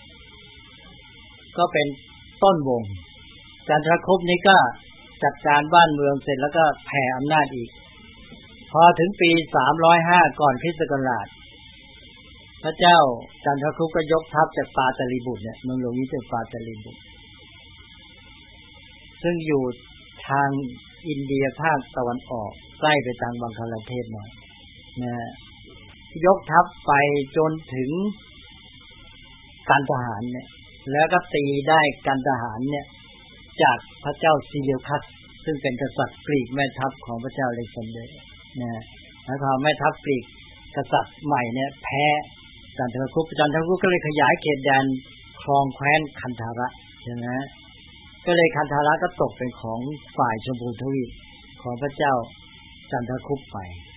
ก็เป็นต้นวงจันทรคุปนี้ก็จัดการบ้านเมืองเสร็จแล้วก็แผ่อำนาจอีกพอถึงปีสามร้อยห้าก่อนคริสตศักราชพระเจ้าจันทรคุปก็ยกทัพจากปาตลีบุตรเนี่ยเมืองหลวงนี้เป็นปาตลีบุตรซึ่งอยู่ทางอินเดียภาคตะวันออกใกล้ไปทางบังคลาเทศหน่อยนะยกทัพไปจนถึงการทหารเนี่ยแล้วก็ตีได้การทหารเนี่ยจากพระเจ้าซีเลียวคัสซึ่งเป็นกษัตริย์กรีกแม่ทัพของพระเจ้าอเล็กซานเดอร์นะแล้วพอแม่ทัพกรีกกษัตริย์ใหม่เนี่ยแพ้จันทรคุปจันทรคุปก็เลยขยายเขตแดนครองแคว้นคันธาระใช่ไหมก็เลยคันธาระก็ตกเป็นของฝ่ายชมพูทวีปของพระเจ้าจันทรคุปไป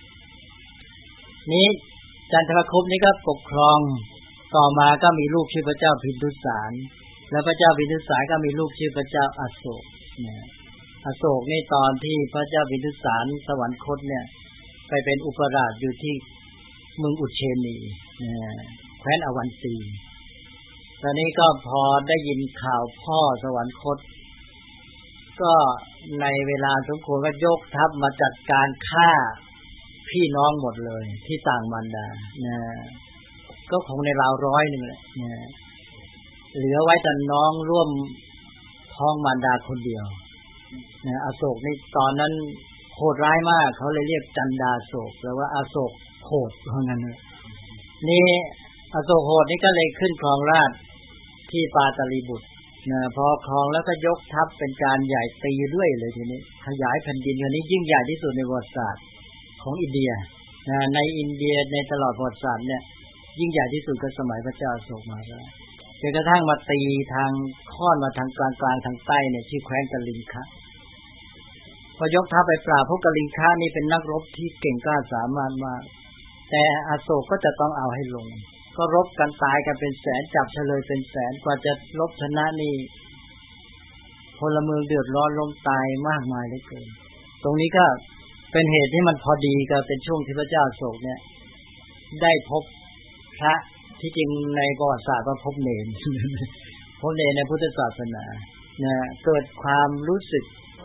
นี้จันทรคุปนี้ก็ปกครองต่อมาก็มีลูกชื่อพระเจ้าพินทุสารแล้วพระเจ้าพินทุสารก็มีลูกชื่อพระเจ้าอโศกเนี่ยอโศกนี่ตอนที่พระเจ้าพินทุสารสวรรคตเนี่ยไปเป็นอุปราชอยู่ที่เมืองอุเชนีแคว้นอวันตีตอนนี้ก็พอได้ยินข่าวพ่อสวรรคตก็ในเวลาสมควรก็ยกทัพมาจัดการฆ่าพี่น้องหมดเลยที่ต่างมารดานะก็คงในราวร้อยหนึ่งแหละนะเหลือไว้แต่น้องร่วมท้องมารดาคนเดียวนะอโศกนี่ตอนนั้นโหดร้ายมากเขาเลยเรียกจันดาโศกแปลว่าอโศกโหดเพราะงั้นนี่อโศกโหดนี่ก็เลยขึ้นครองราชย์ที่ปาตลีบุตรนะพอครองแล้วก็ยกทัพเป็นการใหญ่ตีด้วยเลยทีนี้ขยายแผ่นดินคราวนี้ยิ่งใหญ่ที่สุดในประวัติศาสตร์ของอินเดียนะในอินเดียในตลอดประวัติศาสตร์เนี่ยยิ่งใหญ่ที่สุดก็สมัยพระเจ้าอโศกมหาราชจนกระทั่งมาตีทางค่อนมาทางกลางๆทางใต้เนี่ยชื่อแคว้นกลิงคะพอยกทัพไปปราบพวกกลิงคะนี่เป็นนักรบที่เก่งกล้าสามารถมากแต่อโศกก็จะต้องเอาให้ลงก็รบกันตายกันเป็นแสนจับเฉลยเป็นแสนกว่าจะรบชนะนี่พลเมืองเดือดร้อนล้มตายมากมายเหลือเกินตรงนี้ก็เป็นเหตุที่มันพอดีก็เป็นช่วงที่พระเจ้าอโศกเนี่ยได้พบพระที่จริงในประวัติศาสตร์ว่าพบเณรพบเณรในพุทธศาสนาเนี่ยเกิดความรู้สึก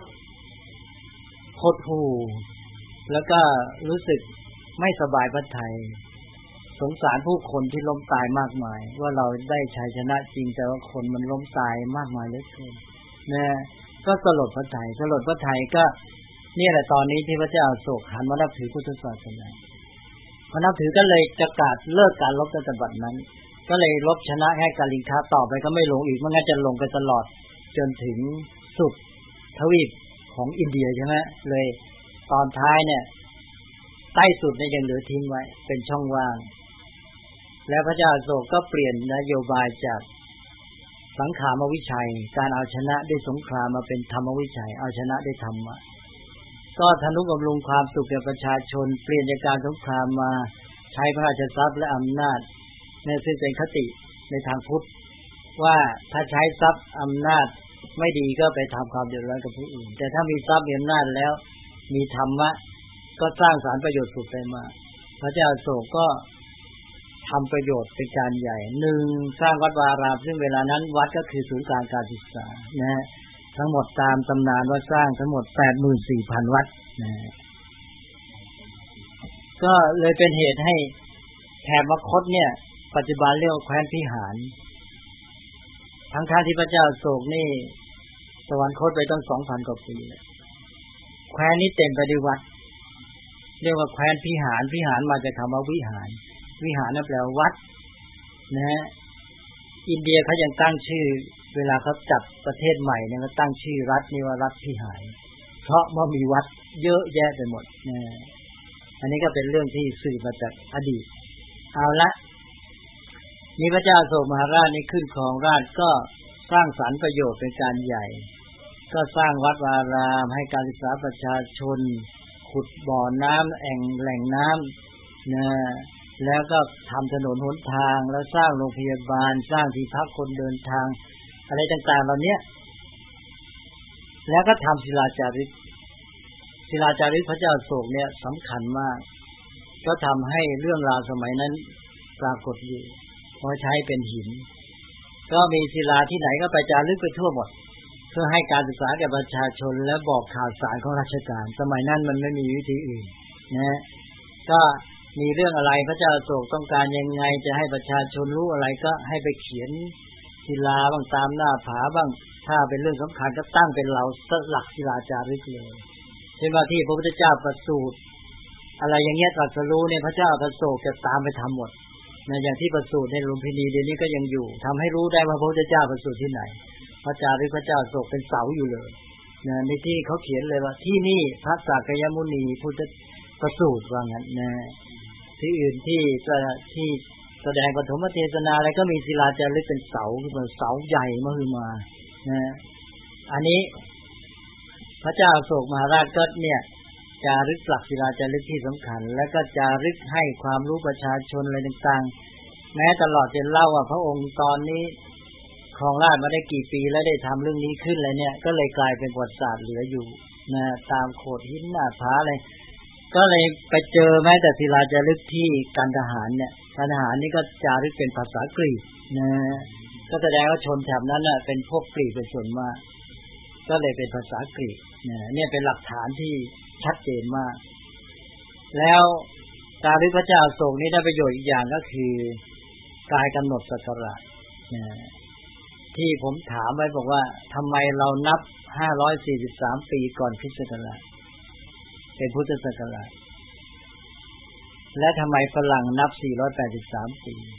หดหู่แล้วก็รู้สึกไม่สบายพระทัยสงสารผู้คนที่ล้มตายมากมายว่าเราได้ชัยชนะจริงแต่ว่าคนมันล้มตายมากมายเหลือเกินนะก็สลดพระทัยสลดพระทัยก็นี่แหละตอนนี้ที่พระเจ้าอโศกหันมานับถือพุทธศาสนาพอนับถือก็เลยจะกาดเลิกการรบตั้งแต่บัดนั้นก็เลยรบชนะให้กาลิงคะต่อไปก็ไม่ลงอีกไม่งั้นจะลงไปตลอดจนถึงสุดทวีปของอินเดียใช่ไหมเลยตอนท้ายเนี่ยใต้สุดเนี่ยยังเหลือทิ้งไว้เป็นช่องว่างแล้วพระเจ้าอโศกก็เปลี่ยนนโยบายจากสังขารวิชัยการเอาชนะด้วยสงครามมาเป็นธรรมวิชัยเอาชนะด้วยธรรมะก็ทนุบำรุงความสุขแก่ประชาชนเปลี่ยนจากการสงครามมาใช้พระราชทรัพย์และอำนาจในซึ่งเป็นคติในทางพุทธว่าถ้าใช้ทรัพย์อำนาจไม่ดีก็ไปทำความเดือดร้อนกับผู้อื่นแต่ถ้ามีทรัพย์มีอำนาจแล้วมีธรรมะก็สร้างสรรค์ประโยชน์สุขได้มากพระเจ้าอโศกก็ทำประโยชน์เป็นการใหญ่หนึ่งสร้างวัดวาอารามซึ่งเวลานั้นวัดก็คือศูนย์กลางการศึกษานะฮะทั้งหมดตามตำนานว่าสร้างทั้งหมด แปดหมื่นสี่พัน วัดนะก็เลยเป็นเหตุให้แถบมคธเนี่ยปัจจุบันเรียกว่าแคว้นพิหารทั้งท่าที่พระเจ้าอโศกนี่สวรรคตไปตั้ง สองพัน กว่าปีแคว้นนี้เต็มไปด้วยวัดเรียกว่าแคว้นพิหารพิหารมาจากคำว่าวิหารวิหารนั่นแปลว่าวัดนะฮะอินเดียเขายังตั้งชื่อเวลาเขาจัดประเทศใหม่เนี่ยเขาตั้งชื่อรัฐนี่ว่ารัฐพิหารเพราะว่ามีวัดเยอะแยะไปหมดนะอันนี้ก็เป็นเรื่องที่สืบมาจากอดีตเอาละนี่พระเจ้าอโศกมหาราชนี่ขึ้นครองราชย์ก็สร้างสรรค์ประโยชน์เป็นการใหญ่ก็สร้างวัดวาอารามให้การศึกษาประชาชนขุดบ่อน้ำแอ่งแหล่งน้ำนะแล้วก็ทำถนนหนทางแล้วสร้างโรงพยาบาลสร้างที่พักคนเดินทางอะไรต่างๆเหล่านี้แล้วก็ทำศิลาจารึกศิลาจารึกพระเจ้าอโศกเนี่ยสำคัญมากก็ทำให้เรื่องราวสมัยนั้นปรากฏอยู่เพราะใช้เป็นหินก็มีศิลาที่ไหนก็ไปจารึกไปทั่วหมดเพื่อให้การศึกษาแก่ประชาชนและบอกข่าวสารของราชการสมัยนั้นมันไม่มีวิธีอื่นนะก็มีเรื่องอะไรพระเจ้าอโศกต้องการยังไงจะให้ประชาชนรู้อะไรก็ให้ไปเขียนศิลาบ้างตามหน้าผาบ้างถ้าเป็นเรื่องสำคัญก็ตั้งเป็นเหลาหลักศิลาจารึกเลยเช่นว่าที่พระพุทธเจ้าประสูติอะไรอย่างเงี้ยตรัสรู้เนี่ยพระเจ้าอโศกจะตามไปทำหมดนะอย่างที่ประสูติในลุมพินีเดี๋ยวนี้ก็ยังอยู่ทำให้รู้ได้ว่าพระพุทธเจ้าประสูติที่ไหนพระจารึกพระเจ้าอโศกเป็นเสาอยู่เลยนะในที่เขาเขียนเลยว่าที่นี่พระสากยมุนีพุทธประสูติว่างั้นนะที่อื่นที่จะที่แสดงปฐมเทศนาอะไรก็มีศิลาจารึกเป็นเสาเป็นเสาใหญ่มหึมานะอันนี้พระเจ้าอโศกมหาราชก็เนี่ยจารึกหลักศิลาจารึกที่สำคัญแล้วก็จารึกให้ความรู้ประชาชนอะไรต่างๆแม้ตลอดจนเล่าว่าพระองค์ตอนนี้ครองราชย์มาได้กี่ปีแล้วได้ทำเรื่องนี้ขึ้นอะไรเนี่ยก็เลยกลายเป็นประวัติศาสตร์เหลืออยู่นะตามโขดหินหน้าผาอะไรก็เลยไปเจอแม้แต่ศิลาจารึกที่กันดหารเนี่ยกันดหารนี่ก็จารึกเป็นภาษากรีกนะก็แสดงว่าชนแถบนั้นน่ะเป็นพวกกรีกเป็นส่วนมากก็เลยเป็นภาษากรีกนะเนี่ยเป็นหลักฐานที่ชัดเจนมากแล้วจารึกพระเจ้าอโศกนี้ได้ประโยชน์อีกอย่างก็คือการกำหนดศักราชนะที่ผมถามไว้บอกว่าทำไมเรานับห้าร้อยสี่สิบสามปีก่อนคริสต์ศักราชเป็นพุทธศักราชและทำไมฝรั่งนับสี่ร้อยแปดสิบสามปี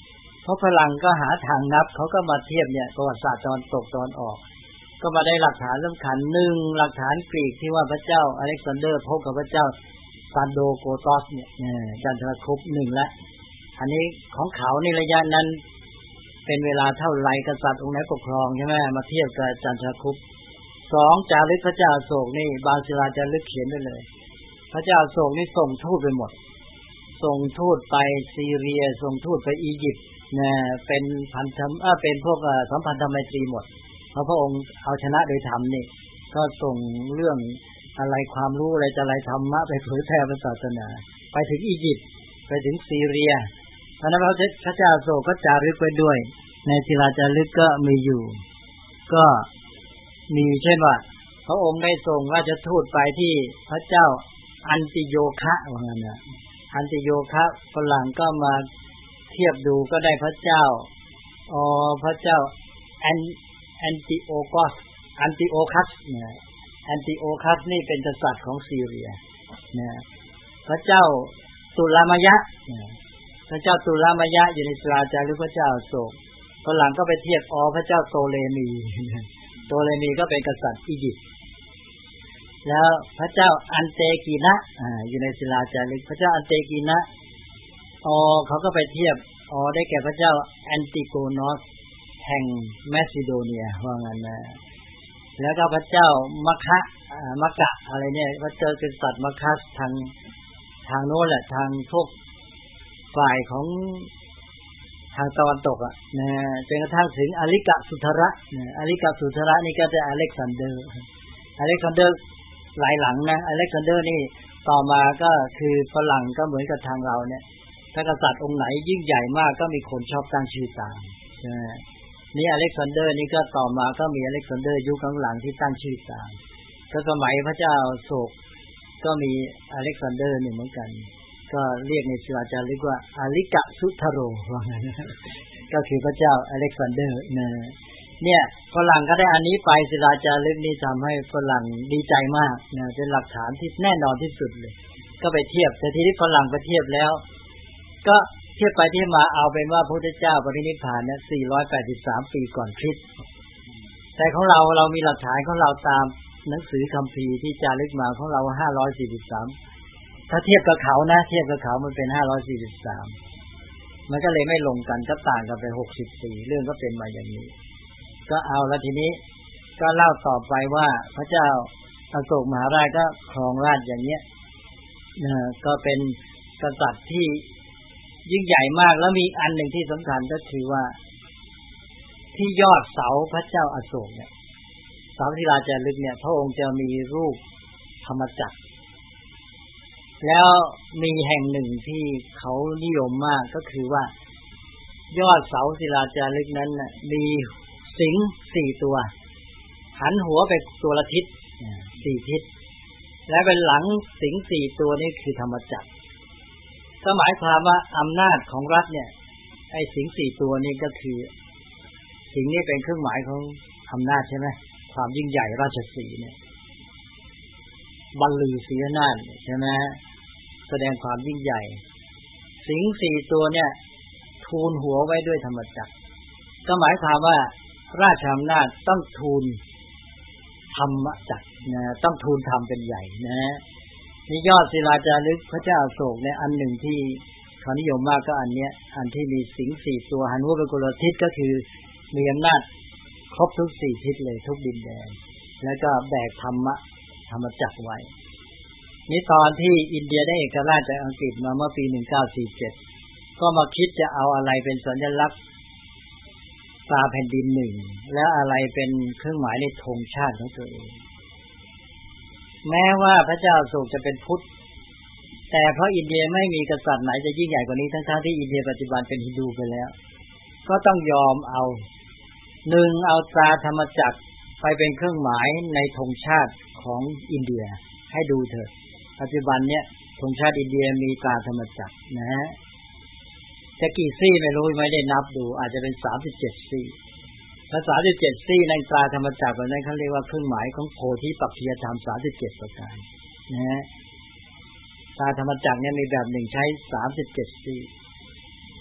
เพราะฝรั่งก็หาทางนับเขาก็มาเทียบเนี่ยประวัติศาสตร์ตอนตกตอนออกก็มาได้หลักฐานสำคัญหนึ่งหลักฐานกรีกที่ว่าพระเจ้าอเล็กซานเดอร์พบกับพระเจ้าซานโดโกตอสเนี่ยจันทรคุปหนึ่งและอันนี้ของเขาในระยะนั้นเป็นเวลาเท่าไรกษัตริย์องค์ไหนปกครองใช่ไหมมาเทียบกับจันทรคุปสองจารึกพระเจ้าโศกนี่บางศิลาจารึกเขียนไว้เลยพระเจ้าโศกนี่ส่งทูตไปหมดส่งทูตไปซีเรียส่งทูตไปอียิปต์นะเป็นพันธมิตรเออเป็นพวกสัมพันธไมตรีหมดเพราะพระองค์เอาชนะโดยธรรมนี่ก็ส่งเรื่องอะไรความรู้อะไรจะอะไรธรรมะไปเผยแพร่ศาสนาไปถึงอียิปต์ไปถึงซีเรียเพราะนั้นพระเจ้าโศกก็จารึกไว้ด้วยในศิลาจารึกก็มีอยู่ก็มีเช่นว่าพระองค์ได้ส่งราชทูตไปที่พระเจ้าอันติโยคะว่างั้นนะอันติโยคะฝรั่งก็มาเทียบดูก็ได้พระเจ้าอ๋อพระเจ้าแอนแอนติโอคัสอันติโอคัสเนี่ยแอนติโอคัสนี่เป็นกษัตริย์ของซีเรียเนี่ยพระเจ้าตุลามยะพระเจ้าตุลามยะอยู่ในศิลาจารึกพระเจ้าโศกฝรั่งก็ไปเทียบอ๋อพระเจ้าโตเลมีโตเลมีก็เป็นกษัตริย์อียิปต์แล้วพระเจ้าอันเตกีนะอ่าอยู่ในศิลาจารึกพระเจ้าอันเตกีนะอ๋อเขาก็ไปเทียบอ๋อได้แก่พระเจ้าแอนติโกนอสแห่งแมซิโดเนียว่างั้นนะแล้วก็พระเจ้ามัคคะมัคกะอะไรเนี่ยพระเจ้ากษัตริย์มัคคัสทางทางโน้นแหละทางพวกฝ่ายของทางตะวันตกอ่ะนะจนกระทั่งถึงอลิกะสุทระนะอลิกะสุทระนี่ก็จะอเล็กซานเดอร์อเล็กซานเดอร์หลายหลังนะอเล็กซานเดอร์นี่ต่อมาก็คือฝรั่งก็เหมือนกับทางเราเนี่ยถ้ากษัตริย์องค์ไหนยิ่งใหญ่มากก็มีคนชอบตั้งชื่อตามใช่ไหมนี่อเล็กซานเดอร์นี่ก็ต่อมาก็มีอเล็กซานเดอร์ยุคหลังๆที่ตั้งชื่อตามก็สมัยพระเจ้าโศกก็มีอเล็กซานเดอร์หนึ่งเหมือนกันก็เรียกในศิลาจารึกว่าอลิกะสุทโรว่างั้นก็คือพระเจ้าอเล็กซานเดอร์นะเนี่ยฝรั่งก็ได้อันนี้ไปศิลาจารึกนี่ทำให้ฝรั่งดีใจมากนะเป็นหลักฐานที่แน่นอนที่สุดเลยก็ไปเทียบแต่ทีนี้ฝรั่งไปเทียบแล้วก็เทียบไปที่มาเอาเป็นว่าพระพุทธเจ้าปรินิพพานเนี่ยสี่ร้อยแปดสิบสามปีก่อนคริสต์แต่ของเราเรามีหลักฐานของเราตามหนังสือคัมภีร์ที่จารึกมาของเราห้าร้อยสี่สิบสามถ้าเทียบกับเขานะเทียบกับเขามันเป็นห้าร้อยสี่สิบสามมันก็เลยไม่ลงกันก็ต่างกันไปหกสิบสี่เรื่องก็เป็นมาอย่างนี้ก็เอาแล้วทีนี้ก็เล่าต่อไปว่าพระเจ้าอโศกมหาราชก็ครองราชย์อย่างเนี้ยนะก็เป็นกษัตริย์ที่ยิ่งใหญ่มากแล้วมีอันหนึ่งที่สำคัญก็คือว่าที่ยอดเสาพระเจ้าอโศกเนี่ยเสาศิลาจารึกเนี่ยพระองค์จะมีรูปธรรมจักรแล้วมีแห่งหนึ่งที่เขานิยมมากก็คือว่ายอดเสาศิลาจารึกนั้นน่ะมีสิงห์สี่ตัวหันหัวไปตัวละทิศสี่ทิศและเป็นหลังสิงห์สี่ตัวนี่คือธรรมจักรก็หมายความว่าอำนาจของรัฐเนี่ยไอ้สิงห์สี่ตัวนี่ก็คือสิงห์นี่เป็นเครื่องหมายของอำนาจใช่ไหมความยิ่งใหญ่ราชสีห์เนี่ยบรรลือศรีอำนาจใช่ไหมแสดงความยิ่งใหญ่สิงห์สี่ตัวเนี่ยทูลหัวไว้ด้วยธรรมจักรก็หมายความว่าราชอำนาจต้องทูลธรรมจักรนะต้องทูลธรรมเป็นใหญ่นะนี่ยอดศิลาจารึกพระเจ้าอโศกเนี่ยอันหนึ่งที่เขานิยมมากก็อันเนี้ยอันที่มีสิงห์สี่ตัวหันหัวไปคนละทิศก็คือมีอำนาจครบทุกสี่ทิศเลยทุกดินแดนแล้วก็แบกธรรมะธรรมจักรไว้นี่ตอนที่อินเดียได้เอกราชจากอังกฤษมาเมื่อปีหนึ่งเก้าสี่เจ็ดก็มาคิดจะเอาอะไรเป็นสัญลักษณ์ตราแผ่นดินหนึ่งและอะไรเป็นเครื่องหมายในธงชาติของตัวเองแม้ว่าพระเจ้าอโศกจะเป็นพุทธแต่เพราะอินเดียไม่มีกษัตริย์ไหนจะยิ่งใหญ่กว่านี้ทั้งๆที่อินเดียปัจจุบันเป็นฮินดูไปแล้วก็ต้องยอมเอาหนึ่งเอาตราธรรมจักรไปเป็นเครื่องหมายในธงชาติของอินเดียให้ดูเถอะปัจจุบันเนี้ยธงชาติอินเดียมีตราธรรมจักรนะฮะจะกี่ซี่ไม่รู้ไม่ได้นับดูอาจจะเป็นสามสิบเจ็ดซี่ภาษาสามสิบเจ็ดซี่ในตราธรรมจักรแบบนั้นเขาเรียกว่าเครื่องหมายของโพธิปักขิยธรรมสามสิบเจ็ดประการนะฮะตราธรรมจักรเนี่ยมีแบบหนึ่งใช้สามสิบเจ็ดซี่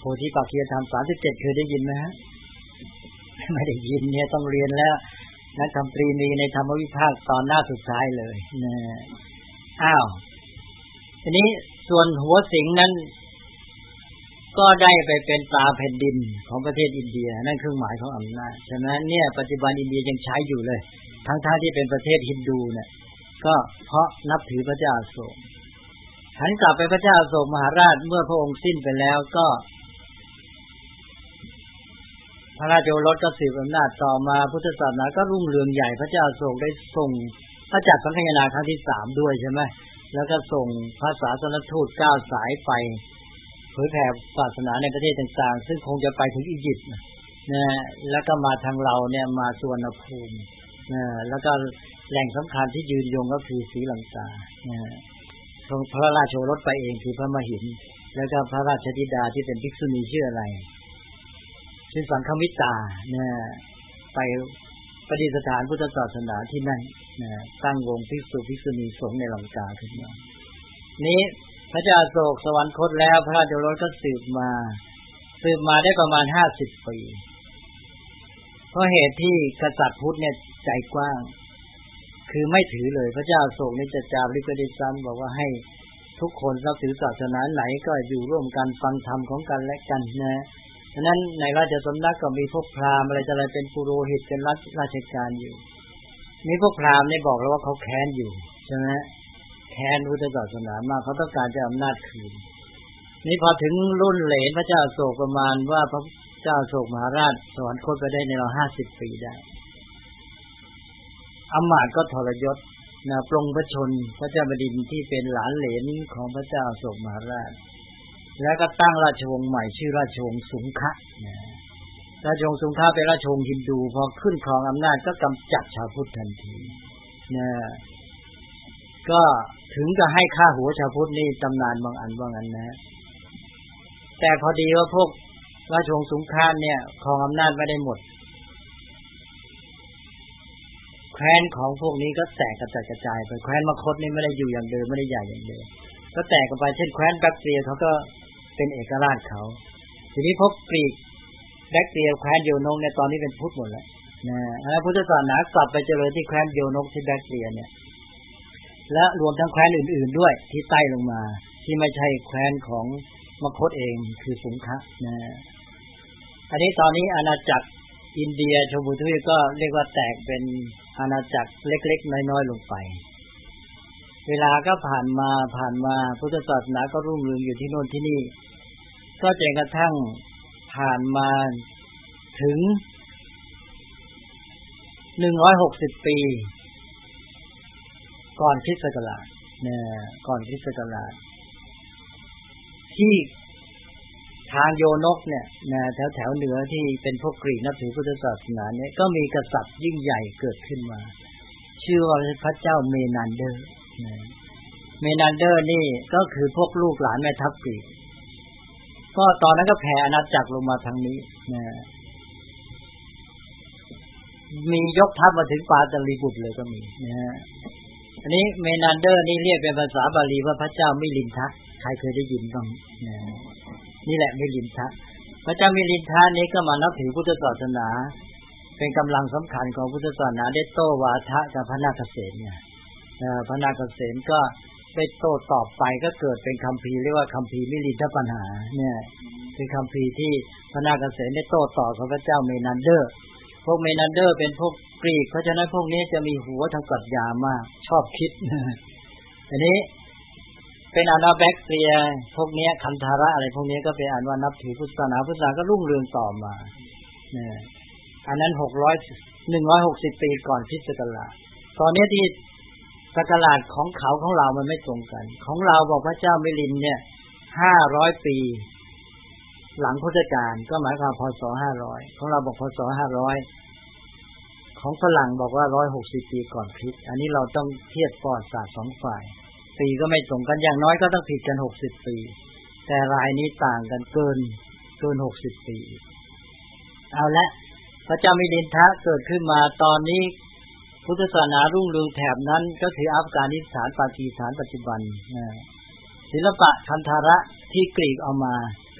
โพธิปักขิยธรรมสามสิบเจ็ดเคยได้ยินไหมฮะไม่ได้ยินเนี่ยต้องเรียนแล้วนักธรรมตรีมีในธรรมวิภาคตอนหน้าสุดท้ายเลยนะอ้าวทีนี้ส่วนหัวสิงนั้นก็ได้ไปเป็นตาแผ่นดินของประเทศอินเดียนั่นเครื่องหมายของอำนาจฉะนั้นเนี่ยปัจจุบันอินเดียยังใช้อยู่เลยทั้งๆที่เป็นประเทศฮินดูเนี่ยก็เพราะนับถือพระเจ้าอโศกหันกลับไปพระเจ้าอโศกมหาราชเมื่อพระองค์สิ้นไปแล้วก็พระราชโอรสก็สืบอำนาจต่อมาพุทธศาสนาก็รุ่งเรืองใหญ่พระเจ้าอโศกได้ส่งพระจักรสังฆยนาครั้งที่สามด้วยใช่ไหมแล้วก็ส่งพระศาสนทูตเก้าสายไปเผยแผ่ศาสนาในประเทศต่างๆซึ่งคงจะไปถึงอียิปต์นะแล้วก็มาทางเราเนี่ยมาสุวรรณภูมินะแล้วก็แหล่งสำคัญที่ยืนยงก็คือศรีลังกาส่งพระราชโอรสไปเองคือพระมหินแล้วก็พระราชธิดาที่เป็นภิกษุณีชื่ออะไรชื่อสังฆมิตานะไปประดิษฐานพุทธศาสนาที่นั่นนะตั้งวงภิกษุภิกษุณีสงฆ์ในลังกาขึ้นมานี้พระเจ้าอโศกสวรรคตแล้วพระราชโอรสก็สืบมาสืบมาได้ประมาณห้าสิบปีเพราะเหตุที่กษัตริย์พุทธเนี่ยใจกว้างคือไม่ถือเลยพระเจ้าอโศกนี่จะจารึกได้ซ้ำบอกว่าให้ทุกคนนับถือศาสนาไหนก็อยู่ร่วมกันฟังธรรมของกันและกันนะฉะนั้นในราชสำนักก็มีพวกพราหมณ์อะไรจะอะไรเป็นปุโรหิตเป็นรัฐราชการอยู่นี่พวกพราหมณ์เนี่ยบอกแล้วว่าเขาแค้นอยู่ใช่ไหมแค้นพุทธศาสนามากเขาต้องการจะอำนาจคืนนี่พอถึงรุ่นเหลนพระเจ้าอโศกประมาณว่าพระเจ้าอโศกมหาราชสวรรคตไปได้ในเราห้าสิบปีได้อำมาตย์ก็ทรยศนะปรงพระชนพระเจ้าบดินทร์ที่เป็นหลานเหลนของพระเจ้าอโศกมหาราชแล้วก็ตั้งราชวงศ์ใหม่ชื่อราชวงศ์สุงคะนะราชวงศ์สุงคะเป็นราชวงศ์ฮินดูพอขึ้นครองอำนาจก็กำจัดชาวพุทธทันทีนะก็ถึงจะให้ฆ่าหัวชาวพุทธนี่ตำนานบางอันว่างั้นนะแต่พอดีว่าพวกราชวงศ์สุงคะเนี่ยครองอำนาจไม่ได้หมดแคว้นของพวกนี้ก็แตกกระจัดกระจายไปแคว้นมคธนี่ไม่ได้อยู่อย่างเดิมไม่ได้ใหญ่อย่างเดิมก็แตกกันไปเช่นแคว้นแบคทีเรียเขาก็เป็นเอกราชเขาทีนี้พวกกรีกแบคทีเรียแคว้นโยนกเนี่ยตอนนี้เป็นพุทธหมดแล้วนะแล้วพุทธศาสนากลับไปเจริญที่แคว้นโยนกที่แบคทีเรียเนี่ยและรวมทั้งแคว้นอื่นๆด้วยที่ใต้ลงมาที่ไม่ใช่แคว้นของมคธเองคือสุงคะนะอันนี้ตอนนี้อาณาจักรอินเดียชมพูทวีปก็เรียกว่าแตกเป็นอาณาจักรเล็กๆน้อยๆลงไปเวลาก็ผ่านมาผ่านมาพุทธศาสนาก็รุ่งเรืองอยู่ที่โน่นที่นี่ก็จนกระทั่งผ่านมาถึงหนึ่งร้อยหกสิบปีก่อนคริสต์ศักราชนะก่อนคริสต์ศักราชที่ทางโยนกเนี่ยนะแถวแถวเหนือที่เป็นพวกกรีกนับถือพุทธศาสนาเนี่ยก็มีกษัตริย์ยิ่งใหญ่เกิดขึ้นมาชื่อว่าพระเจ้าเมนันเดอร์นะเมนันเดอร์นี่ก็คือพวกลูกหลานแม่ทัพกรีกก็ตอนนั้นก็แผ่อาณาจักรลงมาทางนี้นะมียกทัพมาถึงปาตลีบุตรเลยก็มีนะฮะอันนี้เมนันเดอร์นี่เรียกเป็นภาษาบาลีว่าพระเจ้ามิลินทะใครเคยได้ยินบ้างนะนี่แหละมิลินทะพระเจ้ามิลินทะนี้ก็มานับถือพุทธศาสนาเป็นกำลังสำคัญของพุทธศาสนาได้โต้วาทะกับพระนาคเษนเนี่ยพระนาคเษนก็ได้โต้ตอบไปก็เกิดเป็นคัมภีร์เรียกว่าคัมภีร์มิลินทปัญหาเนี่ยเป็นคัมภีร์ที่พระนาคเษนได้โต้ตอบกับพระเจ้าเมนันเดอร์พวกเมนันเดอร์เป็นพวกกรีกเพราะฉะนั้นพวกนี้จะมีหัวทางปรัชญามากชอบคิดอันนี้เป็นอาณาแบคทีเรียพวกนี้คันธาระอะไรพวกนี้ก็เป็นอันว่านับถือพุทธศาสนาพุทธศาสนาก็รุ่งเรืองต่อมาเนี่ยอันนั้นหกร้อย หนึ่งร้อยหกสิบปีก่อนคริสต์ศักราชตอนนี้ที่ศักราชของเขาของเรามันไม่ตรงกันของเราบอกพระเจ้ามิลินเนี่ยห้าร้อยปีหลังพุทธกาลก็หมายความพศห้าร้อยของเราบอกพศห้าร้อยของฝรั่งบอกว่าหนึ่งร้อยหกสิบปีก่อนคริสต์อันนี้เราต้องเทียบประวัติศาสตร์สองฝ่ายปีก็ไม่ตรงกันอย่างน้อยก็ต้องผิดกันหกสิบปีแต่รายนี้ต่างกันเกินเกินหกสิบปีเอาละพระเจ้ามิลินทะเกิดขึ้นมาตอนนี้พุทธศาสนารุ่งเรืองแถบนั้นก็คืออัฟกานิสถานปากีสถานปัจจุบันนะศิลปะคันธาระที่กรีกเอามาก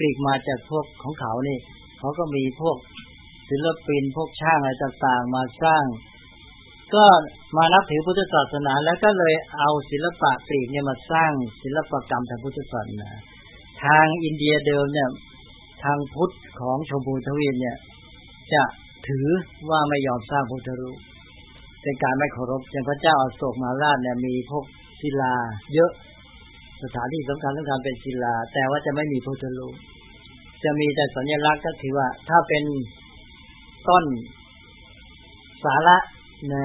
รีกมาจากพวกของเขานี่เขาก็มีพวกศิลปินพวกช่างอะไรต่างๆมาสร้างก็มานับถือพุทธศาสนาแล้วก็เลยเอาศิลปะกรีกเนี่ยมาสร้างศิลปกรรมทางพุทธศาสนาทางอินเดียเดิมเนี่ยทางพุทธของชมพูทวีปเนี่ยจะถือว่าไม่ยอมสร้างพุทธรูปเป็นการไม่เคารพอย่างพระเจ้าอโศกมหาราชเนี่ยมีพวกศิลาเยอะสถานที่สำคัญสำคัญเป็นศิลาแต่ว่าจะไม่มีพุทธรูปจะมีแต่สัญลักษณ์ก็คือว่าถ้าเป็นต้นสาระนะ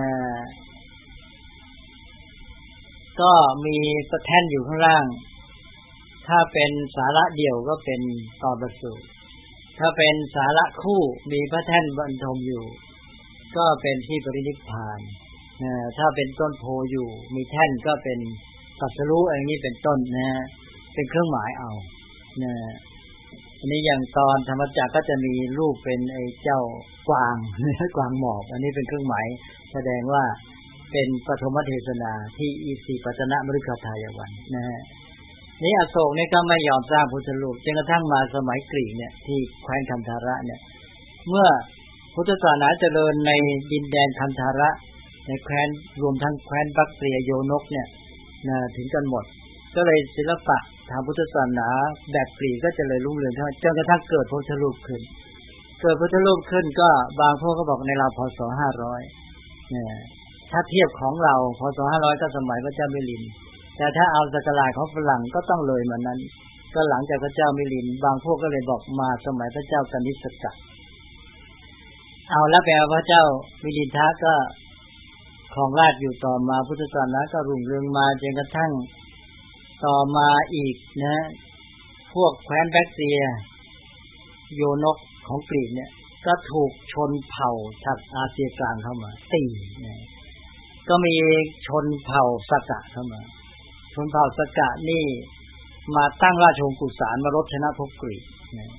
ก็มีกระแท่นอยู่ข้างล่างถ้าเป็นสาระเดี่ยวก็เป็นตอประสูถ้าเป็นสาระคู่มีพระแท่นบรรทมอยู่ก็เป็นที่ปรินิพพานนะถ้าเป็นต้นโพอยู่มีแท่นก็เป็นตรัสรู้อย่างนี้เป็นต้นนะเป็นเครื่องหมายเอานะอันนี้อย่างตอนธรรมจักรก็จะมีรูปเป็นไอ้เจ้ากวางกวางหมอบอันนี้เป็นเครื่องหมายแสดงว่าเป็นปฐมเทศนาที่อิสิปตนมฤคทายวันนะฮะนี่อโศกนี่ก็ไม่ยอมสร้างพุทธรูปจนกระทั่งมาสมัยกรีกเนี่ยที่แคว้นคันธาระเนี่ยเมื่อพุทธศาสนาเจริญในดินแดนคันธาระในแคว้นรวมทั้งแคว้นบัคเตรียโยนกเนี่ยนะถึงกันหมดก็เลยศิลปะทางพุทธศาสนาแบบกรีกก็จะเลยรุ่งเรืองจนกระทั่งเกิดพุทธรูปขึ้นเกิดพุทธรูปขึ้นก็บางพวกก็บอกในราวพ.ศ.ห้าร้อยเนี่ยถ้าเทียบของเราพ.ศ.ห้าร้อยก็สมัยพระเจ้ามิลินแต่ถ้าเอาศักราชของฝรั่งก็ต้องเลยมานั้นก็หลังจากพระเจ้ามิลินบางพวกก็เลยบอกมาสมัยพระเจ้ากนิษกะเอาแล้วแปลว่าพระเจ้ามิลินทะก็ครองราชย์อยู่ต่อมาพุทธศาสนาก็รุ่งเรืองมาจนกระทั่งต่อมาอีกนะพวกแคว้นแบคเทียโยนกของกรีกเนี่ยก็ถูกชนเผ่าจากอาเซียกลางเข้ามาตีนะก็มีชนเผ่าสกะเข้ามาชนเผ่าสกะนี่มาตั้งราชวงศ์กุสานมารบชนะพวกกรีกนะ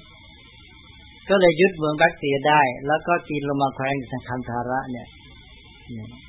ก็เลยยึดเมืองแบคเทียได้แล้วก็กินลงมาแคว้นคันธาระเนี่ย